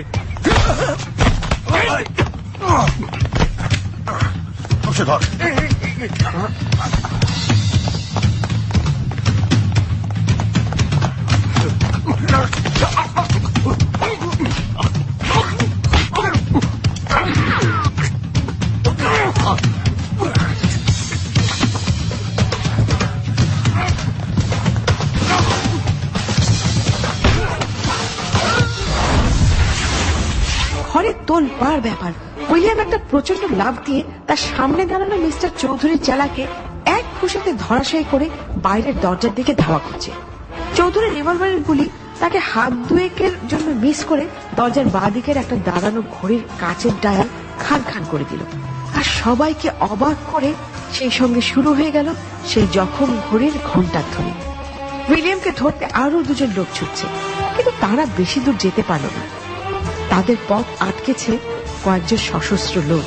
Speaker 3: ঘরে তোলপাড় ব্যাপার। উইলিয়াম একটা প্রচন্ড লাফ দিয়ে তার সামনে দাঁড়ানো মিস্টার চৌধুরীর চালাকে এক খুশিতে ধরাশায়ী করে বাইরের দরজার দিকে ধাওয়া করছে। চৌধুরীর রিভলভারের গুলি তাকে হাত দুয়েকের জন্য মিস করে দরজার বাঁ দিকের একটা দাঁড়ানো ঘড়ির কাচের ডায়াল খান খান করে দিল। আর সবাইকে অবাক করে সেই সঙ্গে শুরু হয়ে গেল সেই জখম ঘড়ির ঘণ্টার ধ্বনি। উইলিয়ামকে ধরতে আরো দুজন লোক ছুটছে, কিন্তু তারা বেশি দূর যেতে পারল না। তাদের পথ আটকেছে কয়েকজন সশস্ত্র লোক।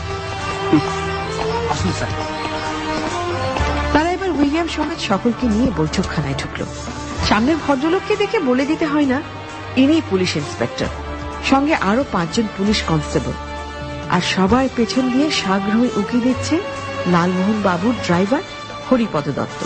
Speaker 3: তারা এবার উইলিয়াম সমেত সকলকে নিয়ে বৈঠকখানায় ঢুকল। সামনের ভদ্রলোককে দেখে বলে দিতে হয় না, ইনি পুলিশ ইন্সপেক্টর, সঙ্গে আরো 5 জন পুলিশ কনস্টেবল। আর সবার পেছন দিয়ে সাগ্রহে উকি দিচ্ছে লালমোহন বাবুর ড্রাইভার হরিপদ দত্ত।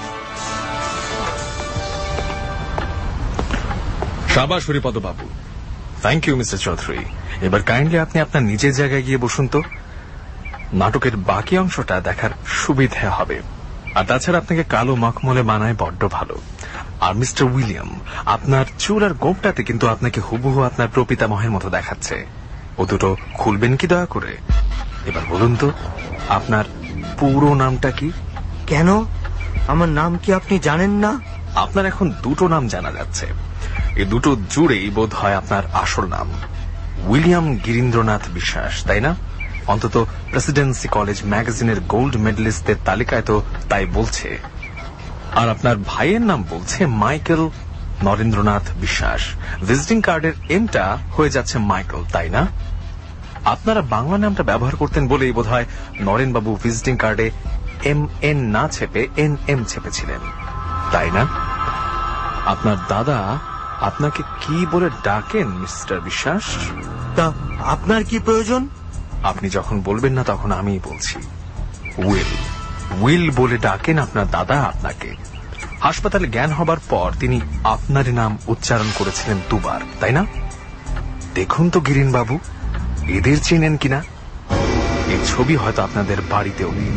Speaker 6: শাবাশ Haripada babu. Thank you mister Chowdhury. এবার কাইন্ডলি আপনি আপনার নিজের জায়গায় গিয়ে বসুন তো, নাটকের বাকি অংশটা দেখার সুবিধা হবে। আর তাছাড়া আপনাকে কালো মখমলে মানায় বড্ড ভালো। আর মিস্টার উইলিয়াম, আপনার চুল আর গোঁপটাতে কিন্তু আপনাকে হুবহু আপনার প্রপিতামহের মতো দেখাচ্ছে। ও দুটো খুলবেন কি দয়া করে? এবার বলুন তো, আপনার পুরো নামটা কি?
Speaker 10: কেন, আমার নাম কি আপনি জানেন না?
Speaker 6: আপনার এখন দুটো নাম জানা যাচ্ছে। এই দুটো জুড়েই বোধ হয় আপনার আসল নাম উইলিয়াম গিরীন্দ্রনাথ বিশ্বাস, তাই না? অন্তত প্রেসিডেন্সি কলেজ ম্যাগাজিনের গোল্ড মেডেলিস্টদের তালিকায় তো তাই বলছে। আর আপনার ভাইয়ের নাম বলছে মাইকেল নরেন্দ্রনাথ বিশ্বাস। ভিজিটিং কার্ডের এমটা হয়ে যাচ্ছে মাইকেল, তাই না? আপনারা বাংলা নামটা ব্যবহার করতেন বলেই বোধ হয় নরেনবাবু ভিজিটিং কার্ডে MN না ছেপে NM ছেপেছিলেন, তাই না? আপনার দাদা আপনাকে কি বলে ডাকেন মিস্টার বিশ্বাস?
Speaker 10: তা আপনার কি প্রয়োজন?
Speaker 6: আপনি যখন বলবেন না তখন আমিই বলছি। উইল বলে ডাকেন আপনার দাদা আপনাকে। হাসপাতালে জ্ঞান হবার পর তিনি আপনারই নাম উচ্চারণ করেছিলেন 2 বার, তাই না? দেখুন তো গিরিন বাবু, এদের চেনেন কিনা? এই ছবি হয়তো আপনাদের বাড়িতেও নেই,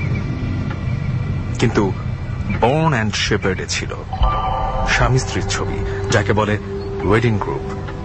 Speaker 6: কিন্তু বর্ন অ্যান্ড শেপার্ডে ছিল স্বামী স্ত্রীর ছবি, যাকে বলে ওয়েডিং গ্রুপ।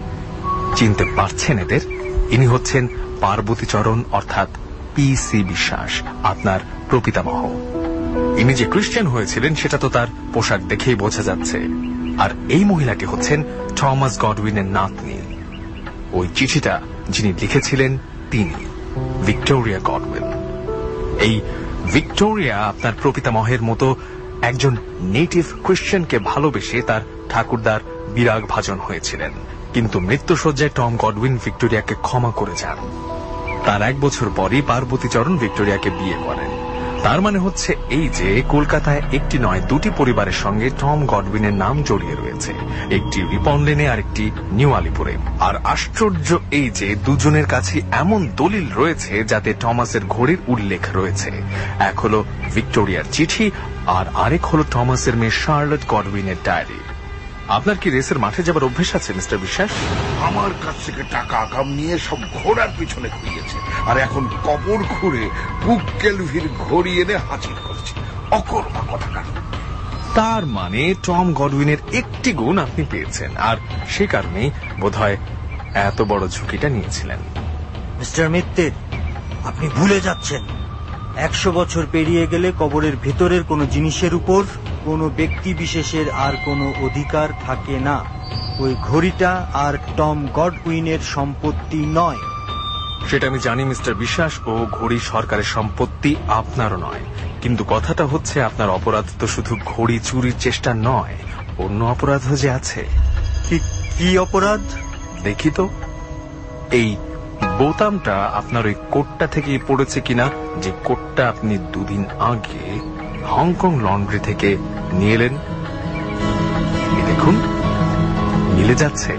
Speaker 6: চিনতে পারছেন এদের? ইনি হচ্ছেন পার্বতীচরণ অর্থাৎ PC বিশ্বাস, আপনার প্রপিতামহ। ইনি যে খ্রিস্টান হয়েছিলেন সেটা তো তার পোশাক দেখেই বোঝা যাচ্ছে। আর এই মহিলাটি হচ্ছেন থমাস গডউইনের নাতনি। ওই চিঠিটা যিনি লিখেছিলেন তিনি ভিক্টোরিয়া গডউইন। এই ভিক্টোরিয়া আপনার প্রপিতামহের মতো একজন নেটিভ খ্রিস্টানকে ভালোবেসে তার ঠাকুরদার বিরাগ ভাজন হয়েছিলেন, কিন্তু মৃত্যুশয্যায় টম গডউইন ভিক্টোরিয়াকে ক্ষমা করে যান। তার 1 বছর পরই পার্বতীচরণ ভিক্টোরিয়াকে বিয়ে করেন। তার মানে হচ্ছে এই যে কলকাতায় একটি নয় 2টি পরিবারের সঙ্গে টম গডউইনের নাম জড়িয়ে রয়েছে, একটি রিপন লেনে আর একটি নিউ আলিপুরে। আর আশ্চর্য এই যে দুজনের কাছে এমন দলিল রয়েছে যাতে টমাসের ঘড়ির উল্লেখ রয়েছে। এক হলো ভিক্টোরিয়ার চিঠি আর আরেক হলো টমাসের মেয়ে শার্লট গডউইনের ডায়েরি। আপনার কি রেসের মাঠে যাবার অভ্যেস আছে মিস্টার বিশ্বাস?
Speaker 12: আমার কাছ থেকে টাকা আগাম নিয়ে সব ঘোড়ার পিছনে ঘুরিয়েছে, আর এখন কবর ঘুরে বুক কেলভির ঘড়ি এনে হাজির করছে। অকর্মা কথাকার।
Speaker 6: তার মানে টম গডউইনের একটি গুণ আপনি পেয়েছেন, আর সে কারণেই বোধহয় এত বড় ঝুঁকিটা নিয়েছিলেন।
Speaker 10: মিস্টার মিত্তির, আপনি ভুলে যাচ্ছেন 100 বছর পেরিয়ে গেলে কবরের ভেতরের কোনো জিনিসের উপর কোনো ব্যক্তি বিশেষের আর কোনো অধিকার থাকে না। ওই ঘড়িটা আর টম গডউইনের সম্পত্তি নয়।
Speaker 6: সেটা আমি জানি মিস্টার বিশ্বাস, ও ঘড়ি সরকারের সম্পত্তি, আপনারও নয়। কিন্তু কথাটা হচ্ছে আপনার অপরাধ তো শুধু ঘড়ি চুরির চেষ্টা নয়, অন্য অপরাধও যে আছে।
Speaker 10: কি অপরাধ?
Speaker 6: দেখি তো, এই বোতামটা আপনার ওই কোটটা থেকেই পড়েছে কিনা, যে কোটটা আপনি 2 দিন আগে হংকং লন্ড্রি থেকে নিয়ে এলেন। দেখুন, মিলে যাচ্ছে।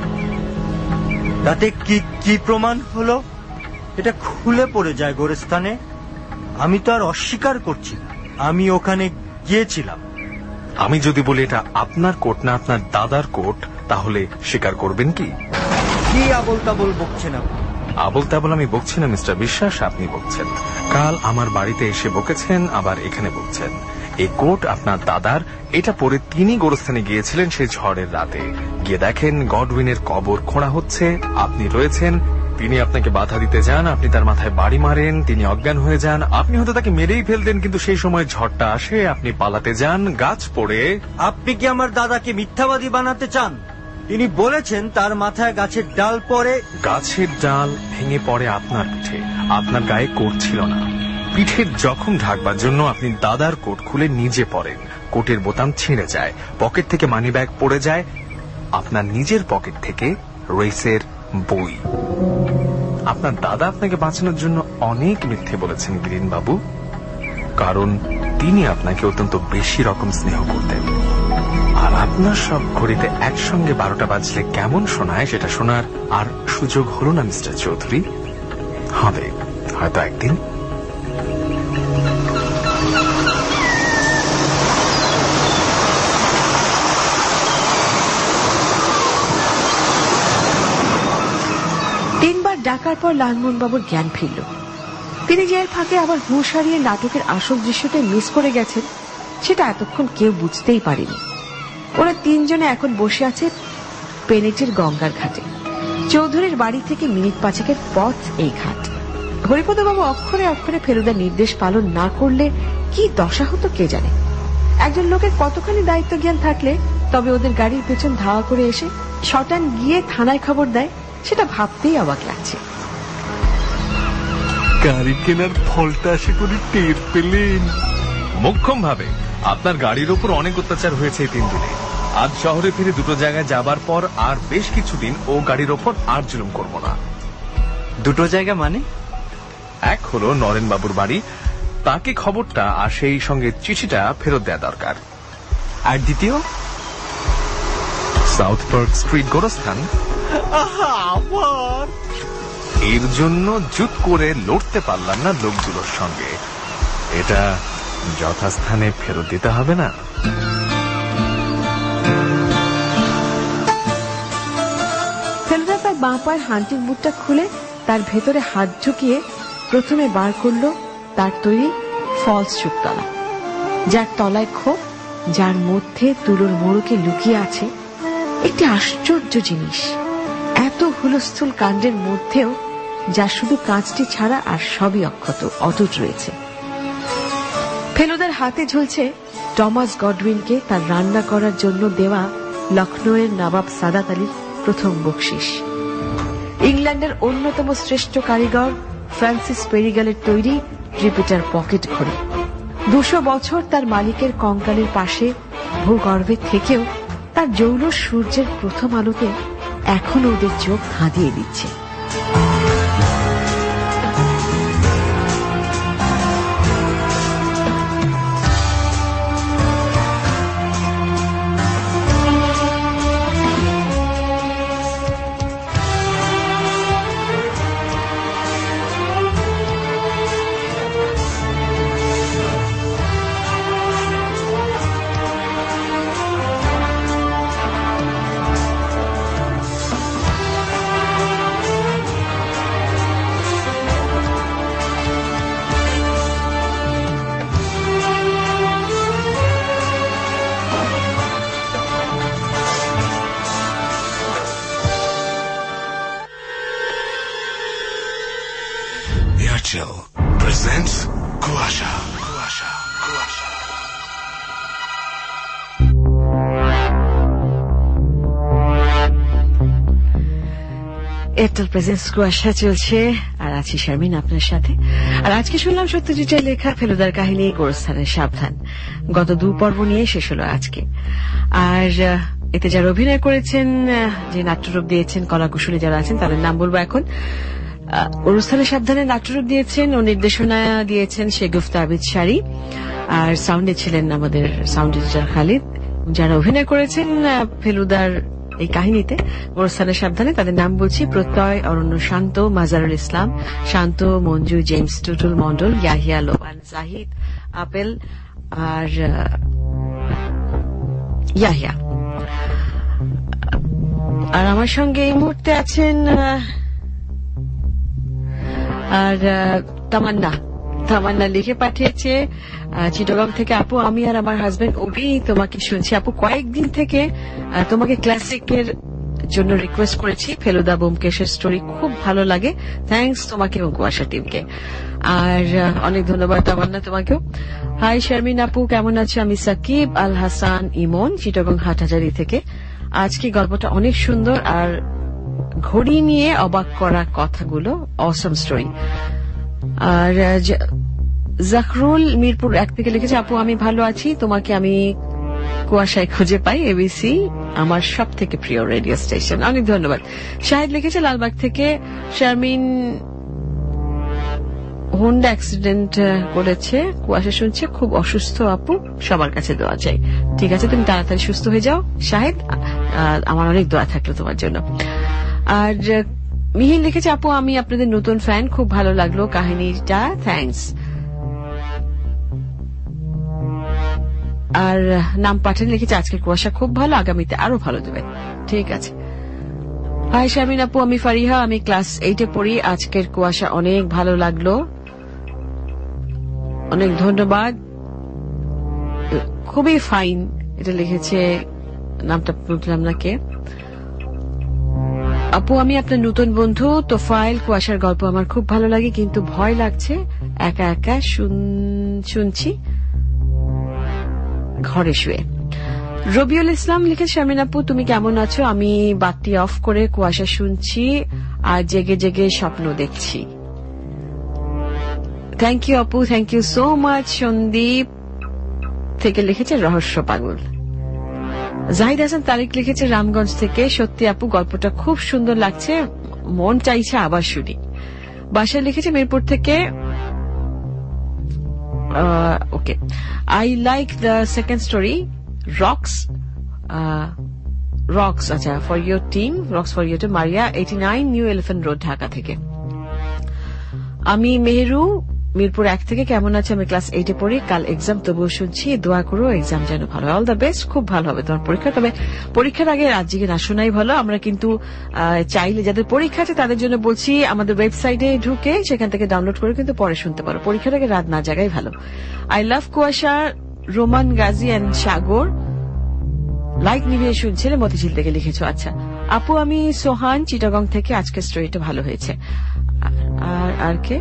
Speaker 10: তাতে কি প্রমাণ হলো? এটা খুলে পড়ে যায় গোরস্থানে। আমি তো আর অস্বীকার করছি, আমি ওখানে গিয়েছিলাম।
Speaker 6: আমি যদি বলি এটা আপনার কোট না আপনার দাদার কোট, তাহলে স্বীকার করবেন কি?
Speaker 10: কি আবল তাবল বকছেন আপনি?
Speaker 6: আবল তাবল আমি বকছি না মিস্টার বিশ্বাস, আপনি বকছেন। কাল আমার বাড়িতে এসে বকেছেন, আবার এখানে বকছেন। এই কোট আপনার দাদার, এটা পরে তিনি গোরস্থানে গিয়েছিলেন সেই ঝড়ের রাতে। গিয়ে দেখেন গডউইনের কবর খোঁড়া হচ্ছে, আপনি রয়েছেন। তিনি আপনাকে বাধা দিতে যান, আপনি তার মাথায় বাড়ি মারেন, তিনি অজ্ঞান হয়ে যান। আপনি হয়তো তাকে মেরেই ফেলতেন, কিন্তু সেই সময় ঝড়টা আসে, আপনি পালাতে যান, গাছ পড়ে।
Speaker 10: আপনি কি আমার দাদাকে মিথ্যাবাদী বানাতে চান? তিনি বলেছেন তার মাথায় গাছের ডাল পড়ে।
Speaker 6: গাছের ডাল ভেঙে পড়ে আপনার পিঠে, আপনার গায়ে কোট ছিল না। পিঠের জখম ঢাকবার জন্য আপনি দাদার কোট খুলে নিজে পরেন, কোটের বোতাম ছিঁড়ে যায়, পকেট থেকে মানিব্যাগ পড়ে যায়, আপনার নিজের পকেট থেকে রেসের বই। আপনার দাদা আপনাকে বাঁচানোর জন্য অনেক মিথ্যে বলেছেন গ্রিন বাবু, কারণ তিনি আপনাকে অত্যন্ত বেশি রকম স্নেহ করতেন। আর আপনার সব ঘড়িতে একসঙ্গে 12টা বাজলে কেমন শোনায় সেটা শোনার আর সুযোগ হলো না মিস্টার চৌধুরী। হবে হয়তো একদিন।
Speaker 3: তিনবার ডাকার পর লালমোহনবাবুর জ্ঞান ফিরল। তিনি যে এর ফাঁকে আবার হুঁশ হারিয়ে নাটকের আসল দৃশ্যটা মিস করে গেছেন সেটা এতক্ষণ কেউ বুঝতেই পারেনি। ওরা তিনজনে এখন বসে আছে পেনেটির গঙ্গার ঘাটে। চৌধুরীর বাড়ি থেকে মিনিট 5 পথ এই ঘাট। হরিপদবাবু অক্ষরে অক্ষরে ফেলুদার নির্দেশ পালন না করলে কি দশা হতো কে জানে। একজন লোকের কতখানি দায়িত্ব জ্ঞান থাকলে তবে ওদের গাড়ির পেছন ধাওয়া করে এসে শটান গিয়ে থানায় খবর দেয়, সেটা ভাবতেই অবাক লাগছে।
Speaker 9: গাড়ি কেনার ফলটা আশা করি টের পেলেন।
Speaker 6: মোক্ষম ভাবে আপনার গাড়ির উপর অনেক অত্যাচার হয়েছে এই 3 দিনে। আজ শহরে ফিরে 2 জায়গায় যাবার পর আর বেশ কিছুদিন ও গাড়ির ওপর আর জুলুম করব না।
Speaker 8: 2 জায়গা মানে?
Speaker 6: এক হলো নরেন বাবুর বাড়ি, তাকে খবরটা আর সেই সঙ্গে চিঠিটা ফেরত দেওয়া দরকার।
Speaker 8: আর দ্বিতীয়
Speaker 6: সাউথ পার্ক স্ট্রিট গোরস্থান।
Speaker 9: আবার
Speaker 6: এর জন্য জুত করে লড়তে পারলাম না লোকগুলোর সঙ্গে, এটা যথাস্থানে ফেরত দিতে হবে না?
Speaker 3: ফেলুদা তার বাঁ পায়ের হান্টিং বুটটা খুলে তার ভেতরে হাত ঢুকিয়ে প্রথমে বার করল তার তৈরি ফলস শুকতলা, যার তলায় খোপ, যার মধ্যে তুলোর মোড়কে লুকিয়ে আছে একটি আশ্চর্য জিনিস। এত হুলস্থুল কাণ্ডের মধ্যেও যা শুধু কাঁচটি ছাড়া আর সবই অক্ষত অটুট রয়েছে। ফেলুদার হাতে ঝুলছে টমাস গডউইনকে তার রান্না করার জন্য দেওয়া লখনৌয়ের নবাব সাদাত আলীর প্রথম বকশিস, ইংল্যান্ডের অন্যতম শ্রেষ্ঠ কারিগর ফ্রান্সিস পেরিগালের তৈরি রিপিটার পকেট ঘড়ি। 200 বছর তার মালিকের কঙ্কালের পাশে ভূগর্ভে থেকেও তার জৌল সূর্যের প্রথম আলোতে এখনো ওদের চোখ ধাঁধিয়ে দিচ্ছে।
Speaker 4: Airtel presents Kuasha. Kuasha. Kuasha.
Speaker 3: Airtel presents Kuasha চলছে, আর আছি শারমিন আপনার সাথে। আর আজকে শুনলাম সত্যজিতের লেখা ফেলুদার কাহিনী গোরস্থানের সাবধান। গত 2 পর্ব নিয়ে শেষ হলো আজকে। আর এতে যারা অভিনয় করেছেন, যে নাট্যরূপ দিয়েছেন, কলাকুশলী যারা আছেন তাদের নাম বলবো এখন। গোরস্থানের সাবধানে নাট্যরূপ দিয়েছেন ও নির্দেশনা দিয়েছেন শেগুফতা আবিদ শাড়ি, আর সাউন্ডে ছিলেন আমাদের সাউন্ড এডিটর খালিদ। যারা অভিনয় করেছেন ফেলুদার এই কাহিনীতে গোরস্থানের সাবধানে তাদের নাম বলছি: প্রত্যয়, অরণ্য শান্ত, মাজারুল ইসলাম শান্ত, মঞ্জু, জেমস টুটুল মন্ডল, ইয়াহিয়া লোবান, জাহিদ, আপেল আর ইয়াহিয়া। আর আমার সঙ্গে এই মুহূর্তে আছেন আর তামান্না লিখে পাঠিয়েছে চিটাগং থেকে। আপু, আমি আর আমার হাজবেন্ড অভি তোমাকে শুনছি। আপু, কয়েকদিন থেকে তোমাকে ক্লাসিকের জন্য রিকোয়েস্ট করেছি। ফেলুদা ব্যোমকেশের স্টোরি খুব ভালো লাগে। থ্যাঙ্কস তোমাকে এবং কুয়াশা টিমকে। আর অনেক ধন্যবাদ তামান্না তোমাকেও। হাই শারমিন আপু, কেমন আছো? আমি সাকিব আল হাসান ইমন, চিটাগং হাটহাজারি থেকে। আজকে গল্পটা অনেক সুন্দর, আর ঘড়ি নিয়ে অবাক করা কথাগুলো অসম স্টোরি। আর জাকরুল মিরপুর 1 থেকে লিখেছে, আপু আমি ভালো আছি, তোমাকে আমি কুয়াশায় খুঁজে পাই, এবিসি আমার সব থেকে প্রিয় রেডিও স্টেশন। অনেক ধন্যবাদ। শাহিদ লিখেছে লালবাগ থেকে, শারমিন হোন্ডা অ্যাক্সিডেন্ট করেছে, কুয়াশা শুনছে, খুব অসুস্থ আপু, সবার কাছে দোয়া চাই। ঠিক আছে, তুমি তাড়াতাড়ি সুস্থ হয়ে যাও শাহিদ, আমার অনেক দোয়া থাকলো তোমার জন্য। আর মিহির লিখেছে, আপু আমি আপনাদের নতুন ফ্যান, খুব ভালো লাগলো কাহিনীটা, থ্যাঙ্কস। আর নাম পাঠান লিখেছে, আজকের কুয়াশা খুব ভালো, আগামীতে আরো ভালো দেবে। ঠিক আছে। হাই শারমিন আপু, আমি ফারিহা, আমি ক্লাস 8-এ পড়ি, আজকের কুয়াশা অনেক ভালো লাগলো, অনেক ধন্যবাদ, খুবই ফাইন। এটা লিখেছে, নামটা বুঝলাম না কে। আপু আমি আপনার নতুন বন্ধু তোফায়েল, কুয়াশার গল্প আমার খুব ভালো লাগে, কিন্তু ভয় লাগছে, একা একা শুনছি ঘরে শুয়ে। রবিউল ইসলাম লিখে, শারমিন আপু তুমি কেমন আছো, আমি বাতি অফ করে কুয়াশা শুনছি আর জেগে জেগে স্বপ্ন দেখছি। থ্যাংক ইউ আপু, thank you so much. Sandip থেকে লিখেছে রহস্য পাগল। জাহিদ হাসান তারিক লিখেছে রামগঞ্জ থেকে, সত্যি আপু গল্পটা খুব সুন্দর লাগছে, মন চাইছে আবার শুনি। বাসায় লিখেছে মিরপুর থেকে, okay, I like the second story, rocks, আচ্ছা, for your team, rocks for your team, Maria 89 new Elephant Road, Dhaka থেকে। আমি মেহেরু মিরপুর 1 থেকে, কেমন আছে, আমি ক্লাস 8-এ পড়ি, কাল এক্সাম, তবুও শুনছি, দোয়া করো এক্সাম যেন ভালো হয়, অল দ্য বেস্ট, খুব ভালো হবে তোমার পরীক্ষা। তবে পরীক্ষার আগে রাত জেগে না শোনাই ভালো। আমরা কিন্তু চাইলে যাদের পরীক্ষা আছে তাদের জন্য বলছি, আমাদের ওয়েবসাইটে ঢুকে সেখান থেকে ডাউনলোড করে কিন্তু পরে শুনতে পারো, পরীক্ষার আগে রাত না জাগাই ভালো। I love Kuasha, Roman Gazi and Sagar light নিভিয়ে শুনছিলে, মতিঝিল থেকে লিখেছ। আচ্ছা আপু, আমি সোহান চিটাগং থেকে, আজকের স্টোরিটা ভালো হয়েছে। আর কে?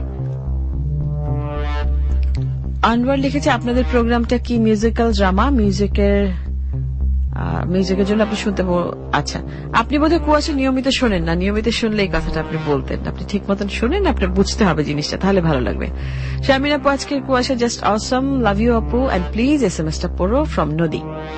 Speaker 3: আনওয়ার লিখেছে, আপনাদের প্রোগ্রামটা কি মিউজিক্যাল ড্রামা? মিউজিকের জন্য আপনি শুনতে, আচ্ছা, আপনি বোধহয় কুয়াশা নিয়মিত শোনেন না, নিয়মিত শুনলে এই কথাটা আপনি বলতেন, আপনি ঠিক মতন শোনেন, আপনার বুঝতে হবে জিনিসটা, তাহলে ভালো লাগবে। শারমিন আপু, আজকের Kuasha just awesome, love you আপু, অ্যান্ড প্লিজ SMS-টা পড়ো, ফ্রম নদী।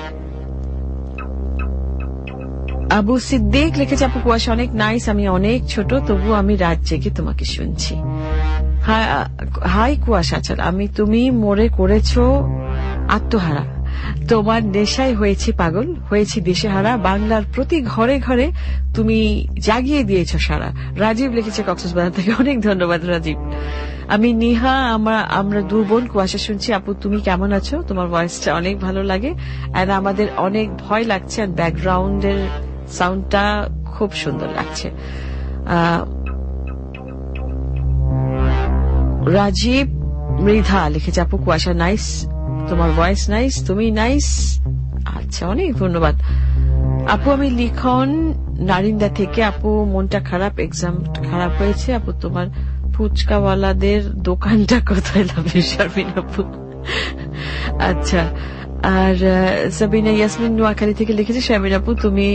Speaker 3: আবু সিদ্দিক লিখেছে, আপু কুয়াশা অনেক নাইস, আমি অনেক ছোট, তবু আমি রাত জেগে তোমাকে শুনছি। হাই কুয়াশা, আচ্ছা, তুমি মোরে করেছো আত্মহারা, তোমার নেশায় হয়েছি পাগল, হয়েছি দিশেহারা, বাংলার প্রতি ঘরে ঘরে তুমি জাগিয়ে দিয়েছ সারা। রাজীব লিখেছে কক্সবাজার থেকে, অনেক ধন্যবাদ রাজীব। আমি নিহা, আমরা 2 বোন কুয়াশা শুনছি, আপু তুমি কেমন আছো, তোমার ভয়েসটা অনেক ভালো লাগে, আর আমাদের অনেক ভয় লাগছে, আর ব্যাকগ্রাউন্ডের সাউন্ডটা খুব সুন্দর লাগছে। রাজীব মৃধা লিখেছে, আপু কুয়াশা নাইস, তোমার ভয়েস নাইস, তুমি নাইস। আচ্ছা, অনেক ধন্যবাদ আপু। আমি লিখন নারিন্দা থেকে, আপু মনটা খারাপ, এক্সাম খারাপ হয়েছে, আপু তোমার ফুচকাওয়ালাদের দোকানটা কোথায়? লাভি শারমিন আপু। আচ্ছা, আর সাবিনা ইয়াসমিন নোয়াখালী থেকে লিখেছে, শারমিন আপু তুমি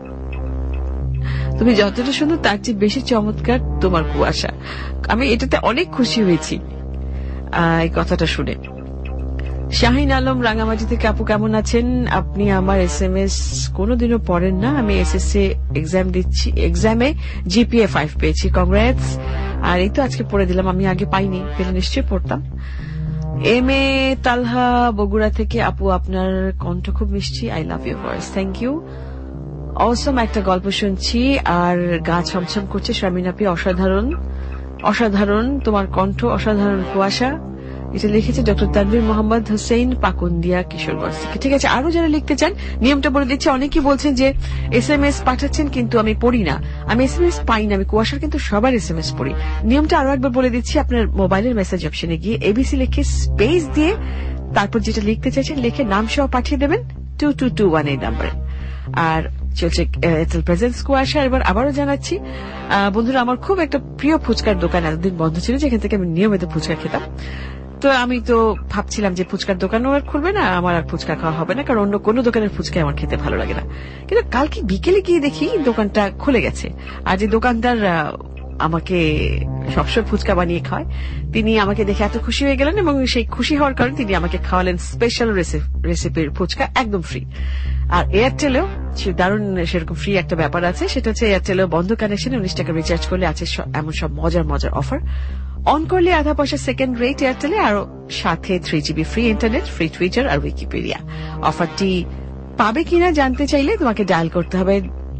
Speaker 3: যতটা সুন্দর তার চেয়ে বেশি চমৎকার তোমার কুয়াশা। আমি এটাতে অনেক খুশি হয়েছি এই কথাটা শুনে। শাহিন আলম রাঙামাটি থেকে, আপু কেমন আছেন? আপনি আমার SMS কোনোদিনও পড়েন না, আমি SSC এক্সাম দিচ্ছি, এক্সামে GPA 5 পেয়েছি, কংগ্রেটস। আর এই তো আজকে পড়ে দিলাম, আমি আগে পাইনি, পেলে নিশ্চয়ই পড়তাম। MA তালহা বগুড়া থেকে, আপু আপনার কণ্ঠ খুব মিষ্টি, I love your voice, thank you. Awesome একটা গল্প শুনছি আর গা ছমছম করছে, শারমিন আপি অসাধারণ, অসাধারণ তোমার কণ্ঠ, অসাধারণ কুয়াশা। এটা লিখেছে ডক্টর তানভীর মোহাম্মদ হোসেন, পাকুন্দিয়া, কিশোরগঞ্জ থেকে। ঠিক আছে, আরো যারা লিখতে চান নিয়মটা বলে দিচ্ছি। অনেকেই বলছেন যে SMS পাঠাচ্ছেন কিন্তু আমি পড়ি না, আমি SMS পাই না, আমি কুয়াশার কিন্তু সবার SMS পড়ি। নিয়মটা আরো একবার বলে দিচ্ছি, আপনার মোবাইলের মেসেজ অপশনে গিয়ে ABC লিখে স্পেস দিয়ে তারপর যেটা লিখতে চাইছেন লিখে নাম সহ পাঠিয়ে দেবেন 2221 এই নাম্বারে। আর চলছে এয়ারটেল প্রেজেন্স কুয়াশা। এবার আবারও জানাচ্ছি বন্ধুরা, আমার খুব একটা প্রিয় ফুচকার দোকান এতদিন বন্ধ ছিল, যেখান থেকে আমি নিয়মিত ফুচকা খেতাম। তো আমি তো ভাবছিলাম যে ফুচকার দোকানও আর খুলবে না, আমার আর ফুচকা খাওয়া হবে না, কারণ অন্য কোনো দোকানের ফুচকা আমার খেতে ভালো লাগে না। কিন্তু কালকে বিকেলে গিয়ে দেখি দোকানটা খুলে গেছে, আর যে দোকানদার আমাকে সবসময় ফুচকা বানিয়ে খাওয়ায়, তিনি আমাকে দেখে এত খুশি হয়ে গেলেন এবং সেই খুশি হওয়ার কারণে তিনি আমাকে খাওয়ালেন স্পেশাল রেসিপির ফুচকা, একদম ফ্রি। আর এয়ারটেলেও দারুণ সেরকম ফ্রি একটা ব্যাপার আছে, সেটা হচ্ছে এয়ারটেলেও বন্ধ কানেকশনে 19 টাকা রিচার্জ করলে আছে এমন সব মজার মজার অফার। অন করলে আধা পয়সা সেকেন্ড রেট এয়ারটেলে, আর সাথে 3 GB free internet, free Twitter আর উইকিপিডিয়া। অফারটি পাবে কিনা জানতে চাইলে তোমাকে ডায়াল করতে হবে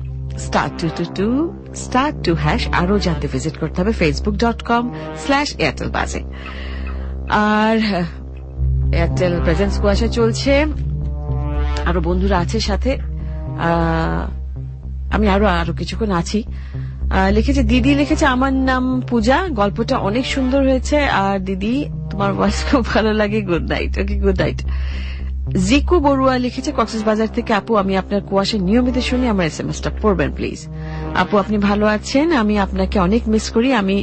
Speaker 3: *222*2#। আরো জানতে ভিজিট করতে হবে facebook.com/airtelbaze। আর এয়ারটেল প্রেজেন্স কুয়াশা চলছে, আরো বন্ধুরা আছে সাথে, আমি আরো কিছুক্ষণ আছি। লিখেছে দিদি, লিখেছে আমার নাম পূজা, গল্পটা অনেক সুন্দর হয়েছে, আর দিদি তোমার ভয়েস খুব ভালো লাগে, good night. Okay, good night. Jiku Barua লিখেছে কক্সবাজার থেকে, আপু আমি আপনার কুয়াশা নিয়মিত শুনি, আমার SMS-টা পড়বেন প্লিজ। আপু আপনি ভালো আছেন? আমি আপনাকে অনেক মিস করি। আমি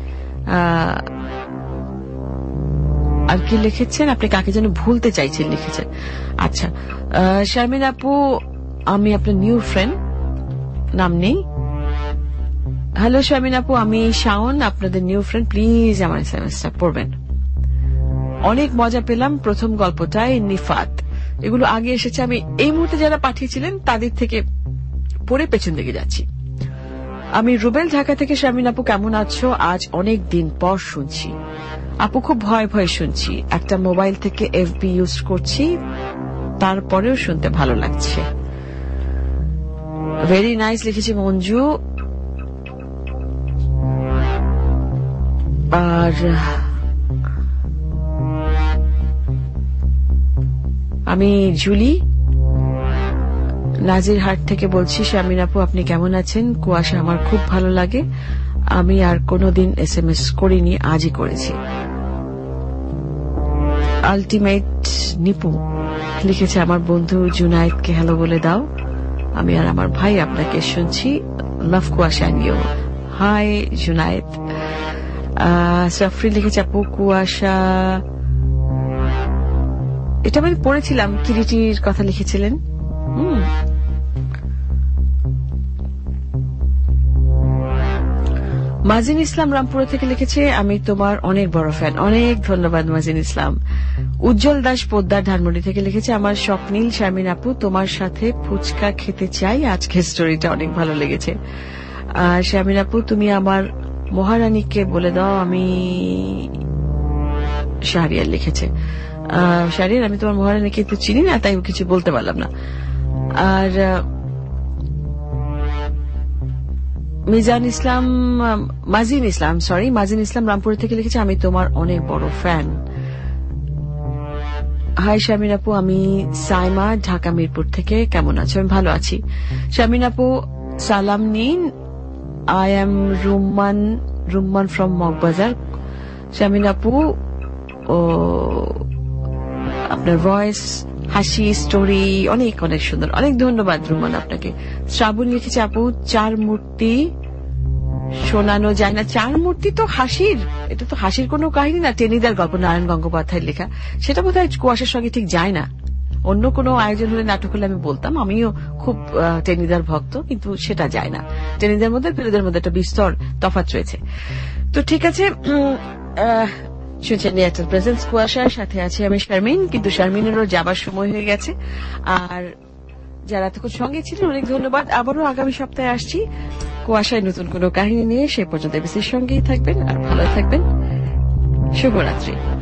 Speaker 3: আর কি লিখেছেন, আপনি কাকে যেন ভুলতে চাইছেন লিখেছেন। আচ্ছা, শারমিন আপু আমি আপনার নিউ ফ্রেন্ড, নাম নেই। হ্যালো শারমিন আপু, আমি শাওন, আপনাদের নিউ ফ্রেন্ড, প্লিজ আমার SMS-টা পড়বেন। অনেক মজা পেলাম প্রথম গল্পটায়, নিফাত। এগুলো আগে এসেছে, আমি এই মুহূর্তে যারা পাঠিয়েছিলেন তাদের থেকে পড়ে পেছন দিকে যাচ্ছি। আমি রুবেল, ঢাকা থেকে। শারমিন আপু কেমন আছো? আজ অনেক দিন পর শুনছি। আপু খুব ভয় ভয় শুনছি, একটা মোবাইল থেকে FB ইউজ করছি, তারপরেও শুনতে ভালো লাগছে। ভেরি নাইস লিখেছি মঞ্জু। আর আমি জুলি নাজিরহাট থেকে বলছি। শারমিন আপু আপনি কেমন আছেন? কুয়াশা আমার খুব ভালো লাগে, আমি আর কোনোদিন SMS করিনি, আজই করেছি। আলটিমেট নিপু লিখেছে আমার বন্ধু জুনায়েদকে হ্যালো বলে দাও, আমি আর আমার ভাই আপনাকে শুনছি, লাভ কুয়াশা নিও। হাই জুনায়েদ। সাফরি লিখেছে আপু কুয়াশা, এটা আমি পড়েছিলাম, কিরিটির কথা লিখেছিলেন। মাজিন ইসলাম রামপুর থেকে লিখেছে আমি তোমার অনেক বড় ফ্যান। অনেক ধন্যবাদ মাজিন ইসলাম। উজ্জ্বল দাস পোদ্দার ধানমন্ডি থেকে লিখেছে আমার স্বপ্নীল শারমিন আপু তোমার সাথে ফুচকা খেতে চাই, আজকের স্টোরিটা অনেক ভালো লেগেছে। শারমিন আপু তুমি আমার মহারানীকে বলে দাও আমি, শাহরিয়ার লিখেছে। শাহরিয়ার আমি তোমার মহারানীকে তো চিনি না, তাই কিছু বলতে পারলাম না। আর মাজিন ইসলাম রামপুর থেকে লিখেছে আমি তোমার অনেক বড় ফ্যান। হাই শারমিন আপু, আমি সাইমা, ঢাকা মিরপুর থেকে, কেমন আছো? আমি ভালো আছি। শারমিন আপু সালাম নিন, I am Rumman from Moghbazar. Sharmin আপু আপনার ভয়েস, হাসি, স্টোরি অনেক অনেক সুন্দর, অনেক ধন্যবাদ রুম্মান আপনাকে। শ্রাবণ লিখেছে আপু 4 মূর্তি শোনানো যায় না। 4 মূর্তি তো হাসির, এটা তো হাসির কোনো কাহিনী না, টেনিদার গল্প, নারায়ণ গঙ্গোপাধ্যায়ের লেখা। সেটা বোধহয় কুয়াশার সঙ্গে ঠিক যায় না। অন্য কোনো আয়োজন হলে, নাটক হলে আমি বলতাম, আমিও খুব টেনিদার ভক্ত, কিন্তু সেটা যায় না। টেনিদার মধ্যে ফেলুদার মধ্যে একটা বিস্তর তফাৎ রয়েছে। তো ঠিক আছে, শুনছেন এয়ারটেল প্রেজেন্স কুয়াশার সাথে আছে আমি শারমিন, কিন্তু শারমিনেরও যাবার সময় হয়ে গেছে। আর যারা এতক্ষণ সঙ্গে ছিলেন অনেক ধন্যবাদ। আবারও আগামী সপ্তাহে আসছি কুয়াশায় নতুন কোনো কাহিনী নিয়ে। সে পর্যন্ত এবিসির সঙ্গেই থাকবেন আর ভালো থাকবেন। শুভরাত্রি।